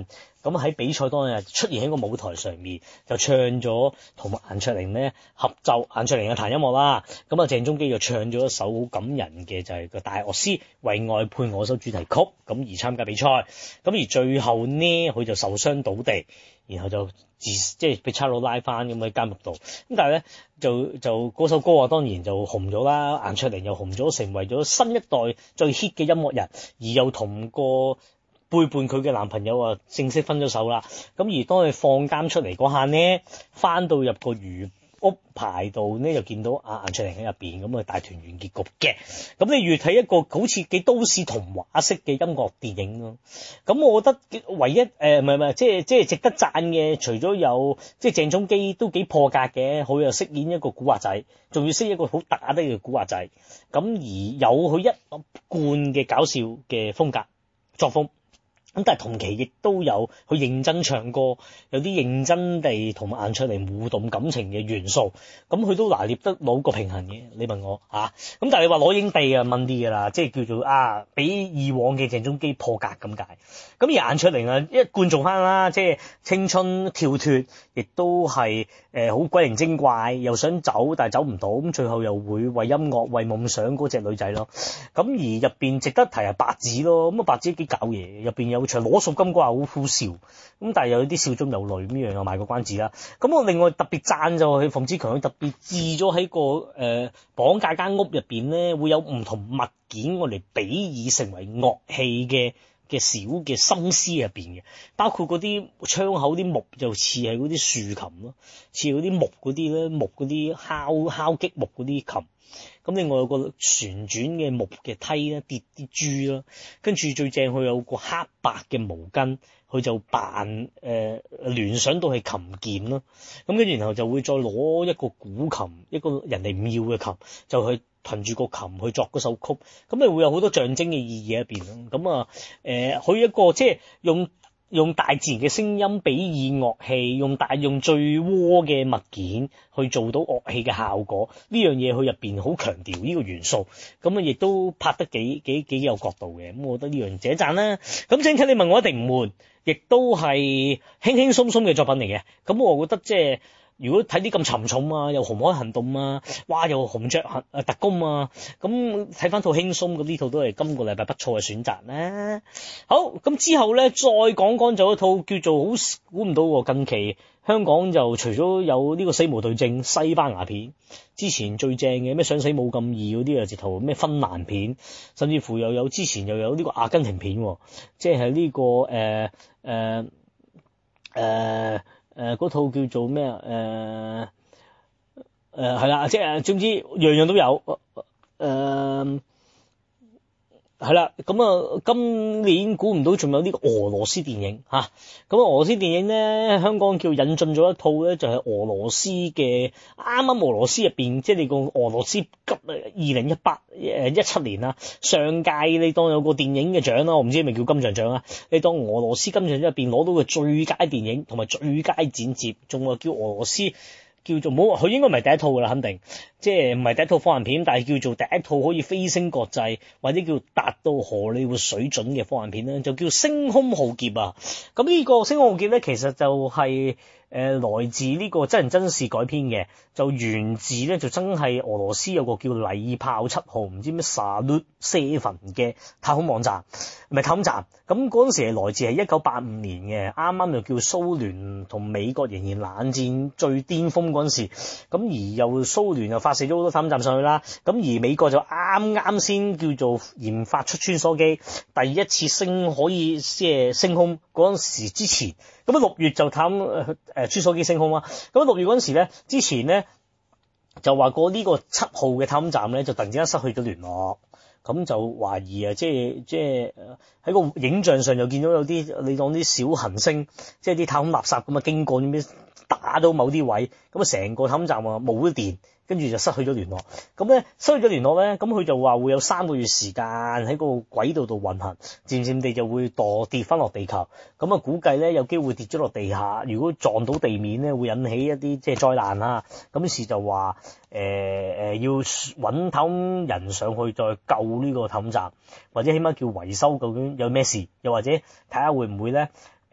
S6: 咁喺比賽當日出現喺個舞台上面，就唱咗同埋顏卓靈咧合奏，顏卓靈嘅彈音樂啦。咁啊，鄭中基就唱咗一首好感人嘅，就係個大樂師為愛配我首主題曲，咁而參加比賽。咁而最後呢，佢就受傷倒地，然後就自即係俾差佬拉翻咁喺監獄度。咁但係咧就就嗰首歌啊，當然就紅咗啦。顏卓靈又紅咗，成為咗新一代最 hit 嘅音樂人，而又同個背叛佢嘅男朋友啊，正式分咗手啦。咁而當佢放監出嚟嗰下呢，翻到入個魚屋排度呢，就見到阿顏卓靈喺入邊，咁啊大團圓結局嘅。咁你越睇一個好似幾都市童話式嘅音樂電影咯。咁我覺得唯一誒唔係唔係，即係即係值得讚嘅，除咗有即係鄭中基都幾破格嘅，佢又飾演一個古惑仔，仲要飾一個好打得嘅古惑仔。咁而有佢一貫嘅搞笑嘅風格作風。咁但係同期亦都有佢認真唱歌，有啲認真地同顏卓靈互動感情嘅元素，咁佢都拿捏得攞個平衡嘅。你問我嚇，咁、啊、但係你話攞影帝啊問啲㗎啦，即係叫做啊比以往嘅鄭中基破格咁解。咁而顏卓靈啊一貫做翻啦，即係青春跳脫，亦都係誒好鬼靈精怪，又想走但係走唔到，咁最後又會為音樂為夢想嗰隻女仔咯。咁而入邊值得提係白紙咯，咁啊白紙幾搞嘢，入邊有場攞數金瓜好好笑，咁但係有啲笑中有淚咁樣，又賣個關子啦。咁我另外特別讚就係馮志強，佢特別置咗喺個誒、呃、綁架間屋入邊咧，會有唔同物件我嚟比擬成為樂器嘅嘅小嘅心思入邊嘅，包括嗰啲窗口啲木就似係嗰啲豎琴咯，似嗰啲木嗰啲咧木嗰啲敲敲擊木嗰啲琴。咁另外有個旋轉嘅木嘅梯咧，跌啲珠啦，跟住最正佢有個黑白嘅毛巾，佢就扮誒聯想到係琴鍵咯。咁跟住然後就會再攞一個古琴，一個人哋唔要嘅琴，就去憑住個琴去作嗰首曲，咁咪會有好多象徵嘅意義喺入邊咯。咁啊誒，佢、呃、一個即係用。用大自然嘅聲音比擬樂器，用大用最窩嘅物件去做到樂器嘅效果，呢樣嘢佢入邊好強調呢個元素，咁啊亦都拍得幾幾幾有角度嘅，咁我覺得呢樣值一讚啦。咁整體你問我一定唔悶，亦都係輕輕鬆鬆嘅作品嚟嘅，咁我覺得即係。如果睇啲咁沉重啊，又紅海行動啊，哇又紅雀行誒特工啊，咁睇翻套輕鬆，咁呢套都係今個禮拜不錯嘅選擇啦。好，咁之後咧再講講就一套叫做好估唔到喎，近期香港就除咗有呢個死無對證西班牙片，之前最正嘅咩想死冇咁易嗰啲啊，直頭咩芬蘭片，甚至乎又有之前又有呢個阿根廷片，即係呢個誒誒誒。呃呃誒嗰、呃、套叫做咩啊？誒誒係啦，即係總之樣樣都有。誒係啦，咁啊今年估唔到仲有呢個俄羅斯電影嚇。咁啊俄羅斯電影咧，香港叫引進咗一套咧，就係、是、俄羅斯嘅。啱啱俄羅斯入邊，即係你個俄羅斯急二零一八誒一七年啦，上屆你當有個電影嘅獎啦，我唔知係咪叫金像獎啊？你當俄羅斯金像獎入邊攞到嘅最佳電影同埋最佳剪接，仲話叫俄羅斯叫做冇，佢應該唔係第一套㗎啦，肯定。即係唔係第一套科幻片，但係叫做第一套可以飛升國際或者叫達到荷里活水準嘅科幻片咧，就叫《星空浩劫》啊！咁呢個《星空浩劫》咧，其實就係、是、誒、呃、來自呢個真人真事改編嘅，就源自咧就真係俄羅斯有個叫禮炮七號唔知咩 Salyut Seven 嘅太空網站，唔係太空站。咁嗰陣時係來自係一九八五年嘅，啱啱就叫蘇聯同美國仍然冷戰最巔峰嗰陣時，咁而又蘇聯又發射咗好多太空站上去啦，咁而美國就啱啱先叫做研發出穿梭機，第一次升可以即係升空嗰陣時之前，咁啊六月就探誒穿梭機升空啦，咁六月嗰陣時咧之前咧就話過呢個七號嘅太空站咧就突然之間失去咗聯絡。咁就懷疑啊，即係即係喺個影像上又見到有啲你當啲小行星，即係啲太空垃圾咁啊經過，點樣打到某啲位，咁啊成個太空站啊冇咗電，跟住就失去咗聯絡。咁咧失去咗聯絡咧，咁佢就話會有三個月時間喺個軌道度運行，漸漸地就會墮跌翻落地球。咁啊估計咧有機會跌咗落地下，如果撞到地面咧會引起一啲即係災難啦。咁於是就話誒誒要揾太空人上去再救呢個太空站，或者起碼叫維修究竟有咩事，又或者睇下會唔會咧誒、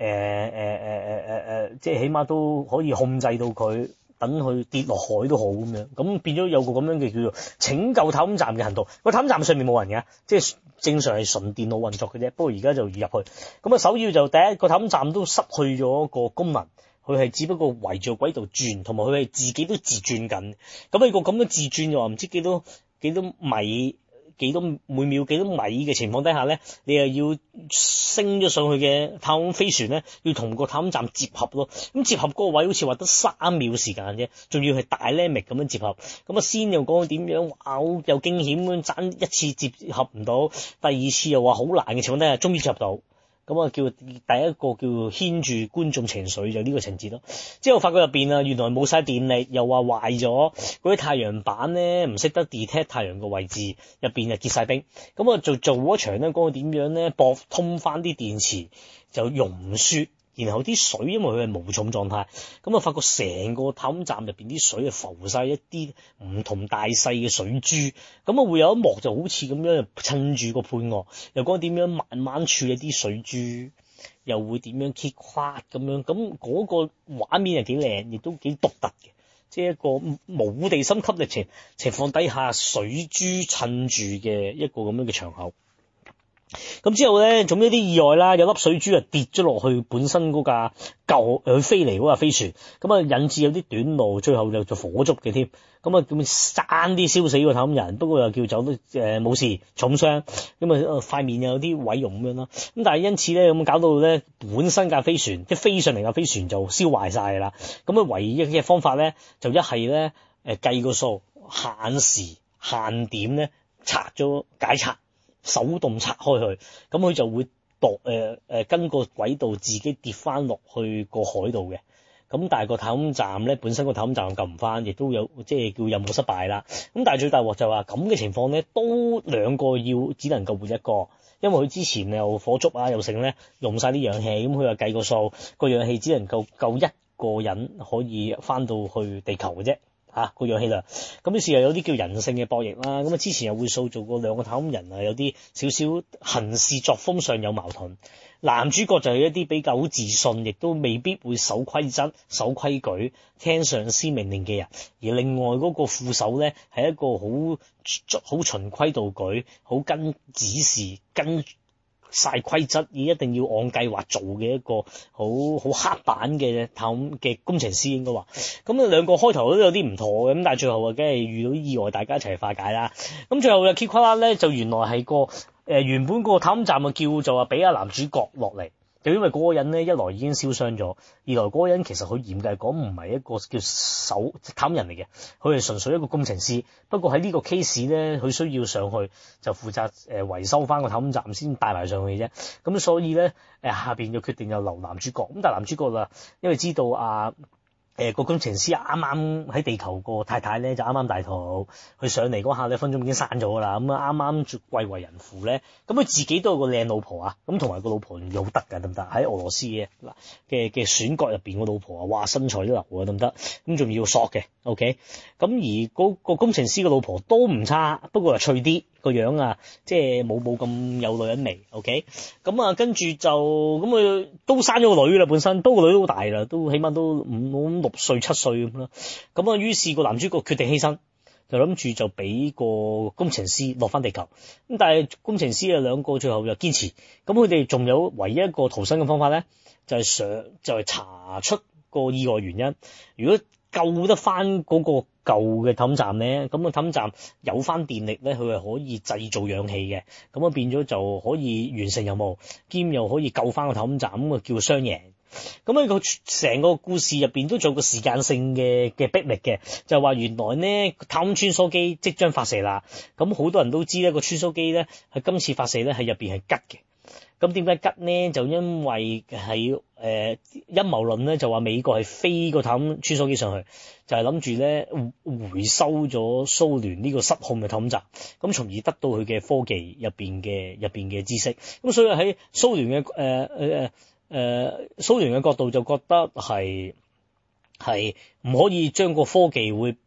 S6: 誒誒誒誒誒誒，即係起碼都可以控制到佢。等佢跌落海都好咁樣，咁變咗有個咁樣嘅叫做拯救太空站嘅行動。個太空站上面冇人嘅，即係正常係純電腦運作嘅啫。不過而家就要入去，咁啊首要就第一個太空站都失去咗個功能，佢係只不過圍住個軌道轉，同埋佢係自己都自轉緊。咁呢個咁樣自轉又話唔知幾多幾多米。幾多每秒幾多米嘅情況底下咧，你又要升咗上去嘅太空飛船咧，要同個太空站接合咯。咁接合嗰個位好似話得三秒時間啫，仲要係大 limit 咁樣接合。咁啊先又講點樣，哇有驚險咁爭一次接合唔到，第二次又話好難嘅情況底下，終於接合到。咁啊，叫第一個叫牽住觀眾情緒就呢個情節咯。之後發覺入邊啊，原來冇晒電力，又話壞咗嗰啲太陽板咧，唔識得 detect 太陽嘅位置，入邊就結晒冰。咁啊，就做咗場咧，講點樣咧，駁通翻啲電池就融雪。然後啲水因為佢係無重狀態，咁啊發覺成個太空站入邊啲水啊浮晒一啲唔同大細嘅水珠，咁啊會有一幕就好似咁樣趁住個配樂，又講點樣慢慢處理啲水珠，又會點樣揭垮咁樣，咁嗰個畫面係幾靚，亦都幾獨特嘅，即係一個冇地心吸力情情況底下水珠襯住嘅一個咁樣嘅場口。咁之後咧，仲有啲意外啦，有粒水珠啊跌咗落去本身嗰架舊佢飛嚟嗰架飛船，咁啊引致有啲短路，最後就就火燭嘅添。咁啊咁爭啲燒死個太空人，不過又叫走得誒冇事，重傷，咁啊塊面又有啲毀容咁樣啦。咁但係因此咧，咁搞到咧本身架飛船即係飛上嚟架飛船就燒壞晒啦。咁啊唯一嘅方法咧，就一係咧誒計個數，限時限點咧拆咗解拆。手動拆開去，咁佢就會度誒誒跟個軌道自己跌翻落去個海度嘅。咁但係個太空站咧，本身個太空站救唔翻，亦都有即係叫任務失敗啦。咁但係最大鑊就話咁嘅情況咧，都兩個要只能夠換一個，因為佢之前又火燭啊又剩咧用晒啲氧氣，咁佢又計個數，個氧氣只能夠夠一個人可以翻到去地球嘅啫。嚇個氧氣量，咁於是又有啲叫人性嘅博弈啦。咁啊之前又會塑造過兩個太空人啊，有啲少少行事作風上有矛盾。男主角就係一啲比較好自信，亦都未必會守規則、守規矩、聽上司命令嘅人。而另外嗰個副手咧係一個好好循規蹈矩、好跟指示、跟晒規則，而一定要按計劃做嘅一個好好刻板嘅太空嘅工程師應該話，咁啊兩個開頭都有啲唔妥嘅，咁但係最後啊梗係遇到意外，大家一齊化解啦。咁最後嘅揭骨啦咧，就原來係個誒、呃、原本個太空站啊叫做啊俾阿男主角落嚟。就因為嗰個人咧，一來已經燒傷咗，二來嗰個人其實佢嚴格嚟講唔係一個叫手太空人嚟嘅，佢係純粹一個工程師。不過喺呢個 case 咧，佢需要上去就負責誒維修翻個太空站先帶埋上去啫。咁所以咧誒下邊就決定就留男主角。咁但係男主角啦，因為知道啊。誒個工程師啱啱喺地球個太太咧就啱啱大肚，佢上嚟嗰下咧分鐘已經生咗啦，咁啊啱啱貴為人父咧，咁佢自己都有個靚老婆啊，咁同埋個老婆又好得㗎，得唔得？喺俄羅斯嘅嗱嘅嘅選角入邊個老婆啊，哇身材都流啊，得唔得？咁仲要索嘅 ，OK，咁而嗰個工程師個老婆都唔差，不過係脆啲個樣啊，即係冇冇咁有女人味 ，OK，咁啊跟住就咁佢都生咗個女啦，本身都個女都好大啦，都起碼都五六歲七歲咁啦，咁啊於是個男主角決定犧牲，就諗住就俾個工程師落翻地球，咁但係工程師啊兩個最後又堅持，咁佢哋仲有唯一一個逃生嘅方法咧，就係上就係查出個意外原因，如果救得翻嗰個舊嘅太空站咧，咁個太空站有翻電力咧，佢係可以製造氧氣嘅，咁啊變咗就可以完成任務，兼又可以救翻個太空站，咁啊叫雙贏。咁喺個成個故事入邊都做個時間性嘅嘅逼力嘅，就係話原來呢太空穿梭機即將發射啦，咁好多人都知呢個穿梭機咧係今次發射咧係入邊係吉嘅。咁點解吉呢？就因為係誒陰謀論咧，就話美國係飛個太空穿梭機上去，就係諗住咧回收咗蘇聯呢個失控嘅太空站，咁從而得到佢嘅科技入邊嘅入邊嘅知識。咁所以喺蘇聯嘅誒誒誒蘇聯嘅角度就覺得係係唔可以將個科技會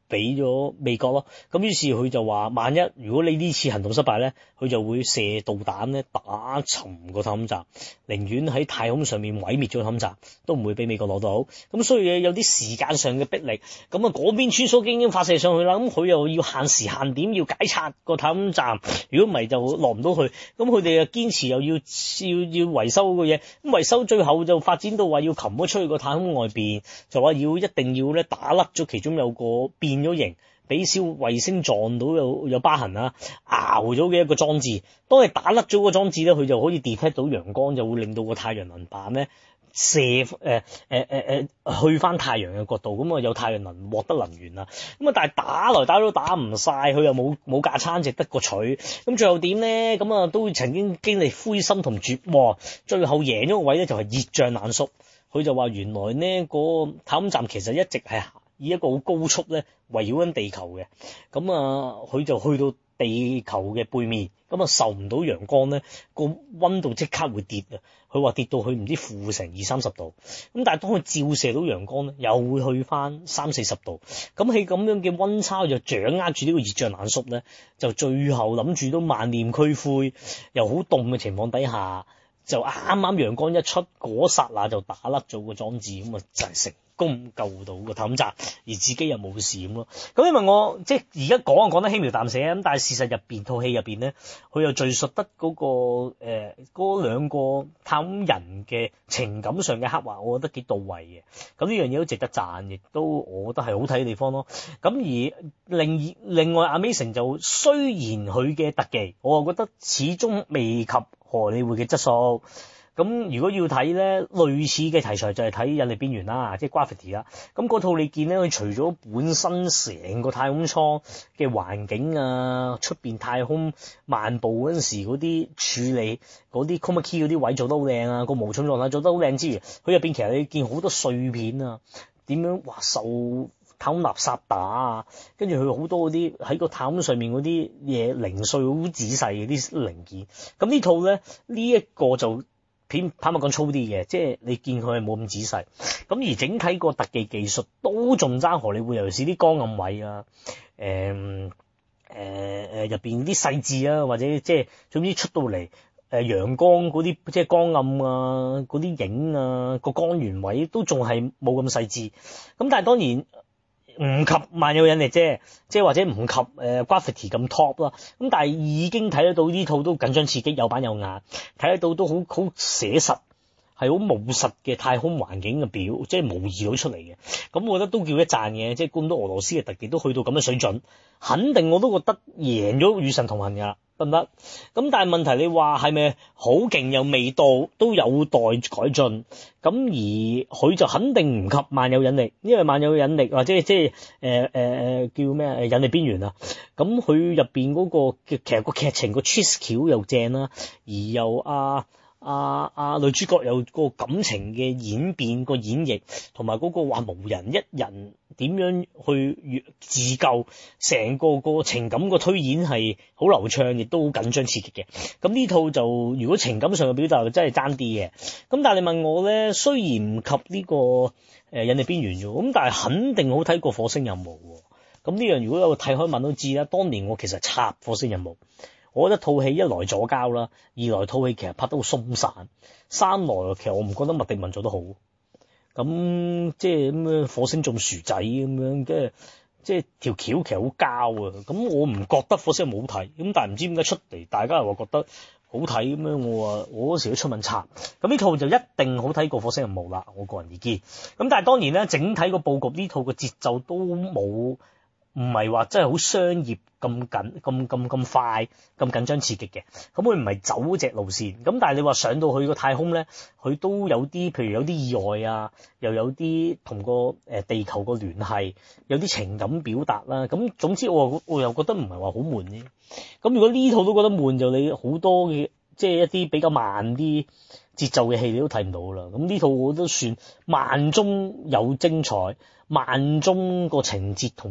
S6: 俾咗美國咯。咁於是佢就話，萬一如果你呢次行動失敗咧，佢就會射導彈咧打沉個太空站，寧願喺太空上面毀滅咗太空站，都唔會俾美國攞到。咁所以有啲時間上嘅逼力，咁啊嗰邊穿梭機已經發射上去啦，咁佢又要限時限點要解拆個太空站，如果唔係就落唔到去。咁佢哋又堅持又要要要維修個嘢，咁維修最後就發展到話要擒咗出去個太空外邊，就話要一定要咧打甩咗其中有個變咗形，俾小衛星撞到有有疤痕啊，熬咗嘅一個裝置。當你打甩咗個裝置咧，佢就可以 detect 到陽光，就會令到個太陽能板咧射誒誒誒誒去翻太陽嘅角度，咁啊有太陽能獲得能源啦。咁啊但係打來打都打唔晒，佢又冇冇架撐，值得個取。咁最後點咧？咁啊都曾經經歷灰心同絕望，最後贏咗個位咧就係熱脹冷縮。佢就話原來呢個太空站其實一直係以一個好高速咧圍繞緊地球嘅，咁啊佢就去到地球嘅背面，咁啊受唔到陽光咧，個溫度即刻會跌啊！佢話跌到去唔知負成二三十度，咁但係當佢照射到陽光咧，又會去翻三四十度。咁喺咁樣嘅溫差就掌握住呢個熱脹冷縮咧，就最後諗住都萬念俱灰，又好凍嘅情況底下，就啱啱陽光一出嗰剎那就打甩咗個裝置，咁啊就係成功救到個太空站，而自己又冇事咁咯。咁因為我即係而家講啊講得輕描淡寫，咁但係事實入邊套戲入邊咧，佢又敘述得嗰、嗰個誒嗰兩個太空人嘅情感上嘅刻畫，我覺得幾到位嘅。咁呢樣嘢都值得讚，亦都我覺得係好睇嘅地方咯。咁而另另外Amazing就雖然佢嘅特技，我又覺得始終未及荷里活嘅質素。咁如果要睇咧類似嘅題材就係睇《引力邊緣》啦，即係 Gravity 啦。咁嗰套你見咧，佢除咗本身成個太空艙嘅環境啊，出邊太空漫步嗰陣時嗰啲處理嗰啲 chroma key 嗰啲位做得好靚啊，個無重狀態做得好靚之餘，佢入邊其實你見好多碎片啊，點樣哇受太空垃圾打啊，跟住佢好多嗰啲喺個太空上面嗰啲嘢零碎好仔細嘅啲零件。咁呢套咧呢一個就片坦白講粗啲嘅，即係你見佢係冇咁仔細。咁而整體個特技技術都仲爭荷里活，尤其是啲光暗位啊，誒誒誒入邊啲細緻啊，或者即係總之出到嚟誒陽光嗰啲即係光暗啊，嗰啲影啊個光源位都仲係冇咁細緻。咁但係當然唔及萬有引力啫，即係或者唔及誒、呃、Gravity 咁 top 啦。咁但係已經睇得到呢套都緊張刺激，有板有眼，睇得到都好好寫實，係好務實嘅太空環境嘅表，即係模擬到出嚟嘅。咁我覺得都叫一讚嘅，即係咁多俄羅斯嘅特技都去到咁嘅水準，肯定我都覺得贏咗與神同行㗎，得唔得？咁但係問題你話係咪好勁又未到，都有待改進。咁而佢就肯定唔及萬有引力，因為萬有引力或者即係誒誒誒叫咩誒引力邊緣啊。咁佢入邊嗰個其實個劇情個 twist 橋又正啦，而又啊啊啊女主角有個感情嘅演變個演繹，同埋嗰個話無人一人點樣去自救，成個個情感個推演係好流暢，亦都好緊張刺激嘅。咁呢套就如果情感上嘅表達真係爭啲嘅。咁但係你問我咧，雖然唔及呢、這個誒、呃、引力邊緣啫，咁但係肯定好睇過火星任務。咁呢樣如果有睇開文都知啦。當年我其實插火星任務，我覺得套戲一來左膠啦，二來套戲其實拍得好鬆散，三來其實我唔覺得麥迪文做得好。咁即係咁樣火星種薯仔咁樣，即係即係條橋其實好膠啊。咁我唔覺得火星任務好睇，咁但係唔知點解出嚟大家又話覺得好睇咁樣，我話我嗰時都出文插。咁呢套就一定好睇過火星任務啦，我個人意見。咁但係當然咧，整體個佈局呢套嘅節奏都冇。唔係話真係好商業咁緊咁咁咁快咁緊張刺激嘅，咁佢唔係走嗰隻路線。咁但係你話上到去個太空咧，佢都有啲譬如有啲意外啊，又有啲同個誒地球個聯繫，有啲情感表達啦。咁總之我我又覺得唔係話好悶啫。咁如果呢套都覺得悶，就你好多嘅即係一啲比較慢啲節奏嘅戲你都睇唔到啦。咁呢套我都算慢中有精彩，慢中個情節同個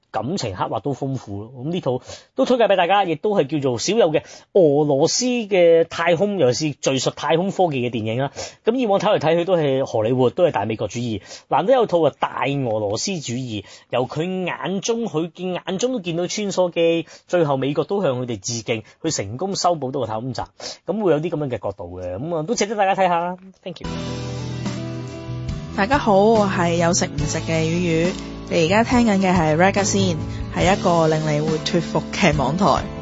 S6: 感情刻畫都豐富咯。咁呢套都推介俾大家，亦都係叫做少有嘅俄羅斯嘅太空，尤其是敘述太空科技嘅電影啦。咁以往睇嚟睇去都係荷里活，都係大美國主義，難得有套啊大俄羅斯主義，由佢眼中，佢見眼中都見到穿梭機，最後美國都向佢哋致敬，去成功修補到個太空站，咁會有啲咁樣嘅角度嘅，咁啊都值得大家睇下。Thank you。
S7: 大家好，我係有食唔食嘅魚魚，你而家聽緊嘅係 Ragazine，係一個令你會脫服嘅網台。